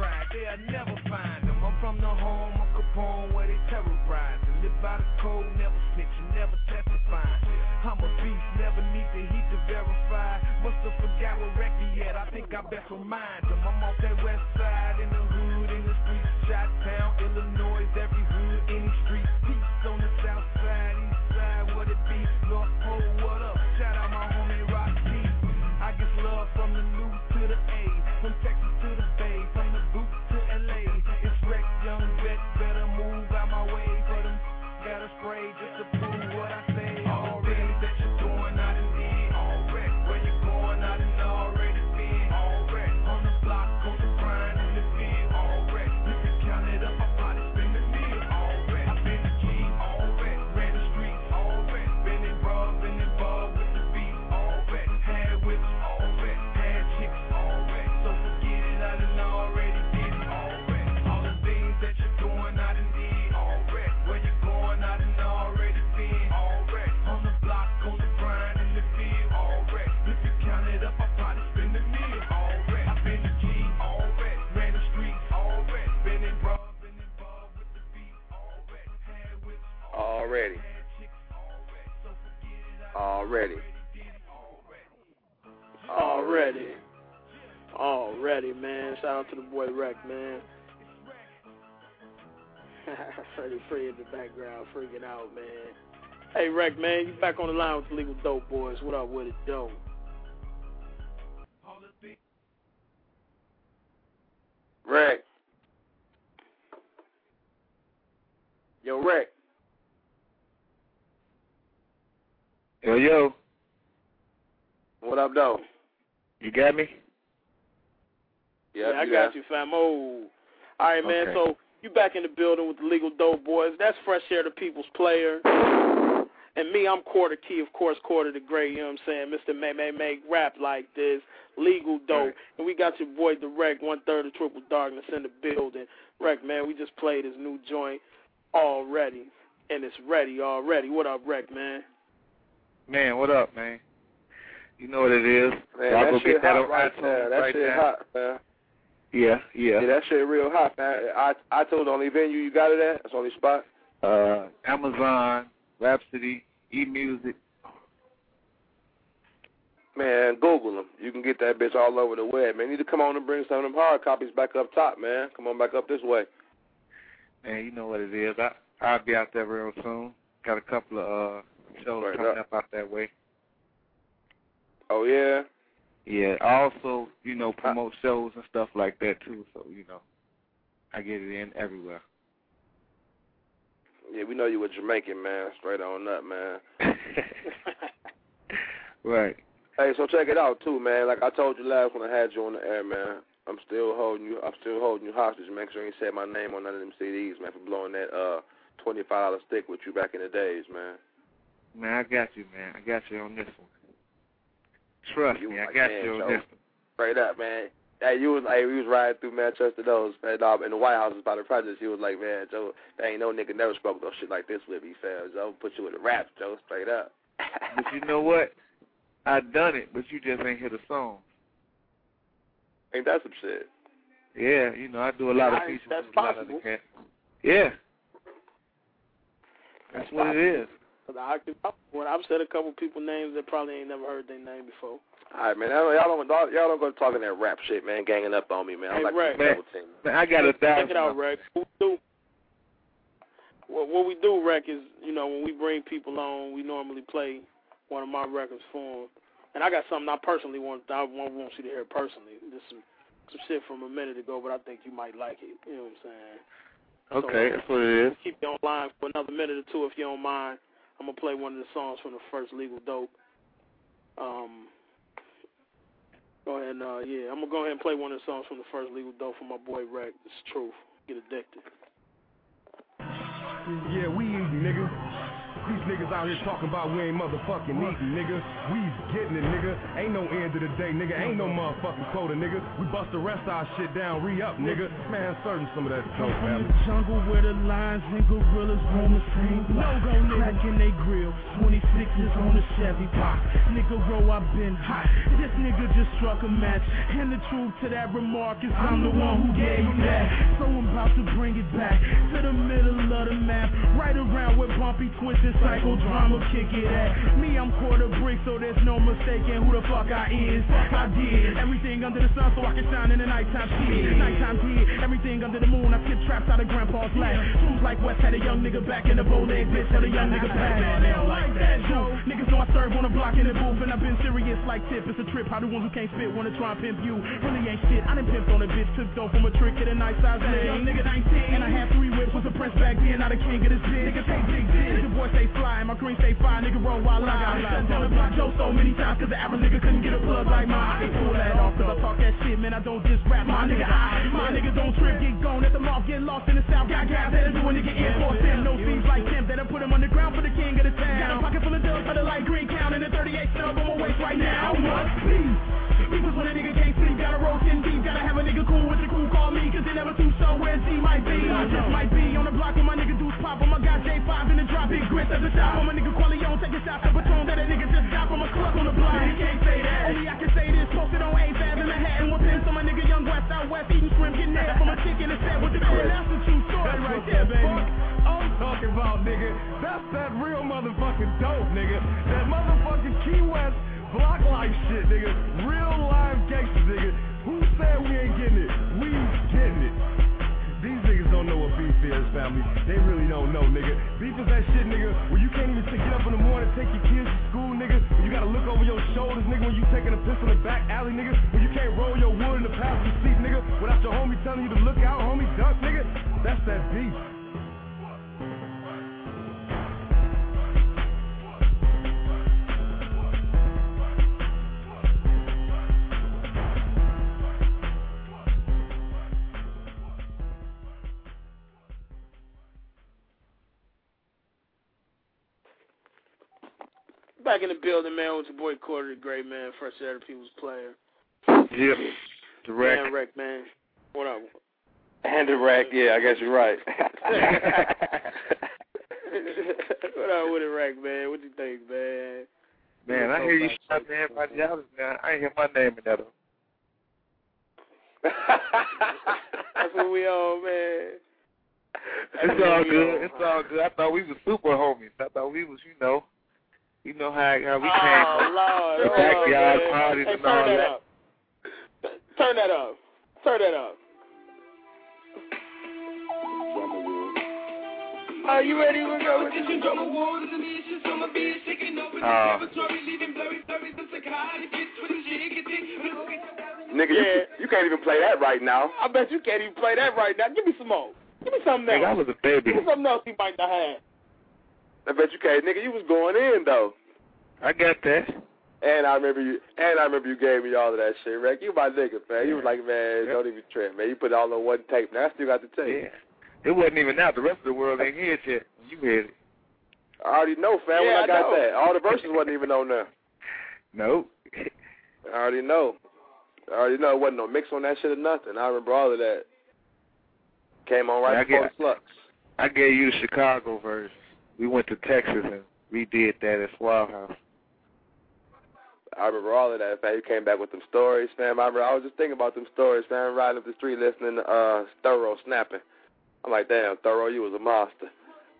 F: ride, they'll never find them. I'm from the home of Capone where they terrorize and live by the code, never snitching, never testifying. I'm a beast, never need the heat to verify. Musta forgot what record yet, I think I best remind them. I'm off that west side, in the hood, in the streets, Chi-Town, Illinois, every hood, any street. Peace on the south side, east side, what it be? North Pole, what up? Shout out my homie Rock G. I get love from the new to the A, from Texas to the Bay, from the boot to L A. It's Rex, young vet, better move out my way for them. Gotta spray just to prove what I say. All the things that you're doing, I done did. All wreck, where you going, I done already been. All wreck, on the block, on the grind, in the field. All wreck, you can count it up, I probably spend a meal. All wreck, I've been the king. All wreck, ran the streets. All wreck, been involved, been involved with the beat. All wreck, had whips. All wreck, had chicks. All wreck, so forget it, I done already did it. All wreck, all the things that you're doing, I done did. All wreck, where you going, I done already been. All wreck, on the block, on the grind, in the field. All wreck, if you count it up, I probably spend a meal. All wreck, I've been the king. All wreck, ran the streets. All wreck, been involved, been involved with the beat. All wreck, had whips.
H: Already. Already.
J: Already. Already, man. Shout out to the boy Wreck, man. Freddie Free in the background, freaking out, man. Hey, Wreck, man, you back on the line with the Legal Dope Boys. What up with it, dope?
H: Wreck. Yo, Wreck.
G: Yo, yo.
H: What up, though?
G: You got me?
H: Yep,
J: yeah, I
H: you
J: got
H: got
J: you, fam. Oh. All right, man,
G: Okay.
J: so you back in the building with the Legal Dope Boys. That's Fresh Air, the People's Player. And me, I'm Quarter Key, of course, Quarter the Great, you know what I'm saying? Mister May May Make rap like this, Legal Dope.
G: Right.
J: And we got your boy Direct, one-third of Triple Darkness in the building. Rec, man, we just played his new joint already, and it's ready already. What up, Rec, man?
G: Man, what up, man? You know what it is.
H: Man,
G: Y'all
H: that
G: go
H: shit
G: get that
H: hot
G: on
H: right
G: iTunes
H: there. That
G: right
H: shit
G: now.
H: hot, man.
G: Yeah, yeah.
H: Yeah, that shit real hot, man. I I told the only venue you got it at. That's the only spot.
G: Uh, Amazon, Rhapsody, eMusic.
H: Man, Google them. You can get that bitch all over the web, man. You need to come on and bring some of them hard copies back up top, man. Come on back up this way.
G: Man, you know what it is. I, I'll be out there real soon. Got a couple of uh, shows
H: Right
G: coming
H: up.
G: up out that way.
H: Oh, yeah?
G: Yeah, I also, you know, promote shows and stuff like that, too. So, you know, I get it in everywhere.
H: Yeah, we know you a Jamaican, man. Straight on up, man.
G: Right.
H: Hey, so check it out, too, man. Like I told you last when I had you on the air, man. I'm still holding you. I'm still holding you hostage. Make sure you say my name on none of them C Ds, man, for blowing that uh twenty-five dollar stick with you back in the days, man.
G: Man, I got you, man. I got you on this one. Trust
H: You
G: me, I
H: like,
G: got
H: man,
G: you on
H: Joe.
G: this one.
H: Straight up, man. Hey, you was like, we was riding through Manchester those, man, dog, in the White House by the projects. You was like, man, Joe, there ain't no nigga never spoke no shit like this with me, fam. Joe, put you in the rap, Joe, straight up.
G: But you know what? I done it, but you just ain't hear the song.
H: Ain't that some shit?
G: Yeah, you know, I do a lot of
J: Nice,
G: features
J: that's
G: with a lot of
J: possible.
G: the cats. Yeah. That's what it is.
J: I, when I've said a couple people names that probably ain't never heard their name before.
H: All right, man. Y'all don't, y'all don't go talking that rap shit, man. Ganging up on me, man. I'm
J: Hey,
H: like
J: Ray.
H: a double team.
G: Man, I got a thousand.
J: Check it out, Rec. What we do, what, what we do, Rec, is, you know, when we bring people on, we normally play one of my records for them. And I got something I personally want, I want, want you to hear personally. This some, some shit from a minute ago, but I think you might like it. You know what I'm saying?
G: Okay,
J: so,
G: that's what it is.
J: Keep you online for another minute or two if you don't mind. I'm going to play one of the songs from the first Legal Dope. Um, go ahead and, uh, yeah, I'm going to go ahead and play one of the songs from the first Legal Dope for my boy Rec. It's Truth. Get addicted.
F: Yeah, we eat, nigga.
D: These niggas out here talking about we ain't motherfucking eating, nigga. We's getting it, nigga. Ain't no end of the day, nigga. Ain't no motherfucking quota, nigga. We bust the rest of our shit down, re-up, nigga. Man, serving some of that dope,
F: From
D: man.
F: the jungle where the lions and gorillas roam the same block. No go cracking they grill, twenty-sixes on the Chevy box. Nigga row, I've been hot. This nigga just struck a match. And the truth to that remark is I'm the one who gave him that. So I'm about to bring it back to the middle of the map, right around where Bumpy Twisted Psychodrama kick it at. Me, I'm quarter brick, so there's no mistaking who the fuck I is. I did everything under the sun so I can shine in the nighttime shit. Nighttime did everything under the moon. I skip traps out of grandpa's lap. Truth like West had a young nigga back in the bow leg bitch, had a young nigga back. They don't like that, Joe. Niggas know I serve on the block in the booth, and I've been serious like Tip. It's a trip. How the ones who can't spit wanna try and pimp you? Really ain't shit. I done pimped on a bitch, took dope from a trick to the nice size name. Young nigga nineteen, and I had three whips, was a prince back then, not a king of this bitch. Nigga take big dick, the boy stay fly, my green stay fire, nigga roll while I got down the block Joe so many times, cause the average nigga couldn't get a plug like mine. I can pull that off, cause I talk that shit, man, I don't just rap. My nigga, I, my nigga don't trip, get gone at the mouth, get lost in the south, got guys that'll do a nigga in for them. No seems like them, that'll put him on the ground for the king of the town. Got a pocket full of dubs for the light green count, and the thirty-eight snub on my waist right now. Must be. Because when a nigga can't sleep, gotta roll ten deep, gotta have a nigga cool with the crew, call me, cause they never too sure where Z might be. I just might be on the block with my nigga Deuce Pop, on my guy J five in the drop, big grits at the shop, on my nigga Qualion, take a shot to Patron that a nigga just got from a club on the block. He can't say that, only I can say this, posted on eighth Ave in Manhattan, with pins on my nigga Young West, out west, eating shrimp, getting nailed from a chick in the set with the crib. That's the true story right there, baby.
D: I'm talking about, nigga. That's that real motherfucking dope, nigga. That motherfucking Key West block life shit, nigga. Real live gangsters, nigga. Who said we ain't getting it? We getting it. These niggas don't know what beef is, family. They really don't know, nigga. Beef is that shit, nigga, where you can't even get up in the morning, take your kids to school, nigga. When you gotta look over your shoulders, nigga, when you taking a piss in the back alley, nigga. When you can't roll your wood in the passenger seat, nigga, without your homie telling you to look out, homie, duck, nigga. That's that beef.
J: Back in the building, man, with your boy Corey the Great, man, Fresh Air People's Player.
G: Yep. Direct.
J: Man, Wreck, man. What up?
H: And direct, yeah, I guess you're right.
J: What up with it, Wreck, man? What you think, man?
G: Man, I hear you shouting everybody else, man. I ain't hear my name in that.
J: That's what we on, man.
G: It's all good. It's all good. I thought we was super homies. I thought we was, you know, you know how, how we came
J: oh,
G: from
J: Lord,
G: the backyard oh, parties
J: hey,
G: and all
J: that.
G: that.
J: Up. Turn that up. Turn that up. Are you ready to go with this?
G: Uh,
H: Nigga,
J: yeah.
H: you, you can't even play that right now.
J: I bet you can't even play that right now. Give me some more. Give me something else.
G: Nigga, I was a baby.
J: Give me something else he might not have.
H: I bet you can't. Nigga, you was going in, though.
G: I got that.
H: And I remember you and I remember you gave me all of that shit, Rick. You my nigga, man. You was like, man,
G: yeah.
H: Don't even trip, man. You put it all on one tape. Now I still got the tape.
G: Yeah. It wasn't even out. The rest of the world ain't here yet. You heard it.
H: I already know, fam,
J: yeah,
H: when I,
J: I
H: got
J: know.
H: that. All the verses wasn't even on there.
G: Nope.
H: I already know. I already know it wasn't no mix on that shit or nothing. I remember all of that. Came on right
G: I
H: before
G: get,
H: the flux.
G: I gave you the Chicago version. We went to Texas and redid that at Wild House.
H: I remember all of that, fam. You came back with them stories, fam. I remember I was just thinking about them stories, fam, riding up the street listening to uh, Thorough snapping. I'm like, damn, Thorough, you was a monster.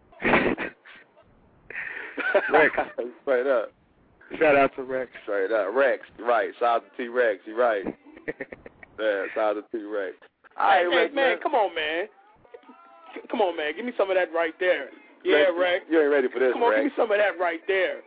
G: Rex.
H: Straight up.
G: Shout out to Rex.
H: Straight up. Rex, right. Shout out to T-Rex, you right. Yeah, shout out to T-Rex. All right,
J: hey,
H: Rex,
J: man,
H: man,
J: come on, man. Come on, man. Give me some of that right there. Yeah,
H: Rex,
J: Rex.
H: You ain't ready for this,
J: Come on,
H: Rex.
J: give me some of that right there.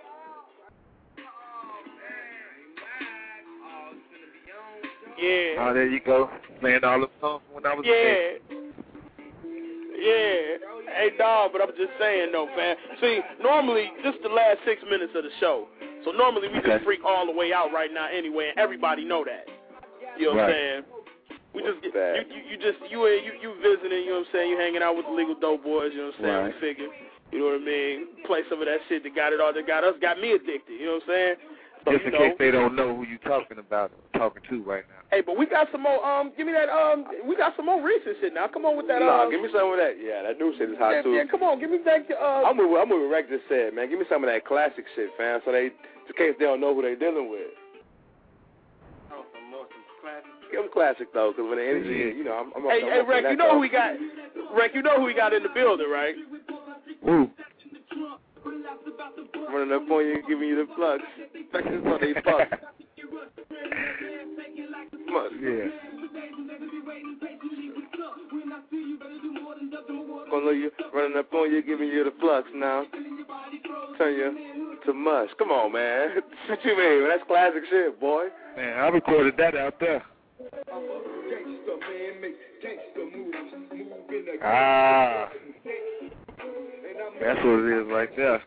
J: Yeah.
G: Oh, there you go. Playing all the songs when I was
J: yeah.
G: a kid.
J: Yeah. Hey, dog, but I'm just saying, though, fam. See, normally, this is the last six minutes of the show. So normally we
G: okay.
J: just freak all the way out right now anyway, and everybody know that. You know what
G: right.
J: I'm saying? We just you, you you just you you you visiting, you know what I'm saying? You hanging out with the Legal Dope Boys, you know what I'm saying?
G: Right.
J: We figure, You know what I mean? Play some of that shit that got it all, that got us, got me addicted. You know what I'm saying? So,
G: Just in
J: you
G: case
J: know,
G: they don't know who you talking about, talking to right now.
J: Hey, but we got some more. Um, give me that. Um, we got some more recent shit now. Come on with that.
H: Nah,
J: uh,
H: give me some of that. Yeah, that new shit is hot
J: yeah,
H: too.
J: yeah, come on, give me that. Uh,
H: I'm with I'm with what Rex just said, man. Give me some of that classic shit, fam. So they, in case they don't know who they dealing with.
A: Oh, some more some classic.
H: Give them classic though, because when the energy, you know, I'm. I'm
J: hey,
H: I'm
J: hey,
H: up
J: Rex,
H: on
J: you
H: that,
J: know
H: though.
J: who we got? Rex, you know who we got in the building, right?
G: Ooh.
H: Running up on you, giving you the plugs. Back to what they fuck.
G: Yeah.
H: Gonna you running up on you, giving you the flux now. Turn you to mush. Come on, man. What you mean? That's classic shit, boy.
G: Man, I recorded that out there. Ah. That's what it is right there.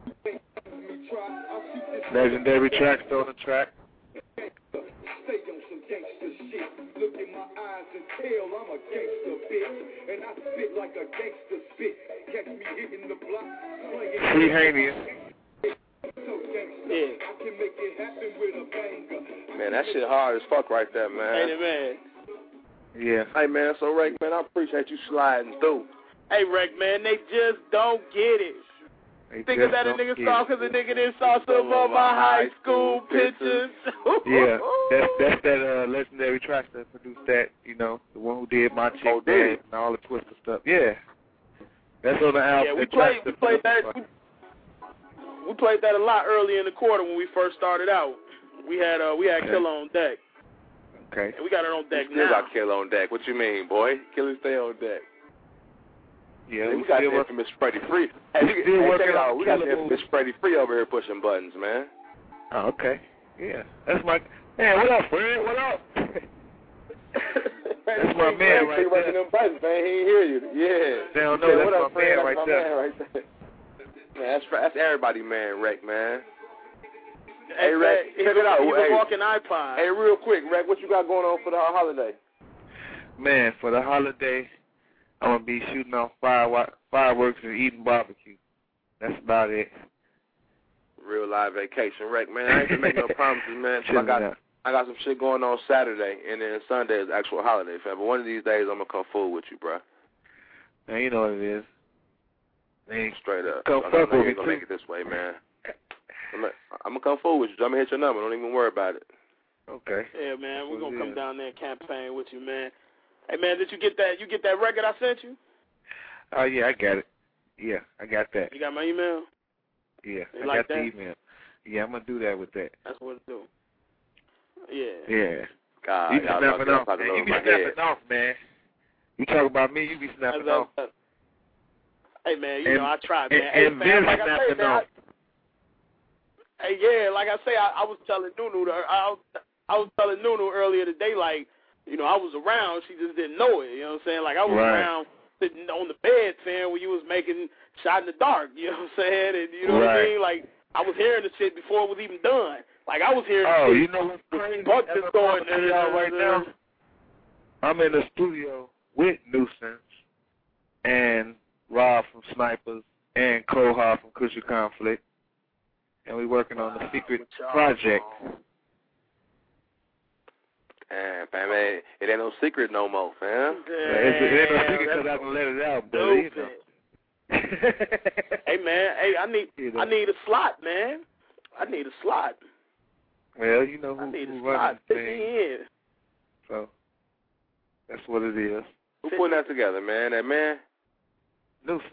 G: Legendary tracks on the track. Free Hania.
J: Yeah.
H: Man, that shit hard as fuck right there, man.
J: Ain't it, man?
G: Yeah.
H: Hey, man, so, Rick, man, I appreciate you sliding through.
J: Hey, Rex, man, they just don't get it.
G: They
J: Think of
G: just
J: that a
G: don't
J: nigga
G: get
J: saw
G: it.
J: because a nigga didn't saw some of my high school pictures.
G: Yeah, that's that's that uh, legendary track that produced that, you know, the one who did My Chick
H: Oh,
G: Dad
H: did
G: and all the Twister stuff. Yeah. That's on the album.
J: Yeah, we
G: that
J: played,
G: track
J: we played that. We, we played that a lot early in the quarter when we first started out. We had uh, we had
G: Okay.
J: Killer on deck.
G: Okay.
J: And we got it on deck
H: We still
J: now.
H: got Killer on deck. What you mean, boy? Killer stay on deck.
G: Yeah,
H: Hey,
G: we
H: we got
G: still
H: the
G: work-
H: infamous Freddie Free. Hey,
G: we
H: we,
G: still
H: hey,
G: working
H: check it
G: on
H: out. We got the
G: Killer
H: infamous Freddie Free over here pushing buttons, man.
G: Oh, okay. Yeah. That's my man, what up, Fred? What up? That's my man right there.
H: Them buttons, man. He ain't hear you. Yeah.
G: They don't know
H: Say,
G: that's
H: what
G: my
H: up, Fred?
G: man right
H: That's my
G: there.
H: man right there. Man, that's that's everybody, man. Rick, man.
J: Hey,
H: Hey, Rex,
J: he's
H: check it out.
J: a, he's
H: Hey.
J: a walking iPod.
H: Hey, real quick, Rick, what you got going on for the holiday?
G: Man, for the holiday, I'm gonna be shooting off fire, fireworks and eating barbecue. That's about it.
H: Real live vacation, Rick, man. I ain't gonna make no promises, man. So I
G: Chilling
H: got
G: out.
H: I got some shit going on Saturday, and then Sunday is actual holiday, fam. But one of these days, I'm gonna come full with you, bro.
G: Man, you know what it is. Hey,
H: Straight up.
G: come
H: I
G: fuck
H: know
G: with
H: you ain't
G: me,
H: gonna make it this way, man. I'm gonna, I'm gonna come full with you. I'm gonna hit your number. Don't even worry about it.
G: Okay.
J: Yeah, man, we're
G: Well,
J: gonna
G: yeah.
J: come down there and campaign with you, man. Hey, man, did you get that? You get that record I sent you?
G: Oh yeah, I got it. Yeah, I got that.
J: You got my email?
G: Yeah,
J: You
G: I
J: like
G: got the
J: that?
G: email. Yeah, I'm gonna do that with that.
J: That's what it do. Yeah.
G: Yeah.
H: God,
G: You be
H: y'all
G: snapping
H: y'all
G: off,
H: talking
G: man. You
H: over
G: be
H: my
G: snapping
H: head.
G: off, man. You talk about me, you be snapping
J: That's-
G: off.
J: that's- Hey, man, you
G: And-
J: know I try,
G: and-
J: man. Hey,
G: and
J: man,
G: been
J: like I say,
G: snapping
J: man.
G: off.
J: I, hey, yeah, like I say, I, I was telling Nunu, the, I, was, I was telling Nunu earlier today, like, you know, I was around, she just didn't know it. You know what I'm saying? Like I was
G: Right.
J: around sitting on the bed, saying when you was making Shot in the Dark. You know what I'm saying? And you know what I
G: Right.
J: mean? Like I was hearing the shit before it was even done. Like I was hearing.
G: Oh,
J: the shit.
G: you know what's crazy?
J: Buck
G: As
J: just
G: I'm
J: going
G: talking to y'all right now, I'm in the studio with Nuisance and Rob from Snipers and Koha from Cushy Conflict, and we're working on the secret project.
H: Damn, fam, it, it ain't no secret no more, fam.
G: It's, it ain't no secret because I can let it out, but you know.
J: Hey man, hey, I need
G: You know.
J: I need a slot, man. I need a slot.
G: Well, you know
J: I
G: who,
J: need
G: who
J: a
G: runs
J: slot.
G: the
J: Fit
G: thing,
J: me in.
G: so that's what it is.
H: Who putting that together, man? That man?
G: Nuisance.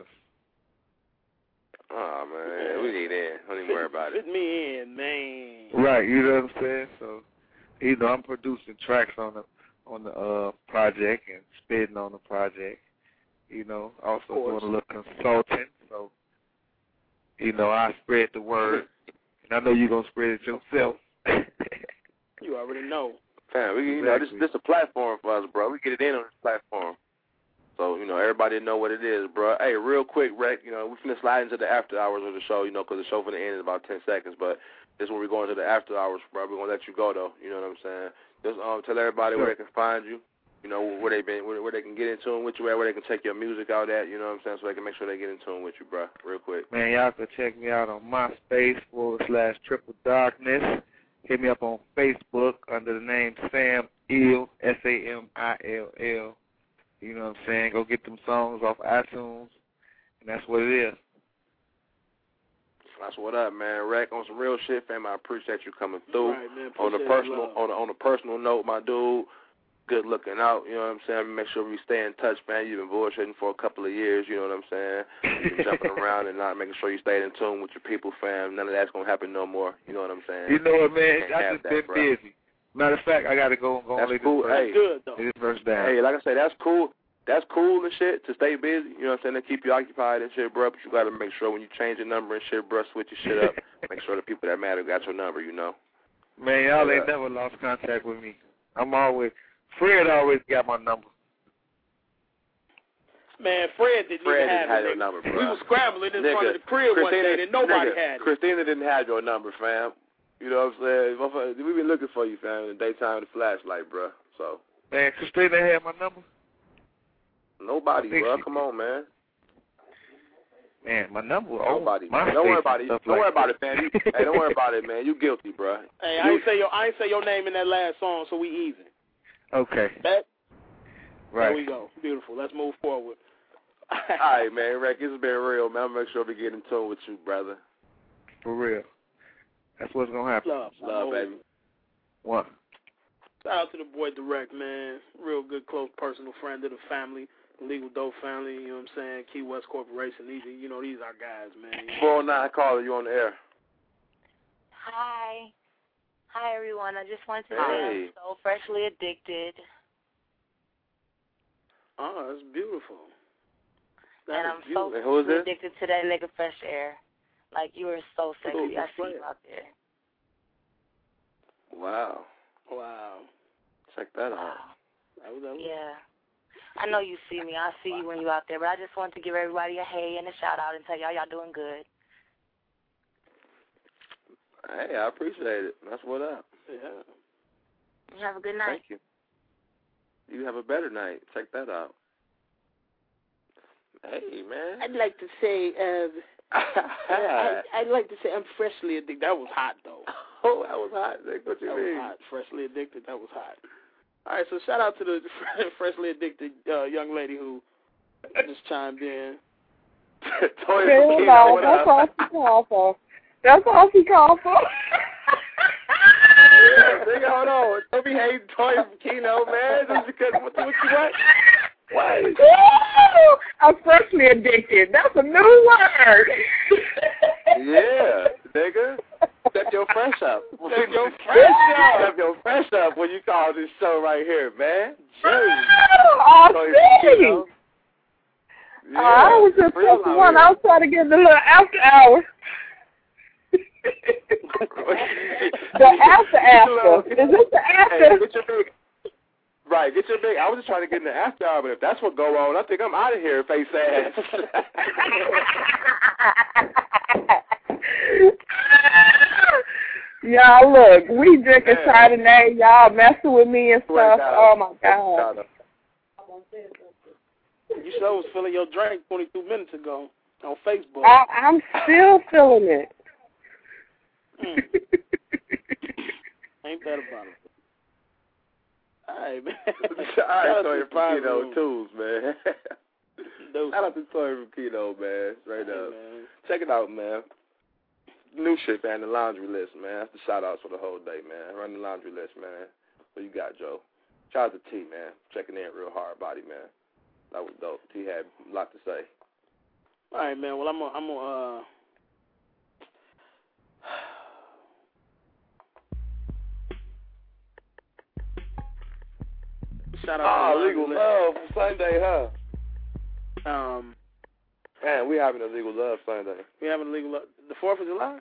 H: Oh, man, we need in. Don't even worry about it.
J: Fit me in, man.
G: Right, you know what I'm saying? So, you know, I'm producing tracks on the on the uh project and spitting on the project. You know, also doing a little consulting. So, you know, I spread the word, and I know you're gonna spread it yourself.
J: You already know.
H: Fam, we, you know, this
G: Exactly.
H: this a platform for us, bro. We get it in on this platform. So, you know, everybody know what it is, bro. Hey, real quick, Rec, you know, we're finna slide into the after hours of the show, you know, because the show finna end in about ten seconds. But this is when we're going to the after hours, bro. We're going to let you go, though. You know what I'm saying? Just um, tell everybody
G: Sure.
H: where they can find you. you know, where they been, where, where they can get in tune with you at, where they can take your music out at, you know what I'm saying, so they can make sure they get in tune with you, bro, real quick.
G: Man, y'all can check me out on MySpace forward slash Triple Darkness. Hit me up on Facebook under the name Sam Ill, S A M I L L. You know what I'm saying? Go get them songs off iTunes, and that's what it is.
H: That's what up, man. Rack, on some real shit, fam. I appreciate you coming through.
J: Right, man.
H: On the personal, on a, on a personal note, my dude, good looking out. You know what I'm saying? Make sure we stay in touch, man. You've been bullshitting for a couple of years. You know what I'm saying? You've been jumping around and not making sure you stay in tune with your people, fam. None of that's gonna happen no more. You know what I'm saying?
G: You know what, man? I just
H: that,
G: been
H: bro.
G: busy. Matter of fact, I gotta go. go
H: That's
G: and
H: cool.
G: This
H: Hey,
J: good though.
G: This verse down.
H: Hey, like I say, that's cool. That's cool and shit to stay busy. You know what I'm saying? To keep you occupied and shit, bro. But you gotta make sure when you change your number and shit, bro, switch your shit up. Make sure the people that matter got your number. You know.
G: Man, y'all
H: Yeah.
G: ain't never lost contact with me. I'm always Fred always got my number.
J: Man, Fred didn't
H: Fred
J: even
H: didn't
J: have
H: have
J: it.
H: your number, bro.
J: We was scrambling in
H: Nigga,
J: front of the crib one
H: Christina,
J: day and nobody
H: nigga,
J: had it.
H: Christina didn't have your number, fam. You know what I'm saying? We've been looking for you, fam, in the daytime with the flashlight, bro. So.
G: Man, Christina had my number?
H: Nobody,
G: Think
H: bro.
G: she-
H: Come on, man.
G: Man, my number.
H: Nobody.
G: Oh, my
H: don't worry
G: face
H: about
G: and
H: it.
G: stuff
H: Don't
G: like
H: worry about
G: that.
H: it, fam. You, hey, don't worry about it, man. You guilty, bro.
J: Hey, I ain't say your I ain't say your name in that last song, so we even.
G: Okay.
J: That,
G: Right.
J: There we go. Beautiful. Let's move forward.
H: All right, man. Rex, it's been real, man. I'll make sure we get in tune with you, brother.
G: For real. That's what's gonna happen.
J: Love,
H: Love, baby.
G: What?
J: Shout out to the boy Direct, man. Real good, close, personal friend of the family, the Legal Dope family. You know what I'm saying? Key West Corporation. These, are, you know, these are guys, man.
H: four oh nine caller, you on the air.
C: Hi. Hi, everyone. I just wanted to say
H: Hey.
C: I'm so freshly addicted.
J: Oh, that's beautiful. That
C: and
J: is
C: I'm
J: beautiful.
C: so
H: And who is
C: freshly
H: this?
C: addicted to that nigga Fresh Air. Like, you are so
H: Who-
C: sexy. I
H: who's
C: see
H: Fresh?
C: you out there.
H: Wow.
J: Wow.
H: Check that out.
J: That was, that was,
C: Yeah. I know you see me. I see you when you out there. But I just wanted to give everybody a hey and a shout-out and tell y'all y'all doing good.
H: Hey, I appreciate it. That's what up.
J: Yeah.
C: You have a good night.
H: Thank you. You have a better night. Check that out. Hey, man.
J: I'd like to say, uh, I, I'd like to say I'm freshly addicted. That was hot, though.
H: Oh, that was hot. Nick. What you
J: that
H: mean?
J: was hot. Freshly addicted. That was hot. All right, so shout out to the freshly addicted uh, young lady who just chimed in.
H: Toy
I: Hell
H: Kino,
I: no,
H: what
I: that's
H: up?
I: all she called for. That's all she called for.
H: Yeah, nigga, hold on. Don't be hating Toy Kino, man. Just because what, what you what? What?
I: Ooh, I'm freshly addicted. That's a new word.
H: Yeah, nigga. Step your fresh up.
J: Step your fresh up.
H: Step your fresh up when you call this show right here, man.
I: Oh,
H: Toy
I: see.
H: Kino.
I: Uh, I was just
H: real
I: supposed to
H: out
I: one.
H: here.
I: I was trying to get the little after hours. The after after. Is this the after?
H: Hey, get your big, right, get your big. I was just trying to get in the after hour, but if that's what go on, I think I'm out of here, face ass.
I: Y'all look, we drinking Chardonnay. Y'all messing with me and
H: Swear
I: stuff.
H: to God.
I: Oh my God.
J: You sure was feeling your drink twenty-two minutes ago on Facebook.
I: I, I'm still feeling it.
J: Mm. Ain't that about it? All right, man.
H: All right, Toy from
J: Fire
H: Kino
J: Room.
H: Tools, man.
J: Those-
H: Shout out to Toy from Kino, man. Straight
J: Hey,
H: up.
J: man.
H: Check it out, man. New shit, man. The laundry list, man. That's the shout outs for the whole day, man. Run the laundry list, man. What you got, Joe? Shout out to T, man. Checking in real hard body, man. That was dope. T had a lot to say.
J: All right, man. Well, I'm gonna, I'm gonna, uh, shout out
H: Oh,
J: to the
H: Legal
J: laundry
H: Love Sunday, huh?
J: list. Um,
H: Man, we having a Legal Love Sunday.
J: we having a legal, the Fourth of July.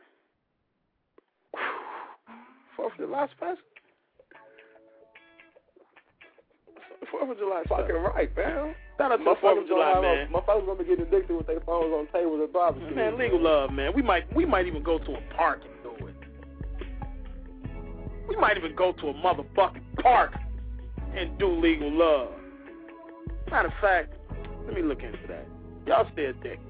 J: Fourth of July special.
H: Fourth of July, fucking right, man.
J: Shout out to the Fourth of July, man.
H: Motherfuckers gonna be getting addicted with their phones on tables and barbecues.
J: Man, legal love, man. We might, we might even go to a park and do it. We might even go to a motherfucking park and do legal love. Matter of fact, let me look into that. Y'all stay addicted.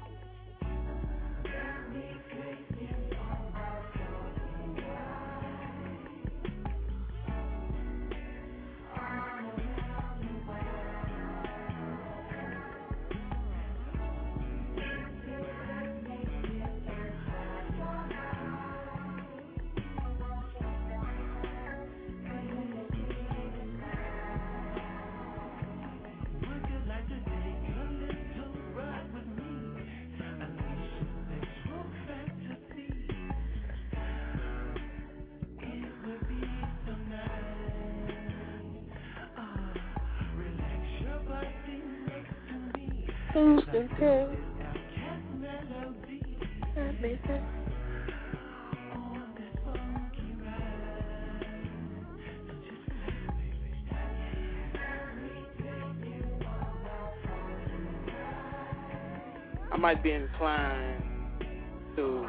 J: I might be inclined to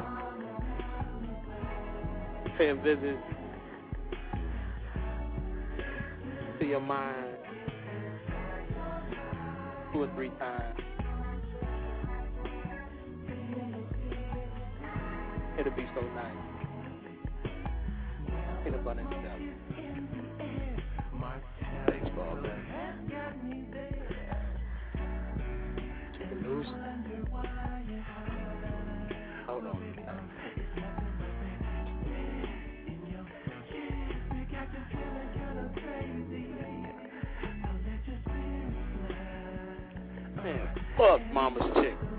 J: pay a visit to your mind two or three times. It'll be so nice. Peanut butter and jelly. Baseball, man. Chicken noodles. Hold on. Man, fuck mama's chick.